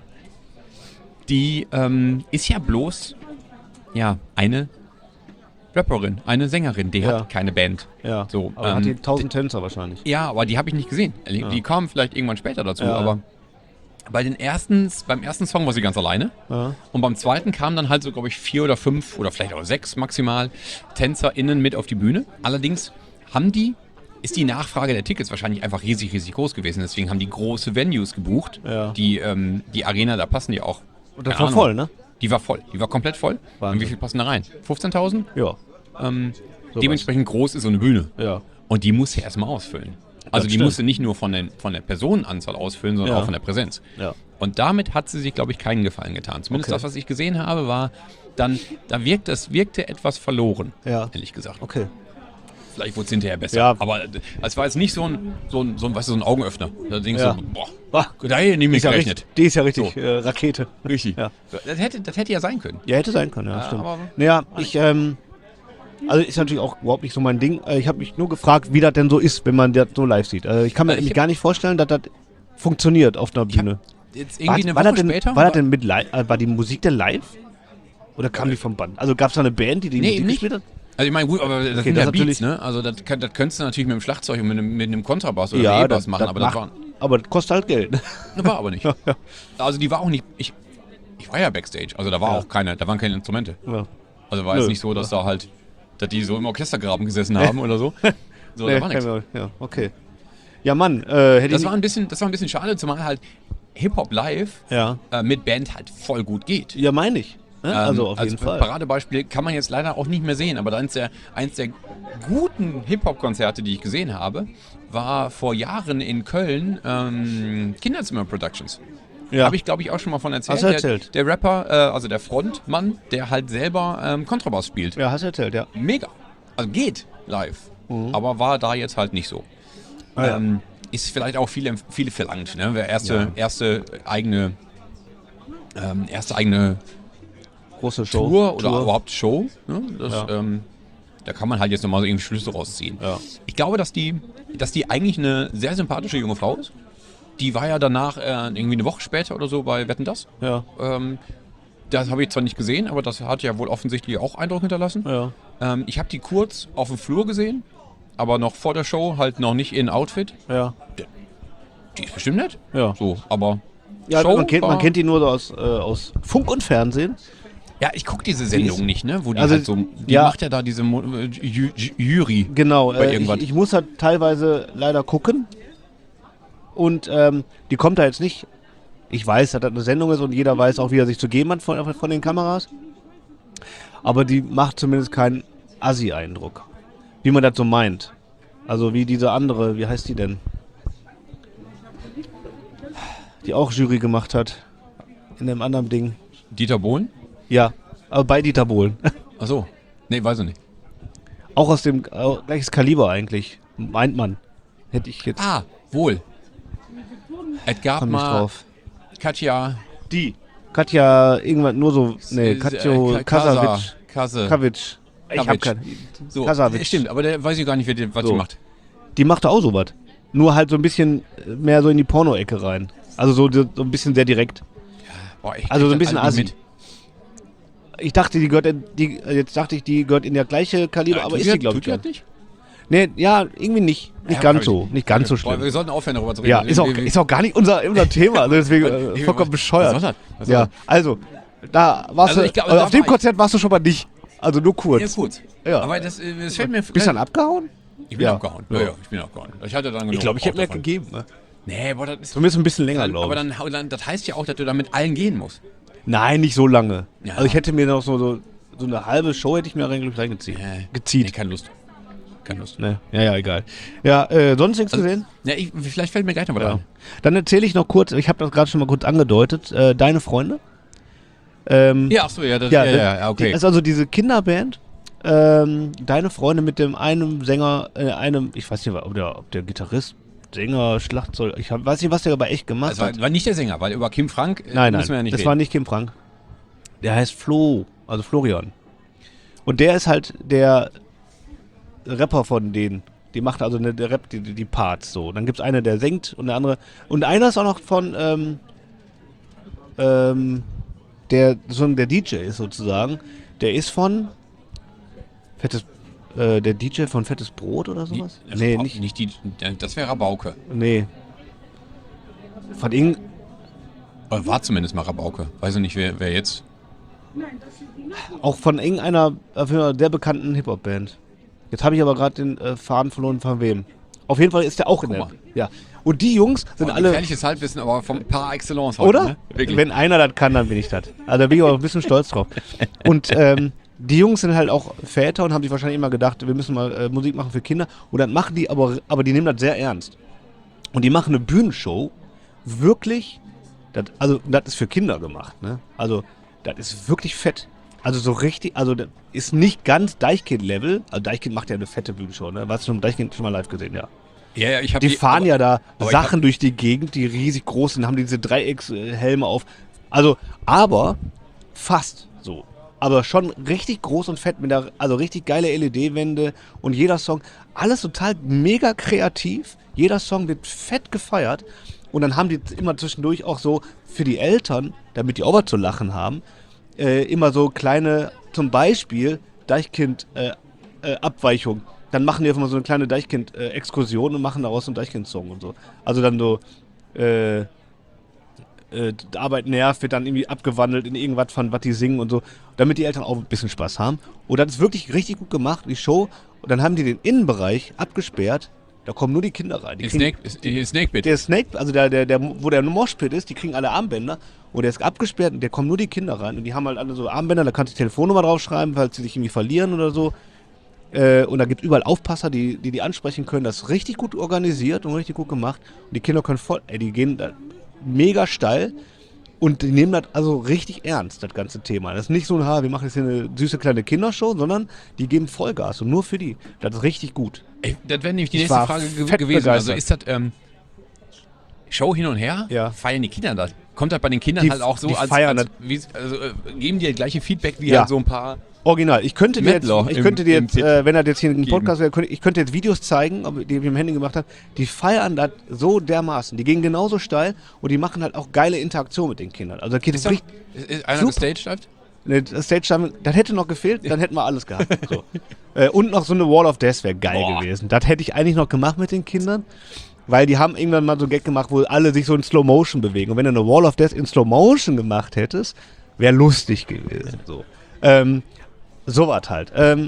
die ähm, ist ja bloß ja eine Rapperin, eine Sängerin, die Ja. hat keine Band. Ja. So, aber ähm, hat die tausend Tänzer wahrscheinlich. Ja, aber die habe ich nicht gesehen. Die, die kamen vielleicht irgendwann später dazu, Ja. aber bei den ersten, beim ersten Song war sie ganz alleine. Ja. Und beim zweiten kamen dann halt so, glaube ich, vier oder fünf oder vielleicht auch sechs maximal TänzerInnen mit auf die Bühne. Allerdings haben die, ist die Nachfrage der Tickets wahrscheinlich einfach riesig, riesig groß gewesen. Deswegen haben die große Venues gebucht. Ja. Die, ähm, die Arena, da passen die auch. Und das keine war Ahnung. voll, ne? Die war voll. Die war komplett voll. Wahnsinn. Und wie viel passen da rein? fünfzehntausend? Ja. Ähm, dementsprechend groß ist so eine Bühne. Ja. Und die musst du erstmal ausfüllen. Also Das die stimmt. musst du nicht nur von, den, von der Personenanzahl ausfüllen, sondern Ja. auch von der Präsenz. Ja. Und damit hat sie sich, glaube ich, keinen Gefallen getan. Zumindest Okay. das, was ich gesehen habe, war dann, da wirkt, das wirkte etwas verloren, Ja. ehrlich gesagt. Okay. Vielleicht wurde es hinterher besser. Ja. Aber es war jetzt nicht so ein, so ein, so ein, weißt du, so ein Augenöffner. Da denkst Ja. du, boah, Ah, da hätte ich nicht die mit ist ja gerechnet. richtig, die ist ja richtig So. äh, Rakete. Richtig. Ja. Das, hätte, das hätte ja sein können. Ja, hätte sein können, ja, Ja, stimmt. aber- Naja, ich, ähm, also ist natürlich auch überhaupt nicht so mein Ding. Äh, Ich habe mich nur gefragt, wie das denn so ist, wenn man das so live sieht. Äh, Ich kann mir Äh, ich nämlich hab- gar nicht vorstellen, dass das funktioniert auf einer Ich hab Bühne. jetzt War, irgendwie eine war, Woche das denn, später. war das denn mit live, äh, war die Musik denn live? Oder kam die vom Band? Also gab es da eine Band, die die Nee, Musik eben nicht. gespielt hat? Also ich meine, gut, aber das Okay, sind das ja natürlich- Beats, ne? Also das, kann, das könntest du natürlich mit dem Schlagzeug und mit einem, mit einem Kontrabass oder Ja, einem E-Bass das- machen, das aber macht- das war, Aber das kostet halt Geld. das war aber nicht. Also die war auch nicht, ich, ich war ja Backstage, also da war Ja. auch keine, da waren keine Instrumente. Ja. Also war Nö. jetzt nicht so, dass da halt, dass die so im Orchestergraben gesessen haben oder so. So, Nee, da war nichts. kein- ja, okay. Ja, Mann, äh, hätte Das ich war ein bisschen, das war ein bisschen schade, zumal halt Hip-Hop live Ja, äh, mit Band halt voll gut geht. ja meine ich. Ne? Ähm, Also auf als jeden Fall. Paradebeispiel kann man jetzt leider auch nicht mehr sehen, aber eins der, eins der guten Hip-Hop-Konzerte, die ich gesehen habe, war vor Jahren in Köln ähm, Kinderzimmer Productions. Ja. Habe ich, glaube ich, auch schon mal von erzählt. Hast du erzählt? Der, der Rapper, äh, also der Frontmann, der halt selber ähm, Kontrabass spielt. Ja, hast du erzählt, ja. Mega. Also geht live. Aber war da jetzt halt nicht so. Mhm. Ah, ja. ähm, ist vielleicht auch viele, viele verlangt. Ne? Wer erste, Ja. erste eigene ähm, erste eigene Große Show. Tour oder überhaupt Show. Ne? Das, Ja. ähm, da kann man halt jetzt nochmal so irgendwie Schlüsse rausziehen. Ja. Ich glaube, dass die, dass die eigentlich eine sehr sympathische junge Frau ist. Die war ja danach äh, irgendwie eine Woche später oder so bei Wetten, dass? Ja, Ähm, das habe ich zwar nicht gesehen, aber das hat ja wohl offensichtlich auch Eindruck hinterlassen. ja. Ähm, ich habe die kurz auf dem Flur gesehen, aber noch vor der Show, halt noch nicht in Outfit. Ja. Die ist bestimmt nett. Ja. So, aber Ja, Show man kennt, man war- kennt die nur so aus, äh, aus Funk und Fernsehen. Ja, ich gucke diese Sendung ist- nicht, ne? Wo die also, halt so, die ja. macht ja da diese Mo äh, Ju Ju Jury. Genau, Bei äh, irgendwas. ich, ich muss halt teilweise leider gucken. Und ähm, die kommt da jetzt nicht. Ich weiß, dass das eine Sendung ist und jeder weiß auch, wie er sich zu geben hat von, von den Kameras. Aber die macht zumindest keinen Assi-Eindruck. Wie man das so meint. Also wie diese andere, wie heißt die denn? Die auch Jury gemacht hat. In einem anderen Ding. Dieter Bohlen? Ja, aber bei Dieter Bohlen. Ach so. Nee, weiß ich nicht. Auch aus dem äh, gleiches Kaliber eigentlich. Meint man. Hätte ich jetzt. Ah, wohl. Es gab Komm nicht mal drauf. Katja. Die. Katja, irgendwann nur so. Nee, äh, Katjo äh, Kasa- Kasawitsch. Kasse. Kavic. Ich hab Kavic. keinen. So, Kasawitsch. stimmt, aber der weiß ich gar nicht, wer die, was So. die macht. Die macht auch sowas. Nur halt so ein bisschen mehr so in die Porno-Ecke rein. Also so, so ein bisschen sehr direkt. Boah, ich Also krieg so ein das bisschen alles Assi. nicht Ich dachte, die gehört in die. Jetzt dachte ich, die gehört in der gleiche Kaliber, mit. aber Tut ist die sie, das- glaube ich. tut die gar das nicht? Nee, ja, irgendwie nicht. Nicht Ja, ganz hab so. ich- Nicht ganz so Boah, wir schlimm. sollten aufhören, darüber zu reden. Ja, ist auch, ist auch gar nicht unser, unser Thema. Also deswegen äh, Ich- vollkommen was bescheuert. soll das? Was soll Ja, das? also, da warst Also du. ich glaub, also da auf dem war ich- Konzert warst du schon mal nicht. Also nur kurz. Ja, kurz. Ja. Aber das, äh, das fällt mir... Bist du dann abgehauen? Ich bin Ja. abgehauen. Ja, Ja. ja, ich bin abgehauen. Ich hatte dann genug Ich glaube, ich hätte mehr davon. gegeben. Ne? Nee, boah, das ist... Zumindest ein bisschen länger, Dann, glaube aber ich. dann, dann, das heißt ja auch, dass du da mit allen gehen musst. Nein, nicht so lange. Ja. Also ich hätte mir noch so, so, so eine halbe Show hätte ich mir eigentlich reingezogen. Nee, nee, Gezieht. keine Lust. Keine Lust. Ne? Ja, ja, egal. Ja, äh, sonst nichts Also, gesehen? Ja, ich, vielleicht fällt mir gleich noch was Ja. ein. Dann erzähle ich noch kurz, ich habe das gerade schon mal kurz angedeutet, äh, Deine Freunde. Ähm, Ja, achso, ja, das, ja, ja, das- ja, ja, okay. Das ist also diese Kinderband. Ähm, Deine Freunde mit dem einen Sänger, äh, einem, ich weiß nicht, ob der, ob der Gitarrist, Sänger, Schlagzeug, ich hab, weiß nicht, was der aber echt gemacht Das war, hat. war nicht der Sänger, weil über Kim Frank äh, Nein, nein, müssen wir ja nicht das reden. war nicht Kim Frank. Der heißt Flo, also Florian. Und der ist halt der Rapper von denen. Die macht also eine, der Rap, die, die die Parts so. Dann gibt es eine, der singt und der andere. Und einer ist auch noch von, ähm, ähm, der, so der D J ist sozusagen. Der ist von Fettes, äh, der D J von Fettes Brot oder Die- sowas? also nee, Rab- nicht, nicht die, das wäre Rabauke. nee. Von irgend, Oder war zumindest mal Rabauke. Weiß ich nicht, wer, wer jetzt. auch von irgendeiner auf jeden Fall sehr bekannten Hip-Hop-Band. Jetzt habe ich aber gerade den äh, Faden verloren, von wem. Auf jeden Fall ist der auch in Guck der. mal. Ja. Und die Jungs sind Boah, alle. gefährliches Halbwissen, aber vom par excellence heute, Oder? Ne? Wirklich. Wenn einer das kann, dann bin ich das. Also da bin ich auch ein bisschen stolz drauf. Und ähm, die Jungs sind halt auch Väter und haben sich wahrscheinlich immer gedacht, wir müssen mal äh, Musik machen für Kinder. Und dann machen die, aber, aber die nehmen das sehr ernst. Und die machen eine Bühnenshow, wirklich, das, also das ist für Kinder gemacht, ne? Also das ist wirklich fett. Also so richtig, also das ist nicht ganz Deichkind-Level. Also Deichkind macht ja eine fette Bühnenshow, ne? Warst du schon Deichkind schon mal live gesehen, ja. Ja, ja, ich hab Die fahren aber, ja da aber Sachen durch die Gegend, die riesig groß sind, haben diese Dreieckshelme auf. Also, aber fast so. Aber schon richtig groß und fett, mit der, also richtig geile L E D-Wände und jeder Song, alles total mega kreativ. Jeder Song wird fett gefeiert. Und dann haben die immer zwischendurch auch so für die Eltern, damit die auch was zu lachen haben, äh, immer so kleine, zum Beispiel Deichkind-Abweichung. Äh, äh, dann machen die einfach mal so eine kleine Deichkind-Exkursion und machen daraus einen Deichkind-Song und so. Also dann so, äh, äh, Arbeit nervt, wird dann irgendwie abgewandelt in irgendwas von, was die singen und so, damit die Eltern auch ein bisschen Spaß haben. Und das ist wirklich richtig gut gemacht, die Show. Und dann haben die den Innenbereich abgesperrt, da kommen nur die Kinder rein. Die Snake, Snake Pit. Der Snake, also der, der, der, wo der Moshpit ist, die kriegen alle Armbänder und der ist abgesperrt und der kommen nur die Kinder rein. Und die haben halt alle so Armbänder, da kannst du die Telefonnummer draufschreiben, falls sie sich irgendwie verlieren oder so. Äh, und da gibt es überall Aufpasser, die, die die ansprechen können. Das ist richtig gut organisiert und richtig gut gemacht. Und die Kinder können voll, ey, die gehen da mega steil und die nehmen das also richtig ernst, das ganze Thema. Das ist nicht so ein, ha, wir machen jetzt hier eine süße kleine Kindershow, sondern die geben Vollgas und nur für die. Das ist richtig gut. Ey, das wäre nämlich die Ich nächste war Frage ge fett gewesen. Also begeistert. ist das ähm, Show hin und her? Ja. Feiern die Kinder das? Kommt das bei den Kindern Die- halt auch so, die als, feiern als wie, also, äh, geben die das gleiche Feedback wie Ja. halt so ein paar. Original. Ich könnte dir jetzt, Mettler ich im- könnte dir im jetzt Pit äh, wenn er jetzt hier einen geben. Podcast wäre, könnte, ich könnte jetzt Videos zeigen, ob, die wir im Handy gemacht haben. Die feiern das so dermaßen. Die gehen genauso steil und die machen halt auch geile Interaktion mit den Kindern. Also da geht es Ist, das, richtig. ist ist einer Super. gestaged hat? Ne, das Stage Time, das hätte noch gefehlt, dann hätten wir alles gehabt. So. äh, und noch so eine Wall of Death wäre geil Boah. gewesen. Das hätte ich eigentlich noch gemacht mit den Kindern, weil die haben irgendwann mal so einen Gag gemacht, wo alle sich so in Slow Motion bewegen. Und wenn du eine Wall of Death in Slow Motion gemacht hättest, wäre lustig gewesen. So, ähm, sowas halt. Ähm,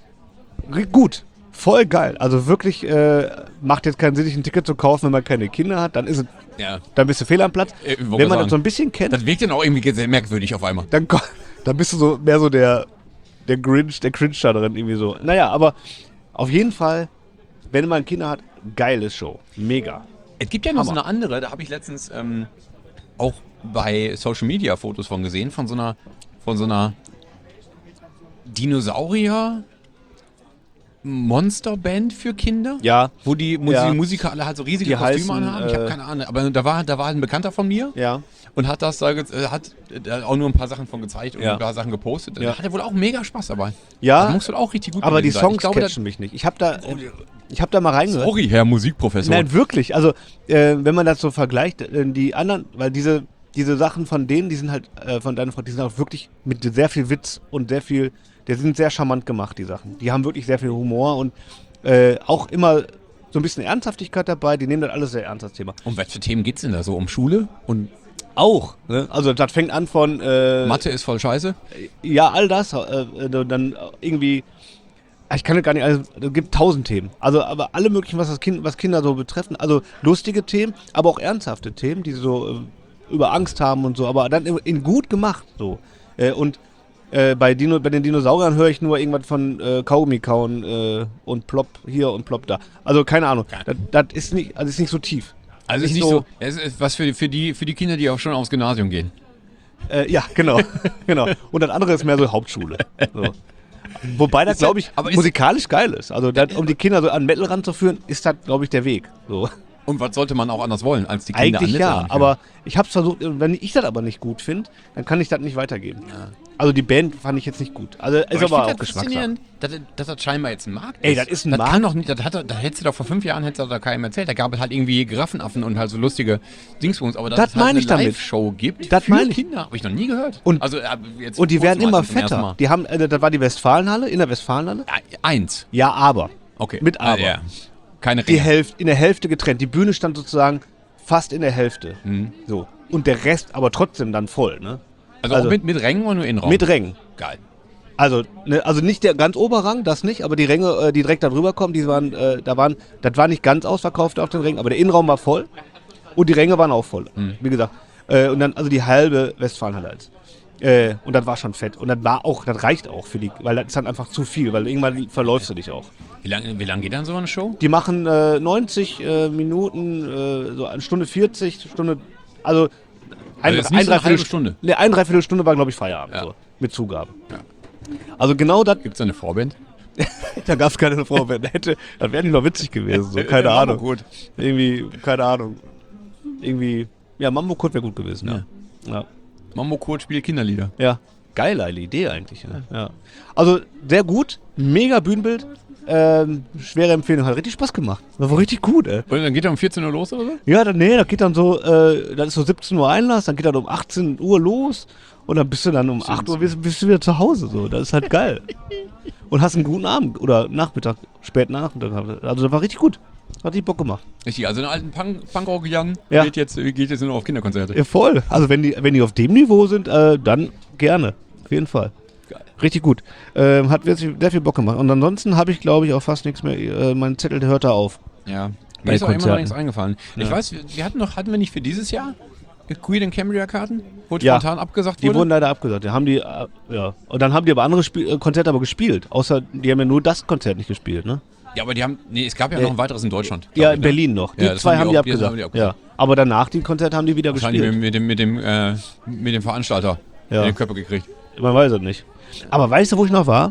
gut, voll geil. Also wirklich äh, macht jetzt keinen Sinn, sich ein Ticket zu kaufen, wenn man keine Kinder hat. Dann ist es, Ja. dann bist du fehl am Platz. Äh, ich wollte wenn man sagen. das so ein bisschen kennt, Das wirkt dann auch irgendwie sehr merkwürdig auf einmal. dann, ko- dann bist du so mehr so der, der Grinch, der Cringe da drin irgendwie so. Naja, aber auf jeden Fall, wenn man Kinder hat, geile Show. Mega. Es gibt ja noch so Hammer. eine andere, da habe ich letztens ähm, auch bei Social Media Fotos von gesehen, von so einer, von so einer Dinosaurier Monsterband für Kinder. Ja. Wo die, Mus Ja. die Musiker alle halt so riesige Die Kostüme heißen, anhaben. Ich habe äh, keine Ahnung. Aber da war, da war halt ein Bekannter von mir Ja. und hat das da ge- äh, hat äh, auch nur ein paar Sachen von gezeigt und Ja. ein paar Sachen gepostet. Ja. Da hat er wohl auch mega Spaß dabei. Ja, Das muss wohl auch richtig gut aber die gewesen sein. Songs Ich glaube, catchen mich nicht. Ich habe da, ich hab da mal das, reingehört. sorry, Herr Musikprofessor. Nein, wirklich. Also, äh, wenn man das so vergleicht, äh, die anderen, weil diese, diese Sachen von denen, die sind halt, äh, von deiner Frau, die sind auch wirklich mit sehr viel Witz und sehr viel, die sind sehr charmant gemacht, die Sachen. Die haben wirklich sehr viel Humor und äh, auch immer so ein bisschen Ernsthaftigkeit dabei. Die nehmen das alles sehr ernst, das Thema. Um was für Themen geht's denn da so? Um Schule? Und Auch, ne? Also das fängt an von äh, Mathe ist voll scheiße? ja, all das, äh, äh, dann irgendwie, ich kann das gar nicht alles, es gibt tausend Themen. Also, aber alle möglichen, was das Kind, was Kinder so betreffen, also lustige Themen, aber auch ernsthafte Themen, die so äh, über Angst haben und so, aber dann in, in gut gemacht, so. Äh, und äh, bei, Dino, bei den Dinosauriern höre ich nur irgendwas von äh, Kaugummi kauen äh, und plopp hier und plopp da. Also keine Ahnung, das, das ist nicht, also ist nicht so tief. Also ist nicht so, es ist was für, für, die, für die Kinder, die auch schon aufs Gymnasium gehen. Äh, ja, genau, genau. Und das andere ist mehr so Hauptschule. So. Wobei das, Ist ja- glaube ich, aber ist- musikalisch geil ist. Also, das, um die Kinder so an Metal ranzuführen, ist das, glaube ich, der Weg. So. Und was sollte man auch anders wollen, als die Kinder Eigentlich an ja, Metal ranführen? aber ich habe es versucht, wenn ich das aber nicht gut finde, dann kann ich das nicht weitergeben. Also, die Band fand ich jetzt nicht gut. Also, ist ich aber find auch das Geschmackssache. faszinierend, dass, dass das scheinbar jetzt ein Markt ist. Ey, das ist ein das Markt. Kann doch nicht, das, hat, das hättest du doch vor fünf Jahren hättest du da keinem erzählt. Da gab es halt irgendwie Giraffenaffen und halt so lustige Dingsbums. Aber dass Das es halt meine eine ich damit. Live-Show gibt Das für meine ich. Kinder, habe ich noch nie gehört. Und- also, äh, jetzt Und die vor werden kurzem immer halt zum ersten fetter. Mal. Die haben, äh, das war die Westfalenhalle, in der Westfalenhalle. Ja, eins. Ja, aber. Okay. Mit Ah, aber. ja. Keine Die Ringe. Hälfte, in der Hälfte getrennt. Die Bühne stand sozusagen fast in der Hälfte. Mhm. So. Und der Rest aber trotzdem dann voll, ne? Also, also- auch mit, mit Rängen und nur Innenraum? Mit Rängen. Geil. Also, ne, also nicht der ganz Oberrang, das nicht, aber die Ränge, äh, die direkt da drüber kommen, die waren, äh, da waren, das war nicht ganz ausverkauft auf den Rängen, aber der Innenraum war voll und die Ränge waren auch voll, Mhm. wie gesagt. Äh, und dann, also die halbe Westfalenhalle als. Äh, und das war schon fett. Und das war auch, das reicht auch für die, weil das ist dann einfach zu viel, weil irgendwann verläufst du dich auch. Wie lange wie lang geht dann so eine Show? Die machen äh, neunzig äh, Minuten, äh, so eine Stunde vierzig, Stunde, also ein, Also jetzt nicht ein, so eine Dreiviertel halbe Stunde. Ne, ein Dreiviertelstunde war, glaube ich, Feierabend, Ja. so, mit Zugaben. Ja. Also genau das, Gibt es da eine Vorband? da gab es keine Vorband. Hätte, das wäre nicht noch witzig gewesen, so, keine Ja, Ahnung. gut. Irgendwie, keine Ahnung. Irgendwie, ja, Mambo Kurt wäre gut gewesen, ja. Ja. Mambo Kurt spielt Kinderlieder. ja. Geile Idee eigentlich, ne? Ja. Also sehr gut, mega Bühnenbild, ähm, schwere Empfehlung, hat richtig Spaß gemacht. Das war richtig gut, ey. Und dann geht er um vierzehn Uhr los oder so? Ja, dann, nee, das geht dann so, äh, das ist so siebzehn Uhr Einlass, dann geht dann um achtzehn Uhr los und dann bist du dann um acht Uhr bist, bist du wieder zu Hause, so. Das ist halt geil. Und hast einen guten Abend oder Nachmittag, späten Nachmittag. Also das war richtig gut. Hat richtig Bock gemacht. Richtig, also einen alten Punk Punkrock-Jan Ja. geht, jetzt, geht jetzt nur auf Kinderkonzerte. Ja, voll. Also wenn die, wenn die auf dem Niveau sind, äh, dann gerne. Auf jeden Fall. Geil. Richtig gut. Ähm, hat wirklich sehr viel Bock gemacht. Und ansonsten habe ich, glaube ich, auch fast nichts mehr. Äh, mein Zettel, der hört da auf. Ja, Bei mir ist auch immer noch Konzerten. nichts eingefallen. Ich Ja. weiß, wir, wir hatten noch, hatten wir nicht für dieses Jahr Queen and Cambria Karten? Wo Ja. spontan abgesagt Die wurde? wurden leider abgesagt. Die haben die, äh, ja. Und dann haben die aber andere Spiel äh, Konzerte aber gespielt. Außer, die haben ja nur das Konzert nicht gespielt, ne? Ja, aber die haben, nee, es gab ja Äh, noch ein weiteres in Deutschland. glaub Ja, ich, in ne? Berlin noch. Die Ja, das zwei haben haben die die, auch- die abgesagt. haben die abgesagt. Ja. Aber danach die Konzerte haben die wieder Wahrscheinlich gespielt. mit, mit, dem, mit, dem, äh, mit dem Veranstalter Ja. in den Körper gekriegt. Man weiß es nicht. Aber weißt du, wo ich noch war?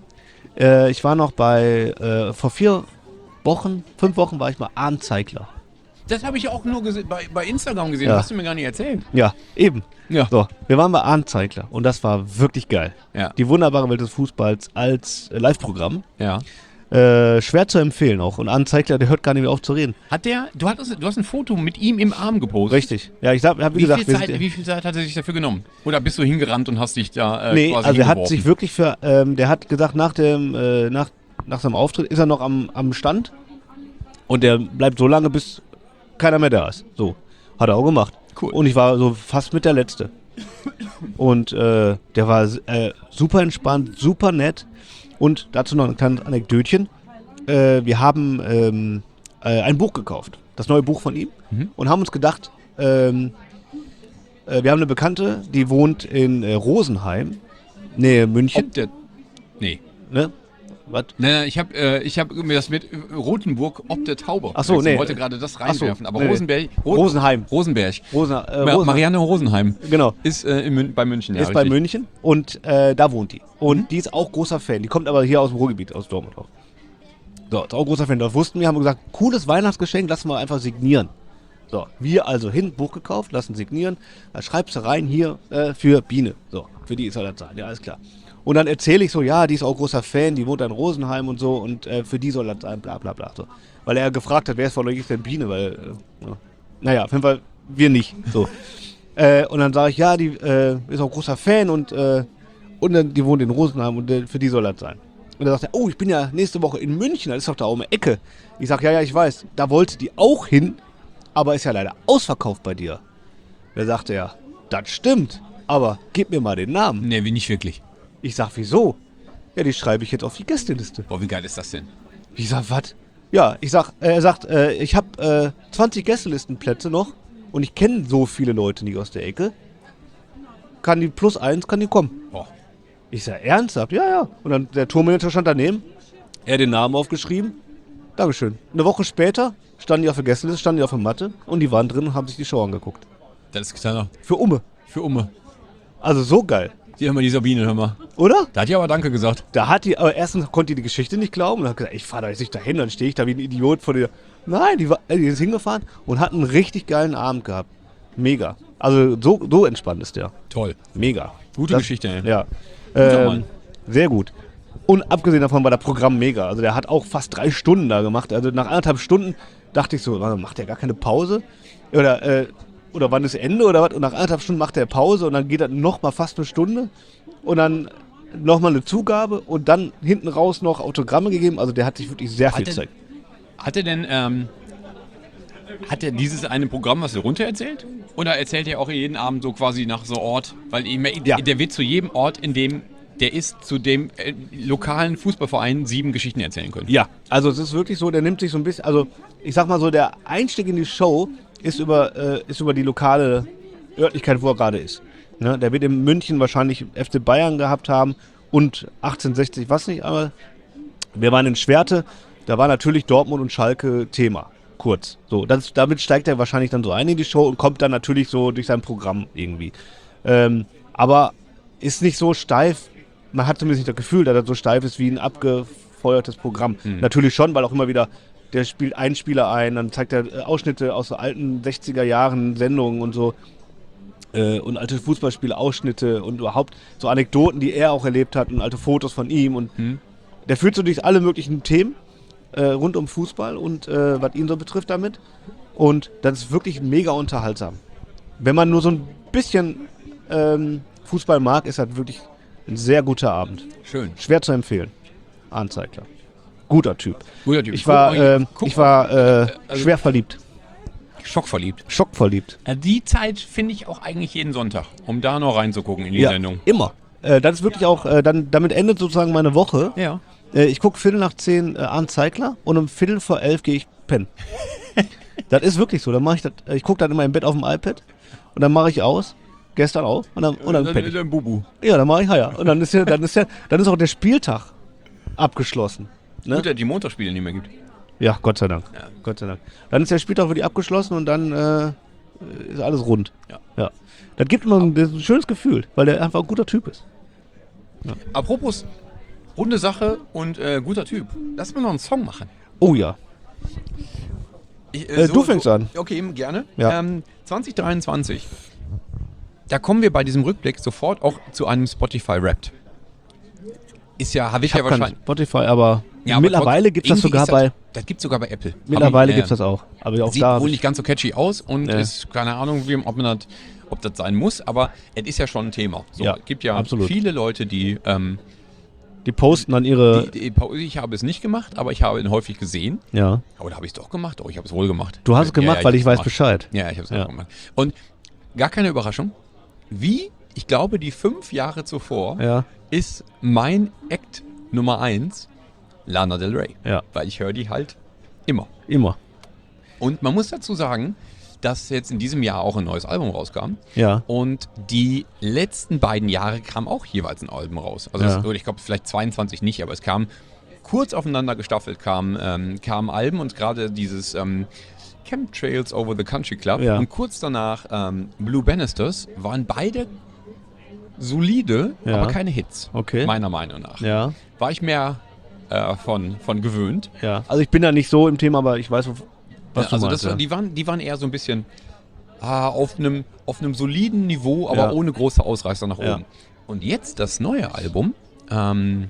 Äh, ich war noch bei, äh, vor vier Wochen, fünf Wochen war ich mal Arndt-Zeigler. Das habe ich auch nur gese- bei, bei Instagram gesehen, Ja. hast du mir gar nicht erzählt. Ja, eben. Ja. So, wir waren bei Arndt-Zeigler und das war wirklich geil. Ja. Die wunderbare Welt des Fußballs als äh, Live-Programm. Ja. Äh, schwer zu empfehlen auch. Und Arndt Zeigler, der hört gar nicht mehr auf zu reden. Hat der, du, hattest, du hast ein Foto mit ihm im Arm gepostet. Richtig. Ja, ich habe wie Wie, gesagt, viel wir Zeit, sind- wie viel Zeit hat er sich dafür genommen? Oder bist du hingerannt und hast dich da äh, nee, quasi also er hat hingeworfen? sich wirklich für, ähm, der hat gesagt, nach dem, äh, nach, nach seinem Auftritt ist er noch am, am Stand und der bleibt so lange, bis keiner mehr da ist. So, hat er auch gemacht. Cool. Und ich war so fast mit der Letzte. Und äh, der war äh, super entspannt, super nett. Und dazu noch ein kleines Anekdötchen. Äh, wir haben ähm, äh, ein Buch gekauft, das neue Buch von ihm, Mhm. und haben uns gedacht, ähm, äh, wir haben eine Bekannte, die wohnt in äh, Rosenheim, Nähe München. Ob der, nee. Ne? Was? Nein, nein, ich habe äh, ich hab mir das mit äh, Rotenburg ob der Taube. Ach so, verwechselt. nee. Ich wollte gerade das Ach so, reinwerfen, aber nee, nee. Rosenberg, Ro- Rosenheim. Rosenberg. Rosen, äh, Ma- Rosen, Marianne Rosenheim genau. ist äh, in Mün bei München. Ist ja, bei richtig. München und äh, da wohnt die. Und die ist auch großer Fan. Die kommt aber hier aus dem Ruhrgebiet, aus Dortmund auch. So, ist auch großer Fan. Das wussten wir, haben gesagt, cooles Weihnachtsgeschenk, lassen wir einfach signieren. So, wir also hin, Buch gekauft, lassen signieren. Da schreibst du rein, hier äh, für Biene. So, für die soll das sein, ja, alles klar. Und dann erzähle ich so, ja, die ist auch großer Fan, die wohnt in Rosenheim und so und äh, für die soll das sein, bla bla bla. So. Weil er gefragt hat, wer ist von euch denn Biene, weil, äh, ja. Naja, auf jeden Fall wir nicht. So. Äh, und dann sage ich, ja, die äh, ist auch großer Fan und, äh, und dann, die wohnt in Rosenheim und äh, für die soll das sein. Und dann sagt er, oh, ich bin ja nächste Woche in München, das ist doch da um die Ecke. Ich sage, ja, ja, ich weiß, da wollte die auch hin, aber ist ja leider ausverkauft bei dir. Da sagte er, das stimmt, aber gib mir mal den Namen. Nee, wie nicht wirklich. Ich sag, wieso? Ja, die schreibe ich jetzt auf die Gästeliste. Boah, wie geil ist das denn? Ich sag, was? Ja, ich sag, äh, er sagt, äh, ich habe äh, zwanzig Gästelistenplätze noch und ich kenne so viele Leute nicht aus der Ecke. Kann die plus eins, kann die kommen. Boah. Ich sag, ernsthaft? Ja, ja. Und dann der Tourmanager stand daneben, er hat den Namen aufgeschrieben. Dankeschön. Eine Woche später standen die auf der Gästeliste, standen die auf der Matte und die waren drin und haben sich die Show angeguckt. Das ist kleiner. Für Umme. Für Umme. Also so geil. Die haben wir die Sabine, hör mal. Oder? Da hat die aber Danke gesagt. Da hat die, aber erstens konnte die die Geschichte nicht glauben und hat gesagt, ich fahre da jetzt nicht dahin, dann stehe ich da wie ein Idiot vor dir. Nein, die, war, die ist hingefahren und hat einen richtig geilen Abend gehabt. Mega. Also so, so entspannt ist der. Toll. Mega. Gute Geschichte, ey. Ja. Guter Ähm, Mann. sehr gut. Und abgesehen davon war das Programm mega. Also der hat auch fast drei Stunden da gemacht. Also nach anderthalb Stunden dachte ich so, warte, macht der gar keine Pause? Oder, äh, oder wann ist Ende oder was? Und nach anderthalb Stunden macht er Pause und dann geht er nochmal fast eine Stunde. Und dann nochmal eine Zugabe und dann hinten raus noch Autogramme gegeben. Also der hat sich wirklich sehr viel Hat er- Zeit. Hat er denn, ähm, hat er dieses eine Programm, was er runter erzählt? Oder erzählt er auch jeden Abend so quasi nach so Ort? Weil ihm, Ja. der wird zu jedem Ort, in dem der ist, zu dem äh, lokalen Fußballverein sieben Geschichten erzählen können. Ja, also es ist wirklich so, der nimmt sich so ein bisschen, also ich sag mal so, der Einstieg in die Show ist über, äh, ist über die lokale Örtlichkeit, wo er gerade ist. Ne? Der wird in München wahrscheinlich F C Bayern gehabt haben und achtzehnhundertsechzig, was nicht, aber wir waren in Schwerte, da war natürlich Dortmund und Schalke Thema. Kurz. So, das, damit steigt er wahrscheinlich dann so ein in die Show und kommt dann natürlich so durch sein Programm irgendwie. Ähm, aber ist nicht so steif, man hat zumindest nicht das Gefühl, dass er so steif ist wie ein abgefeuertes Programm. Mhm. Natürlich schon, weil auch immer wieder, der spielt einen Spieler ein, dann zeigt er Ausschnitte aus so alten sechziger Jahren Sendungen und so äh, und alte Fußballspiele, Ausschnitte und überhaupt so Anekdoten, die er auch erlebt hat und alte Fotos von ihm und mhm. der führt so durch alle möglichen Themen Äh, rund um Fußball und äh, was ihn so betrifft damit. Und das ist wirklich mega unterhaltsam. Wenn man nur so ein bisschen ähm, Fußball mag, ist das wirklich ein sehr guter Abend. Schön. Schwer zu empfehlen. Arndt Zeigler. Guter Typ. Guter Typ. Ich war, äh, ich war äh, also, schwer verliebt. Schockverliebt. Schockverliebt. Die Zeit finde ich auch eigentlich jeden Sonntag, um da noch reinzugucken in die ja, Sendung. Immer. Äh, das ist wirklich auch, äh, dann, damit endet sozusagen meine Woche. Ja. Ich gucke Viertel nach zehn äh, Arndt Zeigler und um Viertel vor elf gehe ich pennen. Das ist wirklich so. Dann mache ich das. Ich gucke dann immer im Bett auf dem iPad und dann mache ich aus. Gestern auch. Und dann, und dann penne ich. Dann Bubu. Ja, dann mache ich Heier. Und dann ist ja, dann ist ja, dann ist auch der Spieltag abgeschlossen. Ne? Gut, dass die Montagsspiele nicht mehr gibt. Ja, Gott sei Dank. Ja. Gott sei Dank. Dann ist der Spieltag wirklich abgeschlossen und dann äh, ist alles rund. Ja. Ja. Das gibt immer ein, das ist ein schönes Gefühl, weil der einfach ein guter Typ ist. Ja. Apropos runde Sache und äh, guter Typ. Lass mal noch einen Song machen. Oh ja. Ich, äh, äh, so, du fängst so, an. Okay, gerne. Ja. Ähm, zwanzig dreiundzwanzig. Da kommen wir bei diesem Rückblick sofort auch zu einem Spotify-Wrapped. Ist ja, habe ich, ich ja hab wahrscheinlich. Spotify, aber ja, mittlerweile gibt es das sogar das, bei. Das gibt es sogar bei Apple. Mittlerweile äh, gibt es das auch. Aber auch sieht da wohl nicht ganz so catchy aus und ja. ist keine Ahnung, wie, ob man das, ob das sein muss, aber es ist ja schon ein Thema. So, ja, es gibt ja absolut. viele Leute, die ähm, Die posten dann ihre... Die, die, ich habe es nicht gemacht, aber ich habe ihn häufig gesehen. Ja. Oder habe ich es doch gemacht? Oh, ich habe es wohl gemacht. Du hast es gemacht, ja, ja, weil ich, ich weiß gemacht. Bescheid. Ja, ich habe es ja. gemacht. Und gar keine Überraschung. Wie, ich glaube, die fünf Jahre zuvor ja. ist mein Act Nummer eins Lana Del Rey. Ja. Weil ich höre die halt immer. Immer. Und man muss dazu sagen, dass jetzt in diesem Jahr auch ein neues Album rauskam. Ja. Und die letzten beiden Jahre kam auch jeweils ein Album raus. Also ja. es, ich glaube vielleicht zweiundzwanzig nicht, aber es kam kurz aufeinander gestaffelt, kamen ähm, kam Alben und gerade dieses ähm, Chemtrails Over the Country Club ja. und kurz danach ähm, Blue Bannisters waren beide solide, ja. aber keine Hits. Okay. Meiner Meinung nach. Ja. War ich mehr äh, von, von gewöhnt. Ja. Also ich bin da nicht so im Thema, aber ich weiß, was ja, du also meinst. Das, ja. die, waren, die waren eher so ein bisschen ah, auf einem auf einem soliden Niveau, aber ja. ohne große Ausreißer nach ja. oben. Und jetzt das neue Album, ähm,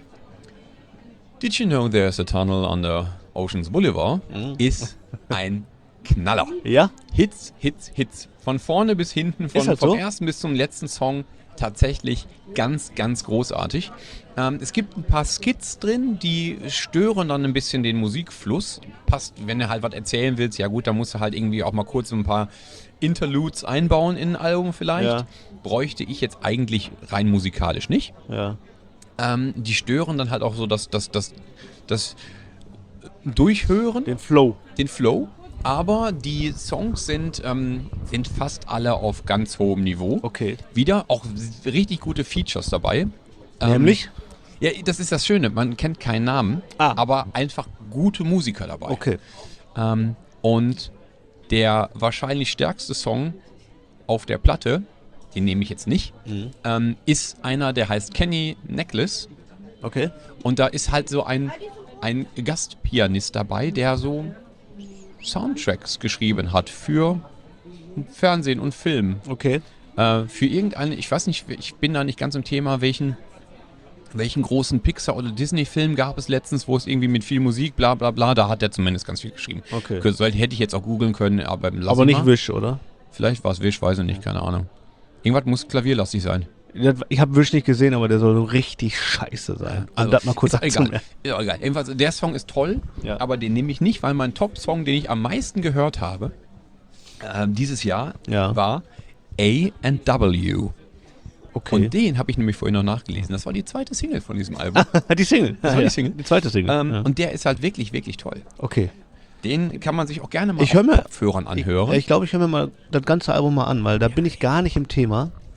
Did You Know There's a Tunnel Under Oceans Boulevard, mhm. ist ein Knaller. Ja? Hits, Hits, Hits. Von vorne bis hinten, von, halt vom so? ersten bis zum letzten Song tatsächlich ganz, ganz großartig. Ähm, es gibt ein paar Skits drin, die stören dann ein bisschen den Musikfluss. Passt, wenn du halt was erzählen willst, ja gut, dann musst du halt irgendwie auch mal kurz ein paar Interludes einbauen in ein Album vielleicht. Ja. Bräuchte ich jetzt eigentlich rein musikalisch nicht. Ja. Ähm, die stören dann halt auch so das, das, das, das Durchhören. Den Flow. Den Flow. Aber die Songs sind, ähm, sind fast alle auf ganz hohem Niveau. Okay. Wieder auch richtig gute Features dabei. Nämlich? Ähm, ja, das ist das Schöne. Man kennt keinen Namen, ah. aber einfach gute Musiker dabei. Okay. Ähm, und der wahrscheinlich stärkste Song auf der Platte, den nehme ich jetzt nicht, mhm. ähm, ist einer, der heißt Kenny Necklace. Okay. Und da ist halt so ein, ein Gastpianist dabei, der so Soundtracks geschrieben hat für Fernsehen und Film. Okay. Äh, für irgendeine, ich weiß nicht, ich bin da nicht ganz im Thema, welchen, welchen großen Pixar- oder Disney-Film gab es letztens, wo es irgendwie mit viel Musik, bla bla bla, da hat er zumindest ganz viel geschrieben. Okay. So, hätte ich jetzt auch googeln können, aber lass Aber nicht mal. Wish, oder? Vielleicht war es Wish, weiß ich nicht, keine Ahnung. Irgendwas muss klavierlastig sein. Ich habe Wish nicht gesehen, aber der soll so richtig scheiße sein. Also, das mal kurz ist egal. abzumerken. Ist egal. Jedenfalls, der Song ist toll, ja. aber den nehme ich nicht, weil mein Top-Song, den ich am meisten gehört habe, äh, dieses Jahr, ja. war A and W. Okay. Und den habe ich nämlich vorhin noch nachgelesen. Das war die zweite Single von diesem Album. die Single? Das war die Single. Die zweite Single. Ähm, ja. Und der ist halt wirklich, wirklich toll. Okay. Den kann man sich auch gerne mal ich auf mir, Kopfhörern anhören. Ich, ich glaube, ich höre mir mal das ganze Album mal an, weil da bin ich gar nicht im Thema.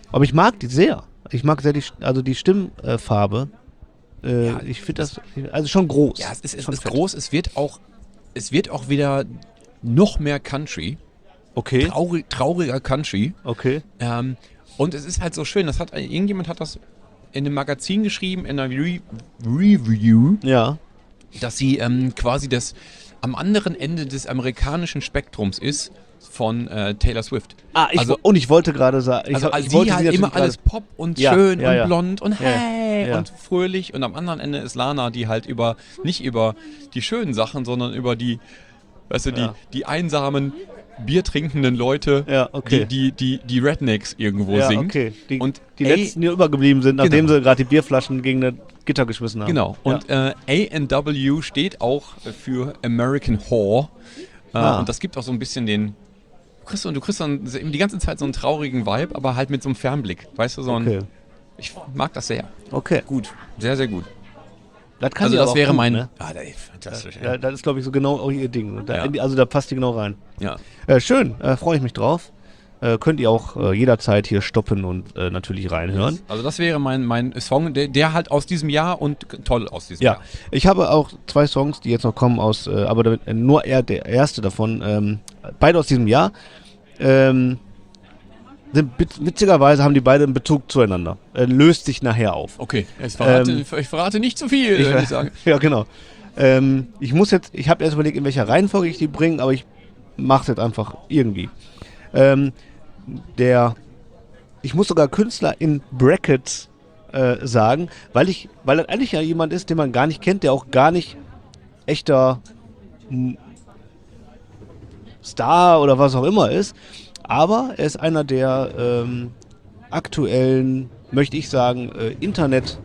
Aber ich mag die sehr. Ich mag sehr die, also die Stimmfarbe. Äh, Ja, ich finde das, also schon groß. Ja, es ist, es schon ist fett. groß, es wird auch, es wird auch wieder noch mehr Country. Okay, Traurig, trauriger Country. okay. Ähm, und es ist halt so schön, das hat, irgendjemand hat das in einem Magazin geschrieben, in einer Re Review, Ja. dass sie ähm, quasi das am anderen Ende des amerikanischen Spektrums ist von äh, Taylor Swift. Ah, ich, also, und ich wollte gerade sagen, ich, also, ich also wollte sie halt natürlich immer gerade- alles Pop und Ja, schön ja, und ja. blond und Ja, hey ja. und fröhlich. Und am anderen Ende ist Lana, die halt über, nicht über die schönen Sachen, sondern über die, weißt du, die, Ja. die einsamen, biertrinkenden Leute, Ja, okay. die, die, die, die Rednecks irgendwo ja, singt. okay. Die, Und die A- letzten, die übergeblieben sind, nachdem Genau. sie gerade die Bierflaschen gegen das Gitter geschmissen haben. Genau. Und äh, A and W steht auch für American Whore. Äh, Ah. Und das gibt auch so ein bisschen den. Du kriegst, so- du kriegst dann eben die ganze Zeit so einen traurigen Vibe, aber halt mit so einem Fernblick. Weißt du, so ein. Okay. Ich mag das sehr. Okay. Gut. Sehr, sehr gut. Das kann Also, sie das aber auch wäre gut, mein. Ne? Ah, ey, fantastisch. Ja, das ist, glaube ich, so genau auch ihr Ding. Da, Ja. Also da passt die genau rein. Ja. Äh, schön, äh, freue ich mich drauf. Äh, könnt ihr auch äh, jederzeit hier stoppen und äh, natürlich reinhören. Also, das wäre mein, mein Song, der, der halt aus diesem Jahr und g- toll aus diesem Ja, Jahr. ich habe auch zwei Songs, die jetzt noch kommen aus, äh, aber damit, äh, nur eher der erste davon, ähm, beide aus diesem Jahr. Ähm, sind, witz- witzigerweise haben die beide einen Bezug zueinander. Äh, löst sich nachher auf. Okay, ich verrate, Ähm, ich verrate nicht zu viel, Ich, würde ich sagen. ja, genau. Ähm, ich muss jetzt, ich habe erst überlegt, in welcher Reihenfolge ich die bringe, aber ich mache es jetzt einfach irgendwie. Ähm, der, ich muss sogar Künstler in Brackets äh, sagen, weil ich, weil das eigentlich ja jemand ist, den man gar nicht kennt, der auch gar nicht echter m, Star oder was auch immer ist, aber er ist einer der ähm, aktuellen, möchte ich sagen, äh, Internet,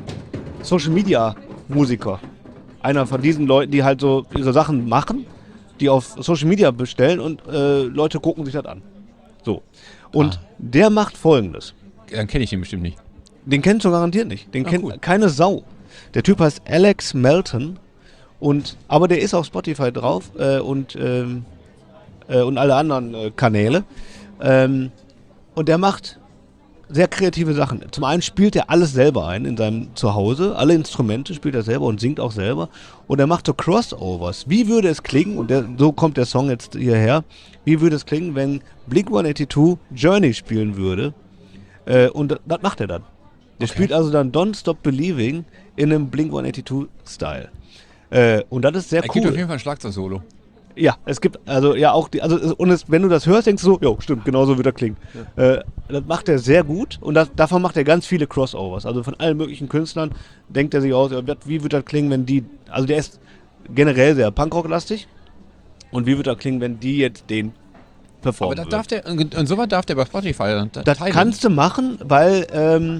Social Media Musiker. Einer von diesen Leuten, die halt so ihre Sachen machen, die auf Social Media bestellen und äh, Leute gucken sich das an. So. Und Ah. der macht Folgendes. Dann kenne ich ihn bestimmt nicht. Den kennst du garantiert nicht. Den Ah, kennt cool. keine Sau. Der Typ heißt Alex Melton. Und, aber der ist auf Spotify drauf äh, und, ähm, äh, und alle anderen äh, Kanäle. Ähm, und der macht sehr kreative Sachen. Zum einen spielt er alles selber ein in seinem Zuhause. Alle Instrumente spielt er selber und singt auch selber. Und er macht so Crossovers. Wie würde es klingen, und der, so kommt der Song jetzt hierher, wie würde es klingen, wenn Blink hundertzweiundachtzig Journey spielen würde? Äh, und das, das macht er dann. Der Okay. spielt also dann Don't Stop Believing in einem Blink hundertzweiundachtzig-Style. Äh, und das ist sehr Er gibt auf cool. jeden Fall ein Schlagzeug-Solo. Ja, es gibt, also ja auch, die, also und es, wenn du das hörst, denkst du so, jo, stimmt, genau so wird er klingen. Äh, das macht er sehr gut und das, davon macht er ganz viele Crossovers. Also von allen möglichen Künstlern denkt er sich aus, ja, wird- wie wird das klingen, wenn die, also der ist generell sehr Punkrock-lastig und wie wird das klingen, wenn die jetzt den Aber performen das würden. darf der, und und sowas darf der bei Spotify da- Das teilen. kannst du machen, weil ähm,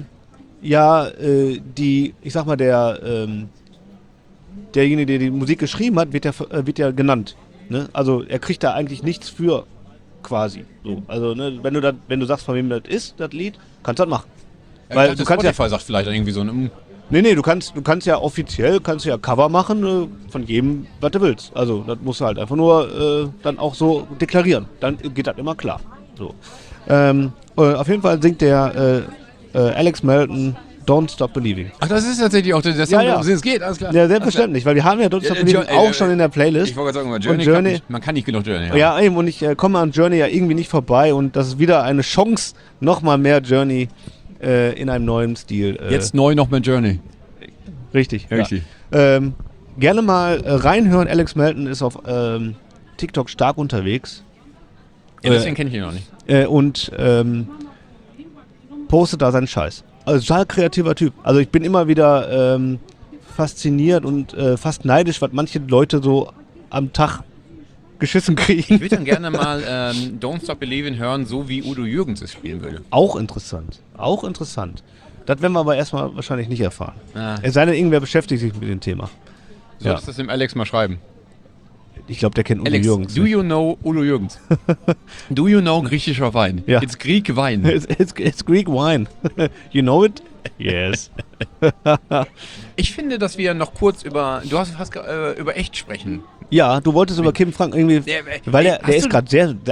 ja äh, die, ich sag mal, der ähm, derjenige, der die Musik geschrieben hat, wird ja, äh, wird ja genannt. Ne? Also er kriegt da eigentlich nichts für, quasi. So. Also ne, wenn du das, wenn du sagst, von wem das ist, das Lied, kannst du das machen. Ja, Weil ich dachte, du kannst ja, Spotify sagt vielleicht dann irgendwie so ein. nee, nee, du kannst, du kannst ja offiziell, kannst du ja Cover machen äh, von jedem, was du willst. Also das musst du halt einfach nur äh, dann auch so deklarieren. Dann geht das immer klar. So. Ähm, äh, auf jeden Fall singt der äh, äh, Alex Melton Don't Stop Believing. Ach, das ist tatsächlich auch der, der Song, Ja, ja. worum es geht, alles klar. Ja, selbstverständlich, weil wir haben ja Don't Stop Äh, Believing Jo- äh, auch äh, schon in der Playlist. Ich wollte gerade sagen, über Journey, Und kann Journey- nicht, man kann nicht genug Journey haben. Ja, eben, und ich äh, komme an Journey ja irgendwie nicht vorbei und das ist wieder eine Chance, nochmal mehr Journey äh, in einem neuen Stil. Äh, Jetzt neu noch mit Journey. Richtig. Richtig. Ja. Ähm, gerne mal äh, reinhören. Alex Melton ist auf ähm, TikTok stark unterwegs. Ja, deswegen Äh, kenne ich ihn noch nicht. äh, und ähm, postet da seinen Scheiß. Also total kreativer Typ. Also ich bin immer wieder ähm, fasziniert und äh, fast neidisch, was manche Leute so am Tag geschissen kriegen. Ich würde dann gerne mal ähm, Don't Stop Believing hören, so wie Udo Jürgens es spielen würde. Auch interessant. Auch interessant. Das werden wir aber erstmal wahrscheinlich nicht erfahren. Ah. Es sei denn, irgendwer beschäftigt sich mit dem Thema. Solltest du das dem Alex mal schreiben? Ich glaube, der kennt Udo Alex, Jürgens. do you know Udo Jürgens? Do you know griechischer Wein? Ja. It's Greek Wein. It's, it's, it's Greek wine. You know it? Yes. Ich finde, dass wir noch kurz über, du hast fast äh, über echt sprechen. Ja, du wolltest über Kim Frank irgendwie, Der, äh, weil ey, der, der hast ist du- gerade sehr, der,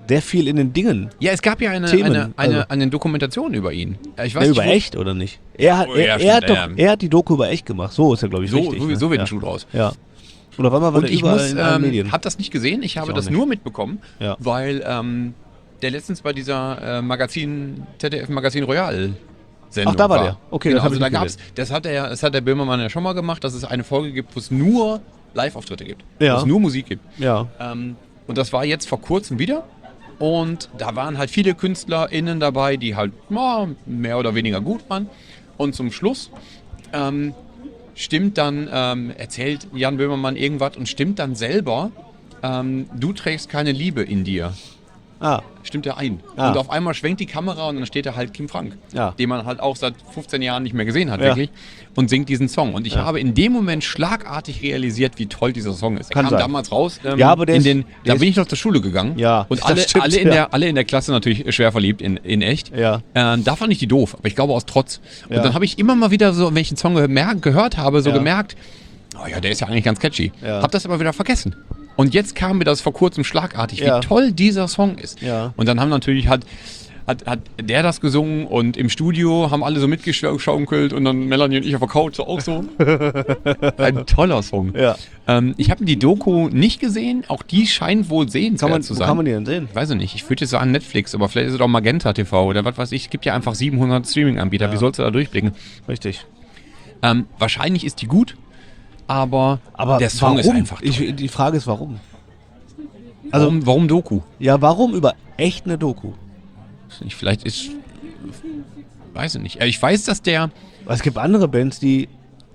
sehr viel in den Dingen. Ja, es gab ja eine, Themen, eine, eine, also- eine Dokumentation über ihn. Ich weiß Ja, nicht, über wo- echt oder nicht? Er hat, Oh, er, ja, er, stimmt, hat doch, ja. er hat die Doku über echt gemacht. So ist ja, glaube ich, So, richtig. so, ne? so wird ja. ein Schuh draus. Ja. Und auf einmal war Und der ich überall muss, in allen ähm, Medien. hab das nicht gesehen, ich habe auch das nicht. nur mitbekommen, Ja. weil ähm, der letztens bei dieser äh, Magazin, Z D F Magazin Royal Sendung Ach, da war der. Okay, genau, das hab also ich da nicht gab's, das hat der, das hat der Böhmermann ja schon mal gemacht, dass es eine Folge gibt, wo es nur Live-Auftritte gibt, Ja. wo es nur Musik gibt. Ja. Ähm, und das war jetzt vor kurzem wieder. Und da waren halt viele KünstlerInnen dabei, die halt na, mehr oder weniger gut waren. Und zum Schluss ähm, stimmt dann, ähm, erzählt Jan Böhmermann irgendwas und stimmt dann selber, ähm, du trägst keine Liebe in dir. Ah, Stimmt er ein. Ah. Und auf einmal schwenkt die Kamera und dann steht da halt Kim Frank, Ja. den man halt auch seit fünfzehn Jahren nicht mehr gesehen hat, Ja. wirklich, und singt diesen Song. Und ich Ja. habe in dem Moment schlagartig realisiert, wie toll dieser Song ist. Er Kann kam sein. damals raus, ähm, Ja, aber der in ist- den, der da bin ist- ich noch zur Schule gegangen. Ja, und das alle, stimmt, alle, in ja. der, alle in der Klasse natürlich schwer verliebt, in, in echt. Ja. Äh, da fand ich die doof, aber ich glaube aus Trotz. Und Ja. dann habe ich immer mal wieder so, wenn ich einen Song gemer- gehört habe, so Ja. gemerkt, oh ja, der ist ja eigentlich ganz catchy. Ja. Hab das aber wieder vergessen. Und jetzt kam mir das vor kurzem schlagartig, Ja. wie toll dieser Song ist. Ja. Und dann haben natürlich hat, hat, hat der das gesungen und im Studio haben alle so mitgeschaukelt und dann Melanie und ich auf der Couch so auch so. Ein toller Song. Ja. Ähm, ich habe die Doku nicht gesehen, auch die scheint wohl sehenswert Kann man, zu wo sein. kann man die denn sehen? Ich weiß es nicht, ich würde jetzt sagen Netflix, aber vielleicht ist es auch Magenta T V oder was weiß ich. Es gibt ja einfach siebenhundert Streaming-Anbieter, wie sollst du da durchblicken? Richtig. Ähm, wahrscheinlich ist die gut, aber, Aber der Song warum? ist einfach toll. Ich, die Frage ist, warum? Also, warum, warum Doku? ja, warum über echt eine Doku? Ich, vielleicht ist. Weiß ich nicht. Ich weiß, dass der. Es gibt andere Bands, die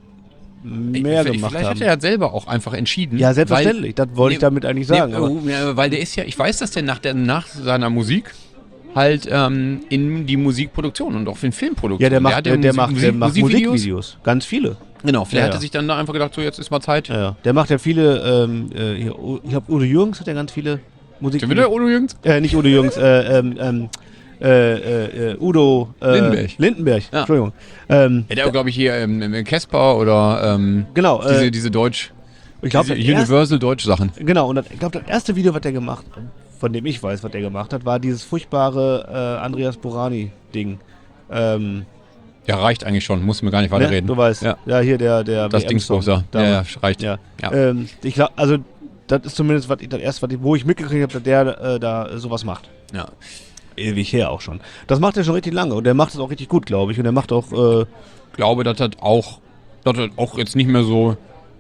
mehr vielleicht gemacht vielleicht haben. hat er selber auch einfach entschieden. Ja, selbstverständlich. Das wollte ich Nee, damit eigentlich sagen. Nee, aber, oh, ja, weil der ist ja. Ich weiß, dass der nach, der, nach seiner Musik halt ähm, in die Musikproduktion und auch in Filmproduktion. ja, der macht, hat der, der Musik- macht, der Musik- macht Musikvideos. Musikvideos. Ganz viele. Genau, vielleicht Ja, hat er ja. sich dann da einfach gedacht, so jetzt ist mal Zeit. Ja, ja. Der macht ja viele, ähm, äh, hier, U- ich glaube, Udo Jürgens hat ja ganz viele Schon Musikvideos. wieder Udo Jürgens? Äh, nicht Udo Jürgens, äh, ähm, ähm, äh, äh, Udo äh, Lindenberg. Lindenberg, Ja. Entschuldigung. Ähm, Ja, der glaube ich hier ähm, Casper oder ähm, genau, diese, äh, diese Deutsch, ich glaube, diese Universal Deutsch Sachen. genau, und das, ich glaube, das erste Video, was der gemacht hat, von dem ich weiß, was der gemacht hat, war dieses furchtbare äh, Andreas Borani-Ding. Ähm, Ja, reicht eigentlich schon, muss mir gar nicht weiterreden. Ne? Du weißt, Ja. ja, hier der, der Das W M-Song Dingsbums da. Ja, damals. ja, reicht. Ja. Ja. Ähm, ich glaube, also das ist zumindest was ich, das erste, was ich, wo ich mitgekriegt habe, dass der äh, da sowas macht. Ja. Ewig her auch schon. Das macht er schon richtig lange und der macht es auch richtig gut, glaube ich. Und der macht auch, äh, Ich glaube, dass das auch, dass das auch jetzt nicht mehr so.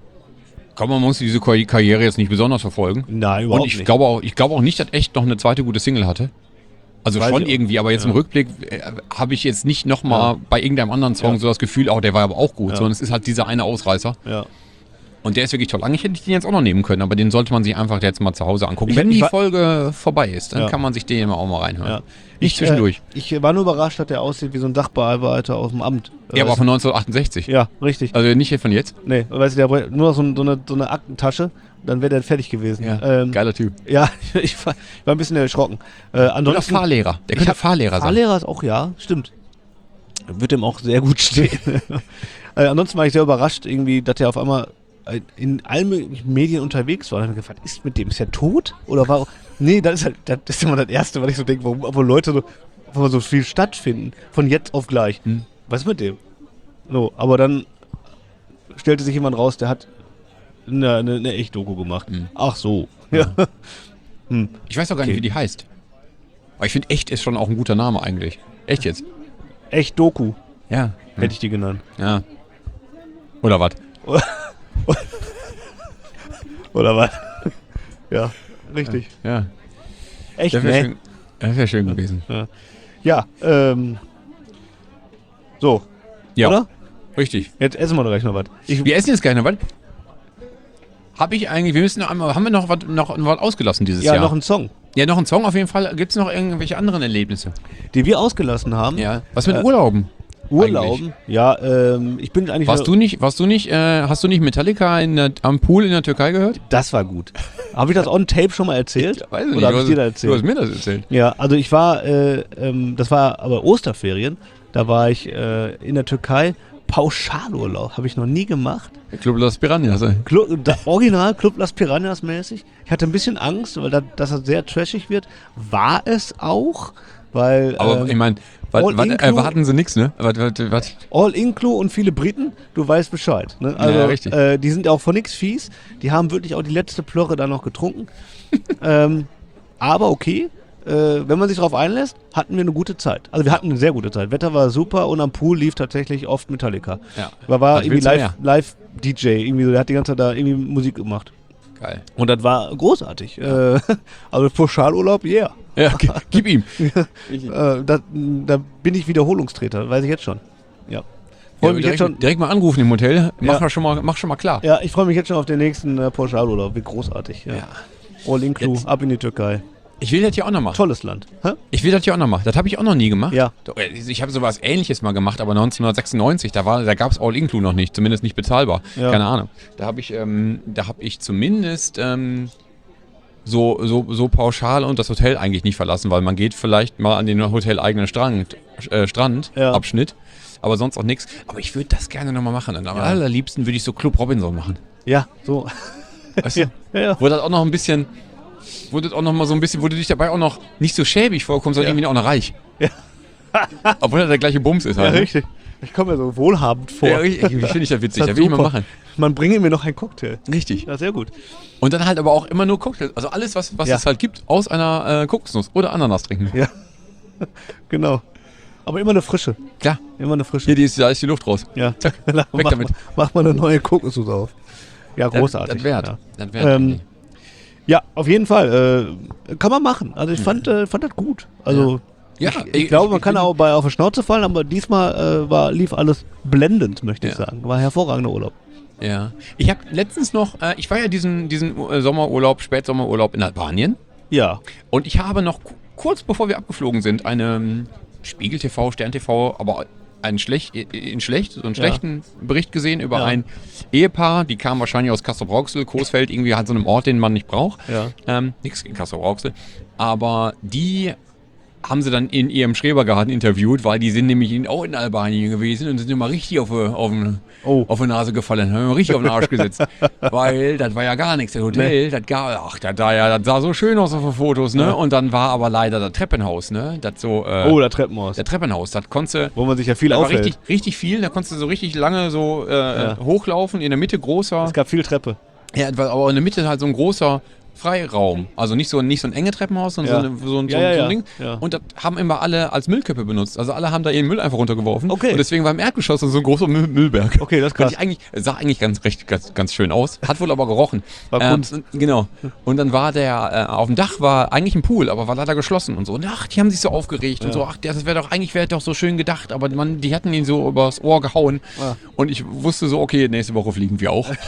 Kann man muss diese Karri- Karriere jetzt nicht besonders verfolgen. nein, überhaupt Und ich nicht. glaube auch, ich glaube auch nicht, dass echt noch eine zweite gute Single hatte. Also Weiß schon ich auch. irgendwie, aber jetzt im Ja. Rückblick äh, habe ich jetzt nicht nochmal Ja. bei irgendeinem anderen Song Ja. so das Gefühl, oh, der war aber auch gut, Ja. sondern es ist halt dieser eine Ausreißer. Ja. Und der ist wirklich toll. Eigentlich hätte ich den jetzt auch noch nehmen können, aber den sollte man sich einfach jetzt mal zu Hause angucken. Ich- Wenn ich die war- Folge vorbei ist, dann Ja. kann man sich den auch mal reinhören. Ja. Nicht zwischendurch. Äh, ich war nur überrascht, dass der aussieht wie so ein Sachbearbeiter aus dem Amt. ja, aber Weißt von neunzehnhundertachtundsechzig. du? Ja, richtig. Also nicht hier von jetzt. Nee, weißt du, der braucht nur noch so, ein- so, eine, so eine Aktentasche, dann wäre der fertig gewesen. Ähm, Geiler Typ. Ja, ich war, ich war ein bisschen erschrocken. Äh, Oder ansonsten, Fahrlehrer. Der Ich könnte hab- Fahrlehrer sein. Fahrlehrer ist auch, ja, stimmt. Wird dem auch sehr gut stehen. äh, ansonsten war ich sehr überrascht, irgendwie, dass der auf einmal äh, in allen möglichen Medien unterwegs war. Und ich hab mir gefragt, was ist mit dem? Ist der tot? Oder war. Nee, das ist halt, das ist immer das Erste, was ich so denke, warum, obwohl Leute so, wo so viel stattfinden, von jetzt auf gleich. Hm. Was ist mit dem? So, aber dann stellte sich jemand raus, der hat eine, eine, eine Echt-Doku gemacht. Hm. Ach so. Ja. Hm. Ich weiß auch gar nicht, Okay. wie die heißt. Aber ich finde, echt ist schon auch ein guter Name eigentlich. Echt jetzt? Echt-Doku, Ja. hätte ich die genannt. Ja. Oder was? Oder was? Ja, richtig. Ja. Echt, Das wäre ne? schön, das wär schön gewesen. Ja, ähm. So, Ja. oder? Richtig. Jetzt essen wir doch gleich noch was. Ich, Wir essen jetzt gleich noch was. Hab ich eigentlich, wir müssen noch einmal, haben wir noch was, noch was ausgelassen dieses ja, Jahr? noch ein Song, ja, noch ein Song auf jeden Fall. Gibt es noch irgendwelche anderen Erlebnisse? den wir ausgelassen haben. Ja. Was mit Äh, Urlauben? Urlauben. Ja, ähm, ich bin eigentlich. Warst du nicht, warst du nicht, äh, hast du nicht Metallica in der, am Pool in der Türkei gehört? Das war gut. Habe ich das on tape schon mal erzählt? Weiß ich Oder habe du ich dir hast- das Du hast erzählt? mir das erzählt. Ja, also ich war, äh, ähm, das war aber Osterferien. Da war ich äh, in der Türkei Pauschalurlaub habe ich noch nie gemacht. Club Las Piranhas, ey. Club, da, Original Club Las Piranhas mäßig. Ich hatte ein bisschen Angst, weil da, dass das sehr trashig wird. War es auch, weil... Aber ähm, ich meine, All-Inclu- erwarten sie nichts, ne? Wat, wat, wat? All-Inclu und viele Briten, du weißt Bescheid. Ne? Also, Ja, richtig. Äh, die sind auch von nichts fies. Die haben wirklich auch die letzte Plörre da noch getrunken. ähm, aber okay, äh, wenn man sich darauf einlässt, hatten wir eine gute Zeit. Also wir hatten eine sehr gute Zeit. Wetter war super und am Pool lief tatsächlich oft Metallica. Ja. Da war Was irgendwie willst du live, mehr? live D J, irgendwie so, der hat die ganze Zeit da irgendwie Musik gemacht. Geil. Und das war großartig. Äh, also Pauschalurlaub, yeah. Ja, g- gib ihm. Äh, da, da bin ich Wiederholungstreter, weiß ich jetzt schon. Ja. Freue Ja, mich direkt, jetzt schon. direkt mal anrufen im Hotel. Mach, Ja. mal schon, mal, mach schon mal klar. Ja, ich freue mich jetzt schon auf den nächsten äh, Pauschalurlaub. Wie großartig. Ja. Ja. All inclu, Jetzt- ab in die Türkei. Ich will das hier auch noch machen. Tolles Land. Hä? Ich will das hier auch noch machen. Das habe ich auch noch nie gemacht. Ja. Doch, äh, Ich habe sowas Ähnliches mal gemacht, aber neunzehnhundertsechsundneunzig, da, war- da gab es All-Inclu noch nicht, zumindest nicht bezahlbar. Ja. Keine Ahnung. Da habe ich, ähm, da hab ich zumindest ähm, so, so, so pauschal und das Hotel eigentlich nicht verlassen, weil man geht vielleicht mal an den hoteleigenen Strand, äh, Strand Ja. Abschnitt, aber sonst auch nichts. Aber ich würde das gerne nochmal machen. Und am Ja. allerliebsten würde ich so Club Robinson machen. Ja, so. Weißt du? Ja, ja, ja. Wo das auch noch ein bisschen, wo das auch noch mal so ein bisschen, wo du dich dabei auch noch nicht so schäbig vorkommst, sondern Ja. irgendwie auch noch reich. Ja. Obwohl das der gleiche Bums ist Ja, halt. ne? richtig. Ich komme mir so wohlhabend vor. Ja, ich, ich finde ich das witzig, Das das ist will ich mal super. machen. Man bringe mir noch einen Cocktail. Richtig. Ja, sehr gut. Und dann halt aber auch immer nur Cocktails. Also alles, was, was Ja. es halt gibt, aus einer äh, Kokosnuss oder Ananas trinken. Ja. Genau. Aber immer eine frische. Klar. Immer eine frische. Hier, die ist, da ist die Luft raus. Ja. Zack, mach, weg damit. Mach mal eine neue Kokosnuss auf. Ja, großartig. Das wert. Ja. Das wert. Ähm, Ja, auf jeden Fall. Äh, kann man machen. Also ich fand, äh, fand das gut. Also Ja, ich, ich- ich glaube, man ich kann bin- auch bei auf die Schnauze fallen, aber diesmal äh, war, lief alles blendend, möchte ich Ja. sagen. War ein hervorragender Urlaub. Ja. Ich habe letztens noch, äh, ich war ja diesen, diesen äh, Sommerurlaub, Spätsommerurlaub in Albanien. Ja. Und ich habe noch ku- kurz bevor wir abgeflogen sind, eine ähm, Spiegel T V, Stern T V, aber einen schlecht, in schlecht, so einen Ja. schlechten Bericht gesehen über Ja. ein Ehepaar, die kamen wahrscheinlich aus Castrop-Rauxel, Coesfeld, irgendwie halt so einem Ort, den man nicht braucht. Ja. Ähm, nix gegen Castrop-Rauxel. Aber die haben sie dann in ihrem Schrebergarten interviewt, weil die sind nämlich in, auch in Albanien gewesen und sind immer richtig auf, die- auf, den- Oh. auf die Nase gefallen, haben immer richtig auf den Arsch gesetzt. Weil das war ja gar nichts. Das Hotel, das, gar, ach, das, da ja, das sah so schön aus auf den Fotos, ne? Ja. Und dann war aber leider das Treppenhaus, ne? Das so, äh, Oh, der Treppenhaus. der Treppenhaus, das konntest Wo man sich ja viel da war aufhält. richtig, richtig viel, da konntest du so richtig lange so äh, Ja. hochlaufen, in der Mitte großer. Es gab viel Treppe. Ja, war aber in der Mitte halt so ein großer Freiraum. Also nicht so, nicht so ein enge Treppenhaus, sondern Ja. so, eine, so, ein- so, Ja, ja, so ja. ein Ding. Ja. Und das haben immer alle als Müllkippe benutzt. Also alle haben da ihren Müll einfach runtergeworfen. Okay. Und deswegen war im Erdgeschoss so ein großer Müll Müllberg. Okay, das ist Und krass. ich eigentlich, sah eigentlich ganz, recht, ganz, ganz schön aus. Hat wohl aber gerochen. War Ähm, Kunst. und- genau. Und dann war der, äh, auf dem Dach war eigentlich ein Pool, aber war leider geschlossen und so. Und ach, die haben sich so aufgeregt und Ja. so. Ach, das wäre doch, eigentlich wäre doch so schön gedacht, aber man, die hatten ihn so übers Ohr gehauen. Ja. Und ich wusste so, okay, nächste Woche fliegen wir auch.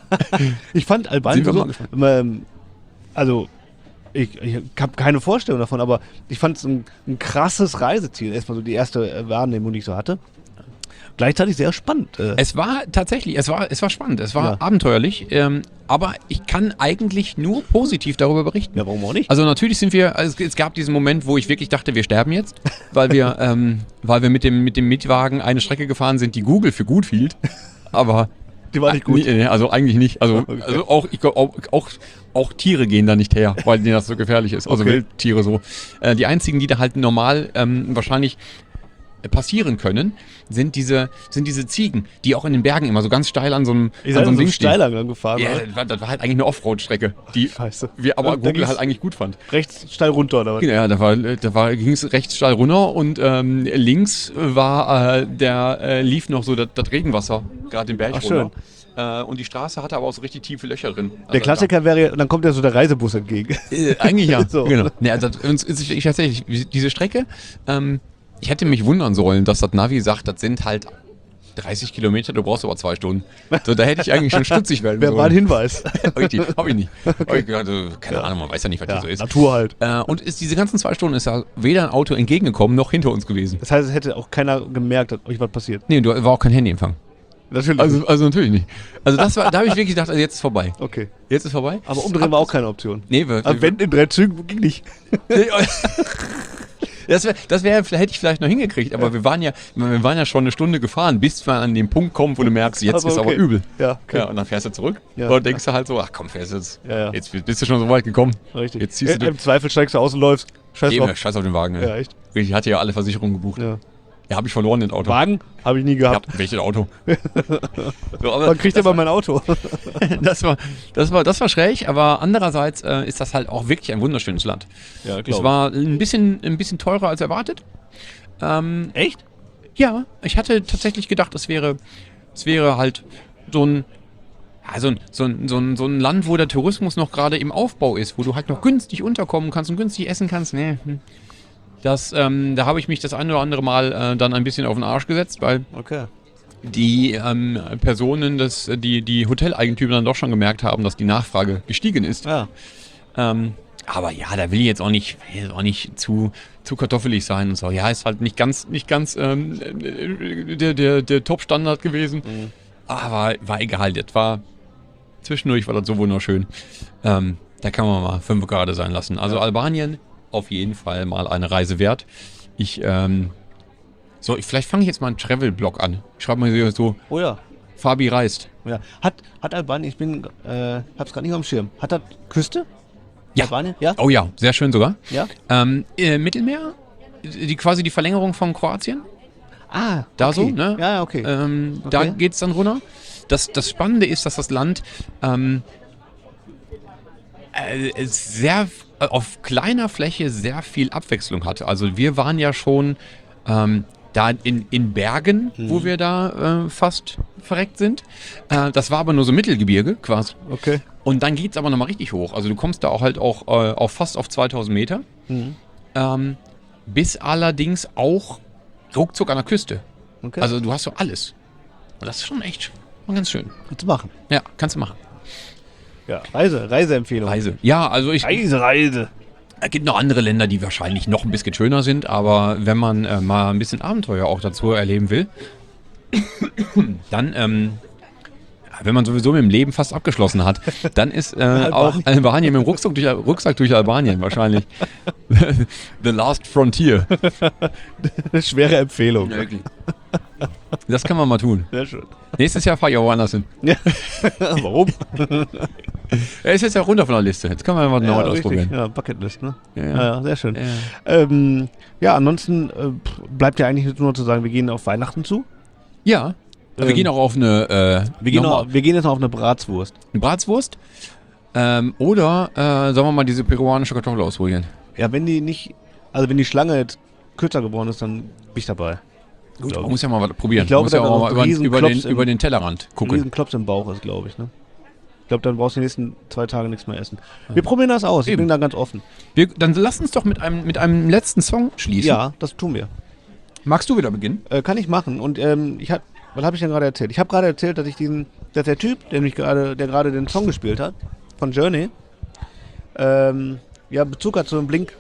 Ich fand Albanien Sind wir so, mal gespannt. ähm, also ich, ich habe keine Vorstellung davon, aber ich fand es ein, ein krasses Reiseziel. Erstmal so die erste äh, Wahrnehmung, die ich so hatte. Gleichzeitig sehr spannend. Äh, Es war tatsächlich, es war, es war spannend, es war Ja. abenteuerlich, ähm, aber ich kann eigentlich nur positiv darüber berichten. ja, warum auch nicht? Also natürlich sind wir, also es, es gab diesen Moment, wo ich wirklich dachte, wir sterben jetzt, weil wir, ähm, weil wir mit dem, mit dem Mietwagen eine Strecke gefahren sind, die Google für gut hielt, aber Die war nicht gut. Nee, nee, also eigentlich nicht. Also, Okay. also auch, ich, glaub, auch, auch, auch Tiere gehen da nicht her, weil denen das so gefährlich ist. Also Okay. Wildtiere so. Äh, die einzigen, die da halt normal ähm, wahrscheinlich äh, passieren können, sind diese, sind diese Ziegen, die auch in den Bergen immer so ganz steil an so einem, Ich an seid so einem so Ding stehen. Steilangang gefahren. Ja, oder? das war, das war halt eigentlich eine Offroad-Strecke, die Scheiße. wir aber Da- da Google ging's halt eigentlich gut fand. Rechts steil runter, oder was? Ja, da war, da war, ging es recht steil runter und ähm, links war äh, der äh, lief noch so das, das Regenwasser gerade den Berg Ach, runter. Äh, und die Straße hatte aber auch so richtig tiefe Löcher drin. Also Der Klassiker wäre, dann kommt ja so der Reisebus entgegen. Da, äh, eigentlich ja. So. Genau. Nee, also, uns ist ich tatsächlich diese Strecke. Ähm, ich hätte mich wundern sollen, dass das Navi sagt, das sind halt dreißig Kilometer, du brauchst aber zwei Stunden. So, da hätte ich eigentlich schon stutzig werden Wer war ein sollen. Hinweis? Richtig, hab ich nicht. Hab ich gedacht, äh, keine Ja. Ahnung, man weiß ja nicht, was Ja, hier so ist. Natur halt. Äh, und ist diese ganzen zwei Stunden ist ja weder ein Auto entgegengekommen noch hinter uns gewesen. Das heißt, es hätte auch keiner gemerkt, dass euch was passiert. Nee, du war auch kein Handyempfang. Natürlich. Also, also natürlich nicht. Also das war, da habe ich wirklich gedacht, also jetzt ist vorbei. okay. Jetzt ist vorbei. Aber umdrehen war auch keine Option. Nee, wir, Aber wenn in drei Zügen ging nicht. Das wäre, das wär, hätte ich vielleicht noch hingekriegt, aber ja. wir waren ja, wir waren ja schon eine Stunde gefahren, bis wir an den Punkt kommen, wo du merkst, jetzt also ist okay. aber übel. Ja, okay. ja, und dann fährst du zurück ja. und denkst du halt so, ach komm, fährst jetzt, ja, ja. jetzt bist du schon so weit gekommen. Richtig. Jetzt ziehst du Im Zweifel steigst du aus und läufst. Scheiß Eben, auf. Scheiß auf den Wagen. Ja, echt. Ich hatte ja alle Versicherungen gebucht. Ja. Ja, habe ich verloren, das Auto. Wagen? Habe ich nie gehabt. Ja, welches Auto? so, aber Man kriegt aber mein Auto. das, war, das, war, das war schräg, aber andererseits äh, ist das halt auch wirklich ein wunderschönes Land. Ja, es war ein bisschen, ein bisschen teurer als erwartet. Ähm, Echt? Ja, ich hatte tatsächlich gedacht, es wäre, es wäre halt so ein, ja, so, ein, so, ein, so, ein, so ein Land, wo der Tourismus noch gerade im Aufbau ist, wo du halt noch günstig unterkommen kannst und günstig essen kannst. Nee, Das, ähm, da habe ich mich das ein oder andere Mal äh, dann ein bisschen auf den Arsch gesetzt, weil okay. die ähm, Personen, des, die, die Hoteleigentümer dann doch schon gemerkt haben, dass die Nachfrage gestiegen ist. Ja. Ähm, aber ja, da will ich jetzt auch nicht, will jetzt auch nicht zu, zu kartoffelig sein und so. Ja, ist halt nicht ganz, nicht ganz ähm, der, der, der Top-Standard gewesen. Mhm. Aber war egal, das war zwischendurch war das so wunderschön. Ähm, da kann man mal fünf gerade sein lassen. Also ja. Albanien auf jeden Fall mal eine Reise wert. Ich, ähm, so, ich, vielleicht fange ich jetzt mal einen Travel-Blog an. Ich schreibe mal so, oh ja. Fabi reist. Ja. Hat, hat Albanien, ich bin, äh, hab's gerade nicht auf dem Schirm, hat das Küste? Ja. Albanien? Ja. Oh ja, sehr schön sogar. Ja. Ähm, äh, Mittelmeer, die, quasi die Verlängerung von Kroatien. Ah, da okay. so, ne? Ja, okay. Ähm, okay. Da geht's dann runter. Das, das Spannende ist, dass das Land ähm, äh, sehr auf kleiner Fläche sehr viel Abwechslung hatte. Also wir waren ja schon ähm, da in, in Bergen, hm. wo wir da äh, fast verreckt sind. Äh, das war aber nur so Mittelgebirge quasi. Okay. Und dann geht es aber nochmal richtig hoch. Also du kommst da auch halt auch äh, auf fast auf zweitausend Meter. Hm. Ähm, bis allerdings auch ruckzuck an der Küste. Okay. Also du hast so alles. Und das ist schon echt schon ganz schön. Kannst du machen. Ja, kannst du machen. Ja, Reise, Reiseempfehlung. Reise. Ja, also ich... Reise, Reise. Es gibt noch andere Länder, die wahrscheinlich noch ein bisschen schöner sind, aber wenn man äh, mal ein bisschen Abenteuer auch dazu erleben will, dann, ähm, wenn man sowieso mit dem Leben fast abgeschlossen hat, dann ist äh, Albanien. auch Albanien mit dem Rucksack durch, Rucksack durch Albanien wahrscheinlich the last frontier. Eine schwere Empfehlung. Ja, wirklich. Das kann man mal tun. Sehr schön. Nächstes Jahr fahre ich auch woanders hin. Ja. Warum? Er ist jetzt ja runter von der Liste. Jetzt können wir mal ja, neu ausprobieren. Ja, Bucketlist, ne? Ja, ja. Ja, sehr schön. Ja, ähm, ja ansonsten äh, bleibt ja eigentlich nur zu sagen, wir gehen auf Weihnachten zu. Ja. Ähm, wir gehen auch auf eine... Äh, wir, gehen auch, wir gehen jetzt noch auf eine Bratswurst. Eine Bratswurst? Ähm, oder äh, sollen wir mal diese peruanische Kartoffel ausprobieren? Ja, wenn die nicht... Also wenn die Schlange jetzt kürzer geworden ist, dann bin ich dabei. Gut, man muss ja mal was probieren. Ich glaube, muss ja auch mal über, über, den, im, über den Tellerrand gucken. Ein riesen Klops im Bauch ist, glaube ich, ne? Ich glaube, dann brauchst du die nächsten zwei Tage nichts mehr essen. Wir probieren das aus. Ich Eben. bin da ganz offen. Wir, dann lass uns doch mit einem, mit einem letzten Song schließen. Ja, das tun wir. Magst du wieder beginnen? Äh, kann ich machen. Und ähm, ich hab, was habe ich denn gerade erzählt? Ich habe gerade erzählt, dass ich diesen, dass der Typ, der mich gerade, der gerade den Song gespielt hat, von Journey, ähm, ja, Bezug hat zu Blink.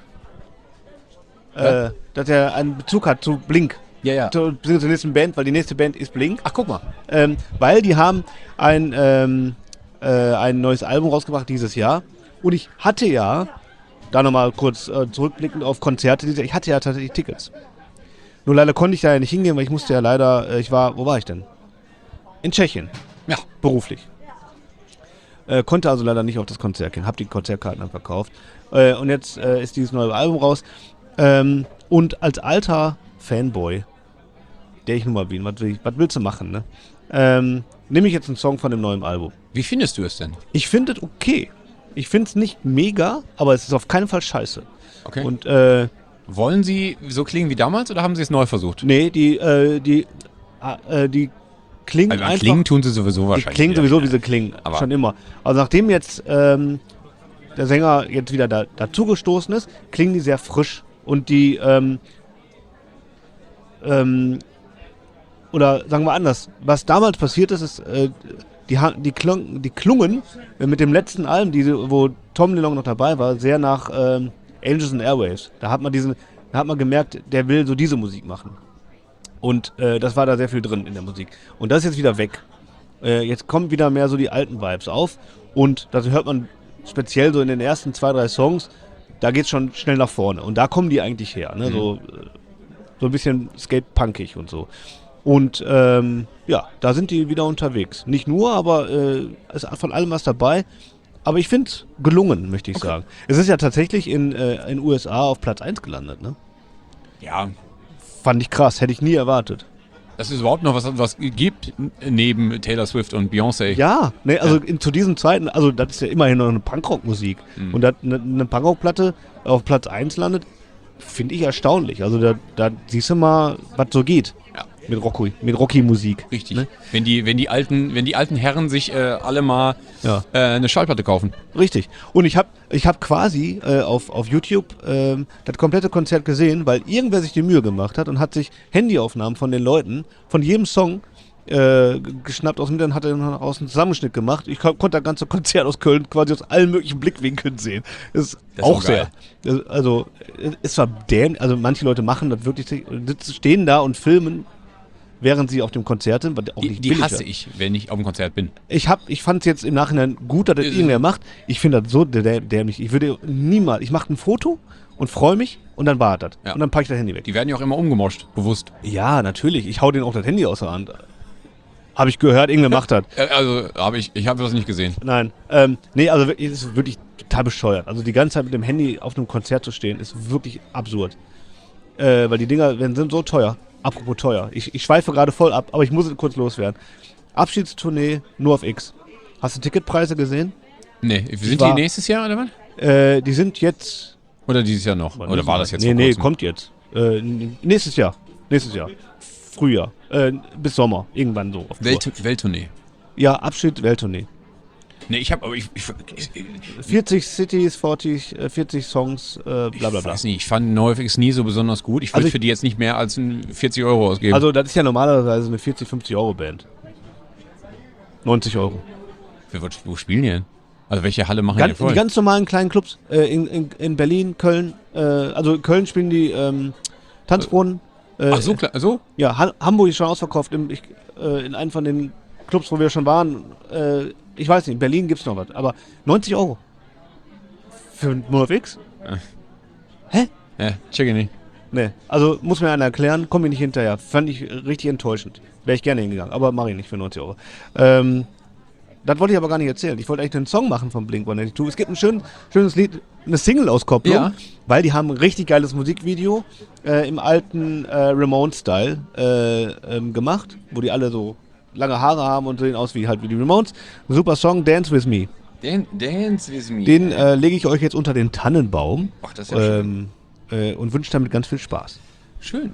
Äh, dass er einen Bezug hat zu Blink. Ja, ja. Zu, zur nächsten Band, weil die nächste Band ist Blink. Ach, guck mal. Ähm, weil die haben ein, ähm, äh, ein neues Album rausgebracht dieses Jahr. Und ich hatte ja, da nochmal kurz äh, zurückblickend auf Konzerte, dieses Jahr, ich hatte ja tatsächlich Tickets. Nur leider konnte ich da ja nicht hingehen, weil ich musste ja leider, äh, ich war, wo war ich denn? In Tschechien. Ja. Beruflich. Äh, konnte also leider nicht auf das Konzert gehen, hab die Konzertkarten dann verkauft. Äh, und jetzt äh, ist dieses neue Album raus. Ähm, und als alter Fanboy, der ich nun mal bin, was, will ich, was willst du machen, ne? Ähm, nehme ich jetzt einen Song von dem neuen Album. Wie findest du es denn? Ich finde es okay. Ich finde es nicht mega, aber es ist auf keinen Fall scheiße. Okay. Und, äh, wollen sie so klingen wie damals oder haben sie es neu versucht? Nee, die, äh, die, äh, die klingen also einfach... Klingen tun sie sowieso wahrscheinlich. Die klingen sowieso, wie sie klingen, aber schon immer. Also nachdem jetzt ähm, der Sänger jetzt wieder da, dazugestoßen ist, klingen die sehr frisch. Und die, ähm, ähm, oder sagen wir anders, was damals passiert ist, ist, äh, die, die, klung, die klungen äh, mit dem letzten Album, die, wo Tom DeLonge noch dabei war, sehr nach ähm, Angels and Airwaves. Da hat man diesen, da hat man gemerkt, der will so diese Musik machen. Und äh, das war da sehr viel drin in der Musik. Und das ist jetzt wieder weg. Äh, jetzt kommen wieder mehr so die alten Vibes auf. Und das hört man speziell so in den ersten zwei, drei Songs, da geht's schon schnell nach vorne. Und da kommen die eigentlich her, ne? Mhm. So, so ein bisschen skate-punkig und so. Und ähm, ja, da sind die wieder unterwegs. Nicht nur, aber äh, es ist von allem was dabei. Aber ich finde es gelungen, möchte ich Okay. sagen. Es ist ja tatsächlich in den äh, U S A auf Platz eins gelandet, ne? Ja, Fand ich krass, hätte ich nie erwartet. dass es überhaupt noch was, was gibt neben Taylor Swift und Beyoncé. Ja, ne, also in, zu diesen Zeiten, also das ist ja immerhin noch eine Punkrock-Musik. Mhm. Und dass eine, eine Punkrock-Platte auf Platz eins landet, finde ich erstaunlich. Also da, da siehst du mal, was so geht Ja. mit Rocky, mit Rocky-Musik. Richtig. Ne? Wenn, die, wenn, die alten, wenn die alten Herren sich äh, alle mal Ja. äh, eine Schallplatte kaufen. Richtig. Und ich habe ich hab quasi äh, auf, auf YouTube ähm, das komplette Konzert gesehen, weil irgendwer sich die Mühe gemacht hat und hat sich Handyaufnahmen von den Leuten, von jedem Song äh, g- geschnappt aus dem Internet, hat er dann aus einem Zusammenschnitt gemacht. Ich kon- konnte das ganze Konzert aus Köln quasi aus allen möglichen Blickwinkeln sehen. Das ist Das ist auch auch sehr. Das- Also, es ist zwar dämlich, also manche Leute machen das wirklich, sitzen- stehen da und filmen, während sie auf dem Konzert sind, was auch Die, nicht die billig hasse ist. ich, wenn ich auf dem Konzert bin. Ich, hab- ich fand es jetzt im Nachhinein gut, dass das Ist- irgendwer macht. Ich finde das so dä- dämlich. Ich würde niemals, ich mache ein Foto und freue mich und dann war das. Ja. Und dann packe ich das Handy weg. Die werden ja auch immer umgemoscht, bewusst. Ja, natürlich. Ich hau denen auch das Handy aus der Hand. Habe ich gehört, irgendwer macht das. Äh, Also, habe ich, ich habe das nicht gesehen. Nein. Ähm, nee, also wirklich, es ist wirklich total bescheuert. Also die ganze Zeit mit dem Handy auf einem Konzert zu stehen, ist wirklich absurd. Äh, weil die Dinger werden, sind so teuer. Apropos teuer. Ich, ich schweife gerade voll ab, aber ich muss es kurz loswerden. Abschiedstournee nur auf X. Hast du Ticketpreise gesehen? Nee, sind war- die nächstes Jahr oder was? Äh, die sind jetzt. Oder dieses Jahr noch? Oder war das jetzt Nee, vor nee, kurzem? kommt jetzt. Äh, n- nächstes Jahr. Nächstes Jahr. Frühjahr. Äh, bis Sommer. Irgendwann so. Auf Tour. Welt, Welttournee. Ja, Abschied, Welttournee. Nee, ich habe aber ich, ich, ich, vierzig Cities, vierzig, äh, vierzig Songs, äh, bla bla ich bla. weiß nicht, ich fand NoFX nie so besonders gut. Ich würde Also ich- für die jetzt nicht mehr als ein vierzig Euro ausgeben. Also, das ist ja normalerweise eine vierzig, fünfzig Euro Band. neunzig Euro. Für, was- wo spielen die denn? Also welche Halle machen Ganz, die voll? die ganz normalen kleinen Clubs äh, in, in, in Berlin, Köln. Äh, also, in Köln spielen die ähm, Tanzbrunnen. Äh, Ach so, klar, so? Ja, Ha- Hamburg ist schon ausverkauft. Im, ich, äh, in einem von den Clubs, wo wir schon waren. Äh, ich weiß nicht, in Berlin gibt es noch was. Aber neunzig Euro. Für NoFX? Ja, check ich nicht. Nee. Also muss mir einer erklären, komme ich nicht hinterher. Fand ich äh, richtig enttäuschend. Wäre ich gerne hingegangen, aber mache ich nicht für neunzig Euro. Ähm, das wollte ich aber gar nicht erzählen. Ich wollte eigentlich einen Song machen von Blink one eighty-two. Es gibt ein schön, schönes Lied, eine Single-Auskopplung, Ja. weil die haben ein richtig geiles Musikvideo äh, im alten äh, Ramones-Style äh, ähm, gemacht, wo die alle so lange Haare haben und sehen aus wie halt wie die Ramones. Ein super Song, Dance With Me. Dan, Dance with me. Den äh, lege ich euch jetzt unter den Tannenbaum Ach, das ist ja schön. ähm, äh, und wünsche damit ganz viel Spaß. Schön.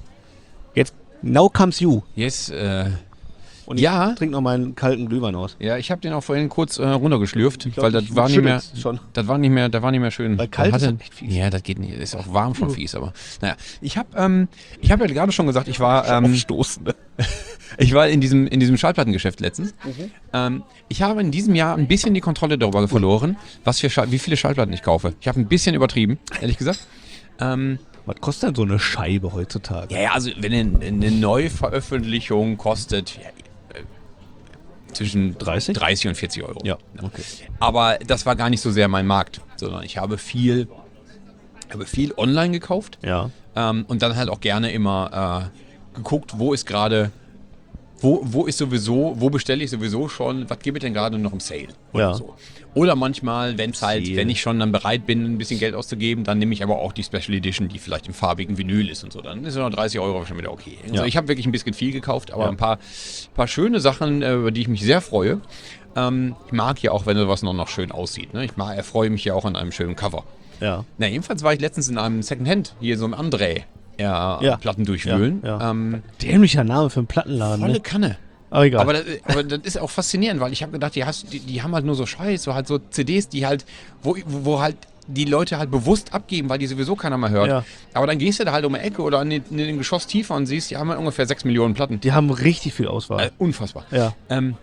Jetzt, now comes you. Yes, äh, Und Ja. ich trinke noch meinen kalten Glühwein aus. ja, ich habe den auch vorhin kurz äh, runtergeschlürft, glaub, weil das ich war nicht mehr, schüttel's schon. das war nicht mehr, das war nicht mehr schön. Weil kalt Das ist hatte- auch echt fies. Ja, das geht nicht. Ist auch warm schon fies, aber naja. Ich habe, ähm, ich habe ja gerade schon gesagt, ich war, ähm, Aufstoßen. Ne? ich war in diesem in diesem Schallplattengeschäft letztens. Mhm. Ähm, ich habe in diesem Jahr ein bisschen die Kontrolle darüber verloren, was für Schall, wie viele Schallplatten ich kaufe. Ich habe ein bisschen übertrieben, ehrlich gesagt. Ähm, Was kostet denn so eine Scheibe heutzutage? Ja, ja, also wenn eine, eine Neuveröffentlichung kostet ja, äh, zwischen dreißig? dreißig und vierzig Euro. Ja, okay. Aber das war gar nicht so sehr mein Markt, sondern ich habe viel, habe viel online gekauft Ja. ähm, und dann halt auch gerne immer äh, geguckt, wo ist gerade, wo, wo ist sowieso, wo bestelle ich sowieso schon, was gebe ich denn gerade noch im Sale oder Ja. so. Oder manchmal, wenn es halt, Sale. wenn ich schon dann bereit bin, ein bisschen Geld auszugeben, dann nehme ich aber auch die Special Edition, die vielleicht im farbigen Vinyl ist und so. Dann ist ja noch dreißig Euro schon wieder okay. Also Ja. ich habe wirklich ein bisschen viel gekauft, aber Ja. ein paar, paar schöne Sachen, äh, über die ich mich sehr freue. Ähm, ich mag ja auch, wenn sowas noch, noch schön aussieht. Ne? Ich mag, erfreue mich ja auch an einem schönen Cover. Ja. Na, jedenfalls war ich letztens in einem Secondhand, hier so im André, ja, Ja. Platten durchwühlen. Ja, ja. Ähm, Dämlicher Name für einen Plattenladen. volle Ne? Kanne. Aber egal. Aber das, aber das ist auch faszinierend, weil ich habe gedacht, die, hast, die, die haben halt nur so Scheiß, so halt so C Ds, die halt, wo, wo halt die Leute halt bewusst abgeben, weil die sowieso keiner mehr hört. Ja. Aber dann gehst du da halt um die Ecke oder in den, in den Geschoss tiefer und siehst, die haben halt ungefähr sechs Millionen Platten. die haben richtig viel Auswahl. Äh, unfassbar. Ja. Ähm,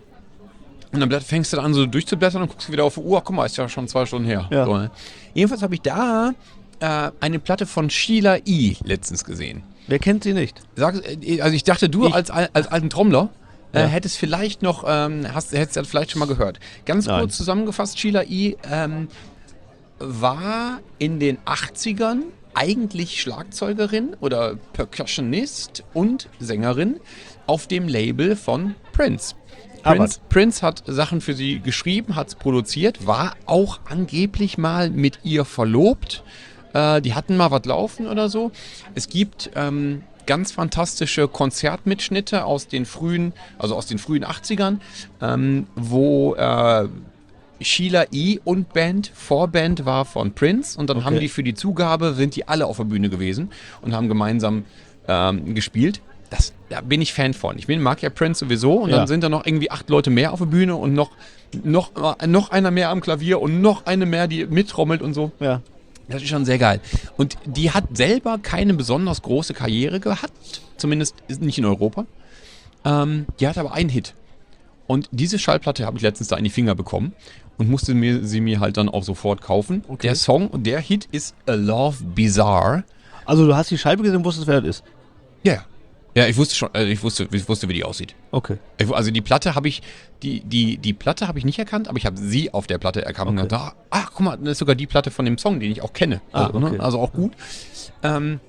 und dann blatt- fängst du da an, so durchzublättern und guckst wieder auf die Uhr. Guck mal, ist ja schon zwei Stunden her. Ja. So, ne? Jedenfalls habe ich da äh, eine Platte von Sheila E. letztens gesehen. Wer kennt sie nicht? Sag, äh, also ich dachte, du Ich- als, al- als alten Trommler äh, Ja. hättest vielleicht noch, ähm, hast, hättest das vielleicht schon mal gehört. Ganz Nein. kurz zusammengefasst, Sheila E. Ähm, war in den achtzigern eigentlich Schlagzeugerin oder Percussionist und Sängerin auf dem Label von Prince. Prince, Prince hat Sachen für sie geschrieben, hat es produziert, war auch angeblich mal mit ihr verlobt. Äh, die hatten mal was laufen oder so. Es gibt ähm, ganz fantastische Konzertmitschnitte aus den frühen, also aus den frühen achtzigern, ähm, wo äh, Sheila E. und Band, Vorband war von Prince und dann Okay. haben die für die Zugabe, sind die alle auf der Bühne gewesen und haben gemeinsam ähm, gespielt. Das, da bin ich Fan von. Ich bin, mag ja Prince sowieso und Ja. dann sind da noch irgendwie acht Leute mehr auf der Bühne und noch, noch, noch einer mehr am Klavier und noch eine mehr, die mittrommelt und so. Ja. Das ist schon sehr geil. Und die hat selber keine besonders große Karriere gehabt, zumindest nicht in Europa. Ähm, die hat aber einen Hit. Und diese Schallplatte habe ich letztens da in die Finger bekommen und musste mir, sie mir halt dann auch sofort kaufen. Okay. Der Song und der Hit ist A Love Bizarre. Also du hast die Scheibe gesehen und wusstest, wer das ist. Ja, ja. Ja, ich wusste schon, also ich wusste, ich wusste, wie die aussieht. Okay. Ich, also die Platte habe ich, die, die, die Platte habe ich nicht erkannt, aber ich habe sie auf der Platte erkannt und Okay. gedacht, ah, ach, guck mal, das ist sogar die Platte von dem Song, den ich auch kenne. Ah, also, ne? okay. Also auch gut. Ähm,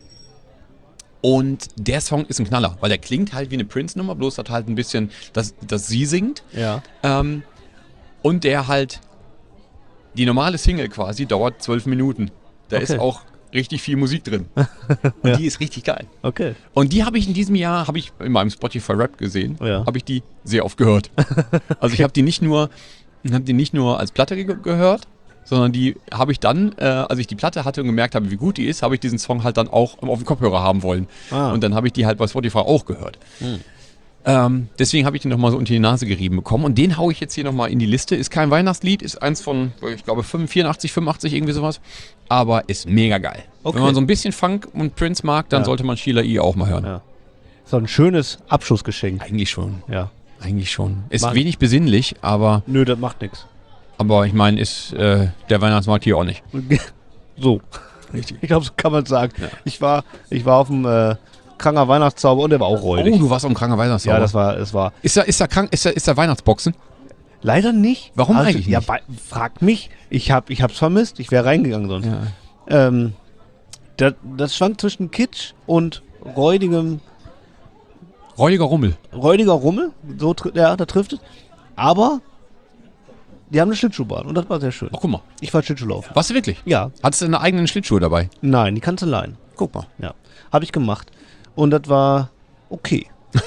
und der Song ist ein Knaller, weil der klingt halt wie eine Prince-Nummer, bloß hat halt ein bisschen, dass, dass sie singt. Ja. Ähm, und der halt, die normale Single quasi dauert zwölf Minuten. Da Okay. ist auch richtig viel Musik drin. Und Ja. die ist richtig geil. Okay. Und die habe ich in diesem Jahr, habe ich in meinem Spotify Rap gesehen, Ja. habe ich die sehr oft gehört. Also ich habe die nicht nur, habe die nicht nur als Platte ge gehört, sondern die habe ich dann, äh, als ich die Platte hatte und gemerkt habe, wie gut die ist, habe ich diesen Song halt dann auch auf dem Kopfhörer haben wollen. Ah. Und dann habe ich die halt bei Spotify auch gehört. Hm. Ähm, deswegen habe ich den nochmal so unter die Nase gerieben bekommen. Und den haue ich jetzt hier nochmal in die Liste. Ist kein Weihnachtslied, ist eins von, ich glaube, vierundachtzig, fünfundachtzig, irgendwie sowas. Aber ist mega geil. Okay. Wenn man so ein bisschen Funk und Prince mag, dann Ja. sollte man Sheila E. auch mal hören. Ja. So ein schönes Abschlussgeschenk. Eigentlich schon. Ja. Eigentlich schon. Ist Mann. wenig besinnlich, aber, Nö, das macht nichts. aber ich meine, ist äh, der Weihnachtsmarkt hier auch nicht. So. Richtig. Ich glaube, so kann man sagen. Ja. Ich war, ich war auf dem äh, kranker Weihnachtszauber und der war auch räudig. Oh, du warst am kranker Weihnachtszauber. ja, das war, es war. Ist da, ist da krank, ist da, ist da Weihnachtsboxen? Leider nicht. Warum eigentlich Ja, nicht? bei, frag mich. Ich hab, ich hab's vermisst. Ich wäre reingegangen sonst. Ja. Ähm, das, das schwankt zwischen Kitsch und räudigem, Räudiger Rummel. räudiger Rummel. So, tr- ja, da trifft es. Aber die haben eine Schlittschuhbahn und das war sehr schön. Ach, guck mal. Ich war Schlittschuhlaufen. Warst du wirklich? Ja, Hattest du eine eigenen Schlittschuhe dabei? nein, die kannst du leihen. Guck mal. Ja, habe ich gemacht. Und das war okay.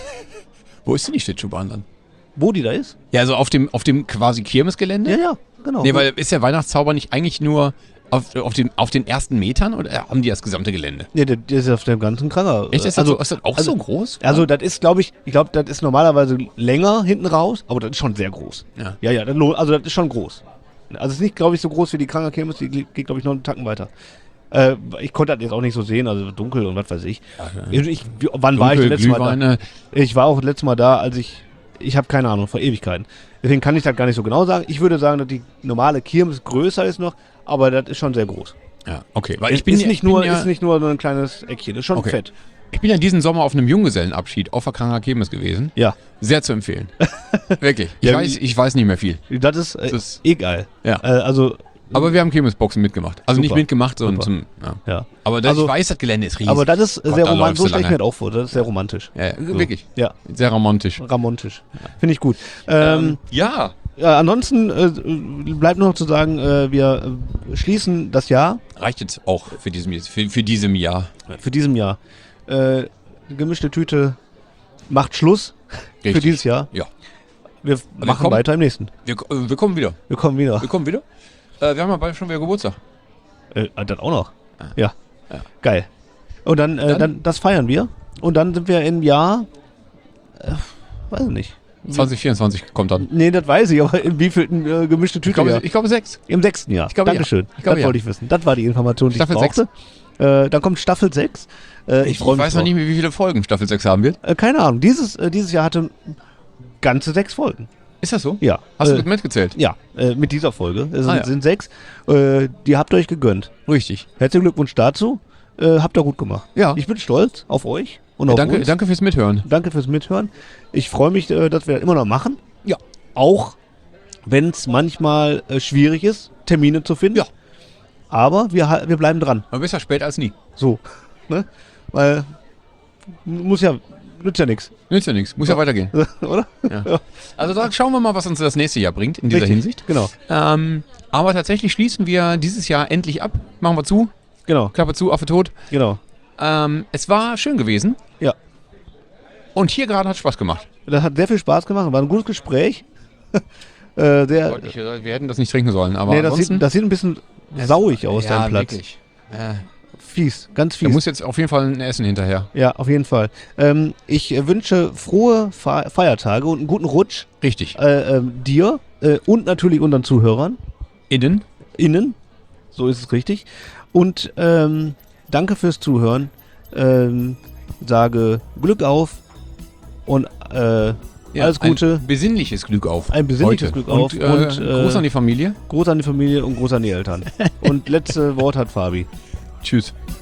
Wo ist denn die Schlittschuhbahn dann? Wo die da ist? Ja, also auf dem, auf dem quasi Kirmesgelände? Ja, ja, genau. Nee, weil ist der Weihnachtszauber nicht eigentlich nur auf, auf, den, auf den ersten Metern oder haben die das gesamte Gelände? Ja, der, der ist auf dem ganzen Kranker. Echt? Ist das, also, so, ist das auch also, so groß? Also das ist, glaube ich, ich glaube, das ist normalerweise länger hinten raus, aber das ist schon sehr groß. Ja. Ja, ja, das, lo- also das ist schon groß. Also es ist nicht, glaube ich, so groß wie die Kranker Kirmes, die geht, glaube ich, noch einen Tacken weiter. Äh, ich konnte das jetzt auch nicht so sehen, also dunkel und was weiß ich. Ich, ich wann war ich das Dunkel, letzte Mal da? Glühweine. Ich war auch das letzte Mal da, als ich, ich habe keine Ahnung, vor Ewigkeiten. Deswegen kann ich das gar nicht so genau sagen. Ich würde sagen, dass die normale Kirmes größer ist noch, aber das ist schon sehr groß. Ja, okay. Weil Es ich bin ist, ja, nicht ich bin nur, ja, ist nicht nur so ein kleines Eckchen, ist schon Okay. fett. Ich bin ja diesen Sommer auf einem Junggesellenabschied auf der Kranker Kirmes gewesen. Ja, Sehr zu empfehlen. Wirklich. Ich, Ja, weiß, ich weiß nicht mehr viel. das ist, äh, Das ist- eh geil. Ja. Äh, also, Aber wir haben Kirmesboxen mitgemacht. Also nicht Super. mitgemacht, sondern Super. zum. Ja. ja. Aber das, Also- ich weiß, das Gelände ist riesig. Aber das ist Gott, sehr da romantisch. läufst So du stelle ich mir lange. das auch vor. Das ist sehr romantisch. Ja, ja, So. wirklich. Ja, Sehr romantisch. romantisch. Finde ich gut. Ähm, ja. ja, ansonsten äh, bleibt nur noch zu sagen, äh, wir äh, schließen das Jahr Reicht jetzt auch für diesem, für, für diesem Jahr. für diesem Jahr. Äh, gemischte Tüte macht Schluss für Richtig. dieses Jahr. Ja. Wir machen kommen- weiter im nächsten. Wir, äh, wir kommen wieder. Wir kommen wieder. Wir kommen wieder. Äh, wir haben ja bald schon wieder Geburtstag. Äh, das auch noch. Ja. Ja. Geil. Und dann, äh, Dann- dann, das feiern wir. Und dann sind wir im Jahr, äh, weiß ich nicht. zwanzig vierundzwanzig kommt dann. Nee, das weiß ich, aber in wievielten äh, gemischte Ich Tüte? glaube, Jahr? ich glaube sechs. Im sechsten Jahr. Ich glaube, Dankeschön. ja. Ich glaube, das ja. wollte ich wissen. Das war die Information, die Staffel ich brauchte. Äh, dann kommt Staffel sechs. Äh, ich Ich, freue mich weiß noch drauf. nicht mehr, wie viele Folgen Staffel sechs haben wird. Äh, keine Ahnung. Dieses, äh, dieses Jahr hatte ganze sechs Folgen. Ist das so? Ja. Hast äh, du mitgezählt? Ja, äh, mit dieser Folge. Es sind, Ah, ja. sind sechs. Äh, die habt ihr euch gegönnt. Richtig. Herzlichen Glückwunsch dazu. Äh, habt ihr gut gemacht. Ja. Ich bin stolz auf euch und auf danke, uns. danke fürs Mithören. Danke fürs Mithören. Ich freue mich, äh, dass wir das immer noch machen. Ja. Auch wenn es manchmal äh, schwierig ist, Termine zu finden. Ja. Aber wir, ha- wir bleiben dran. Aber besser spät als nie. So. Ne? Weil, muss ja, nützt ja nichts. Nützt ja nichts. Muss ja, weitergehen. Oder? Ja. Also da schauen wir mal, was uns das nächste Jahr bringt in dieser Richtig, Hinsicht. Genau. Ähm, aber tatsächlich schließen wir dieses Jahr endlich ab. Machen wir zu. Genau. Klappe zu, Affe tot. Genau. Ähm, es war schön gewesen. Ja. Und hier gerade hat Spaß gemacht. Das hat sehr viel Spaß gemacht. War ein gutes Gespräch. äh, der, Gott, ich, wir hätten das nicht trinken sollen. Aber nee, das ansonsten, sieht, das sieht ein bisschen sauig aus, ja, dein Platz. Wirklich. Äh, Fies, ganz da fies. muss jetzt auf jeden Fall ein Essen hinterher. Ja, auf jeden Fall. Ähm, ich äh, wünsche frohe Fe- Feiertage und einen guten Rutsch Richtig. äh, ähm, dir äh, und natürlich unseren Zuhörern. Innen. Innen. So ist es richtig. Und ähm, danke fürs Zuhören. Ähm, sage Glück auf und äh, Ja, alles Gute. Ein besinnliches Glück auf. Ein besinnliches heute. Glück auf. Und, äh, Und, äh, Gruß an die Familie. Gruß an die Familie und Gruß an die Eltern. Und letzte Wort hat Fabi. Tschüss.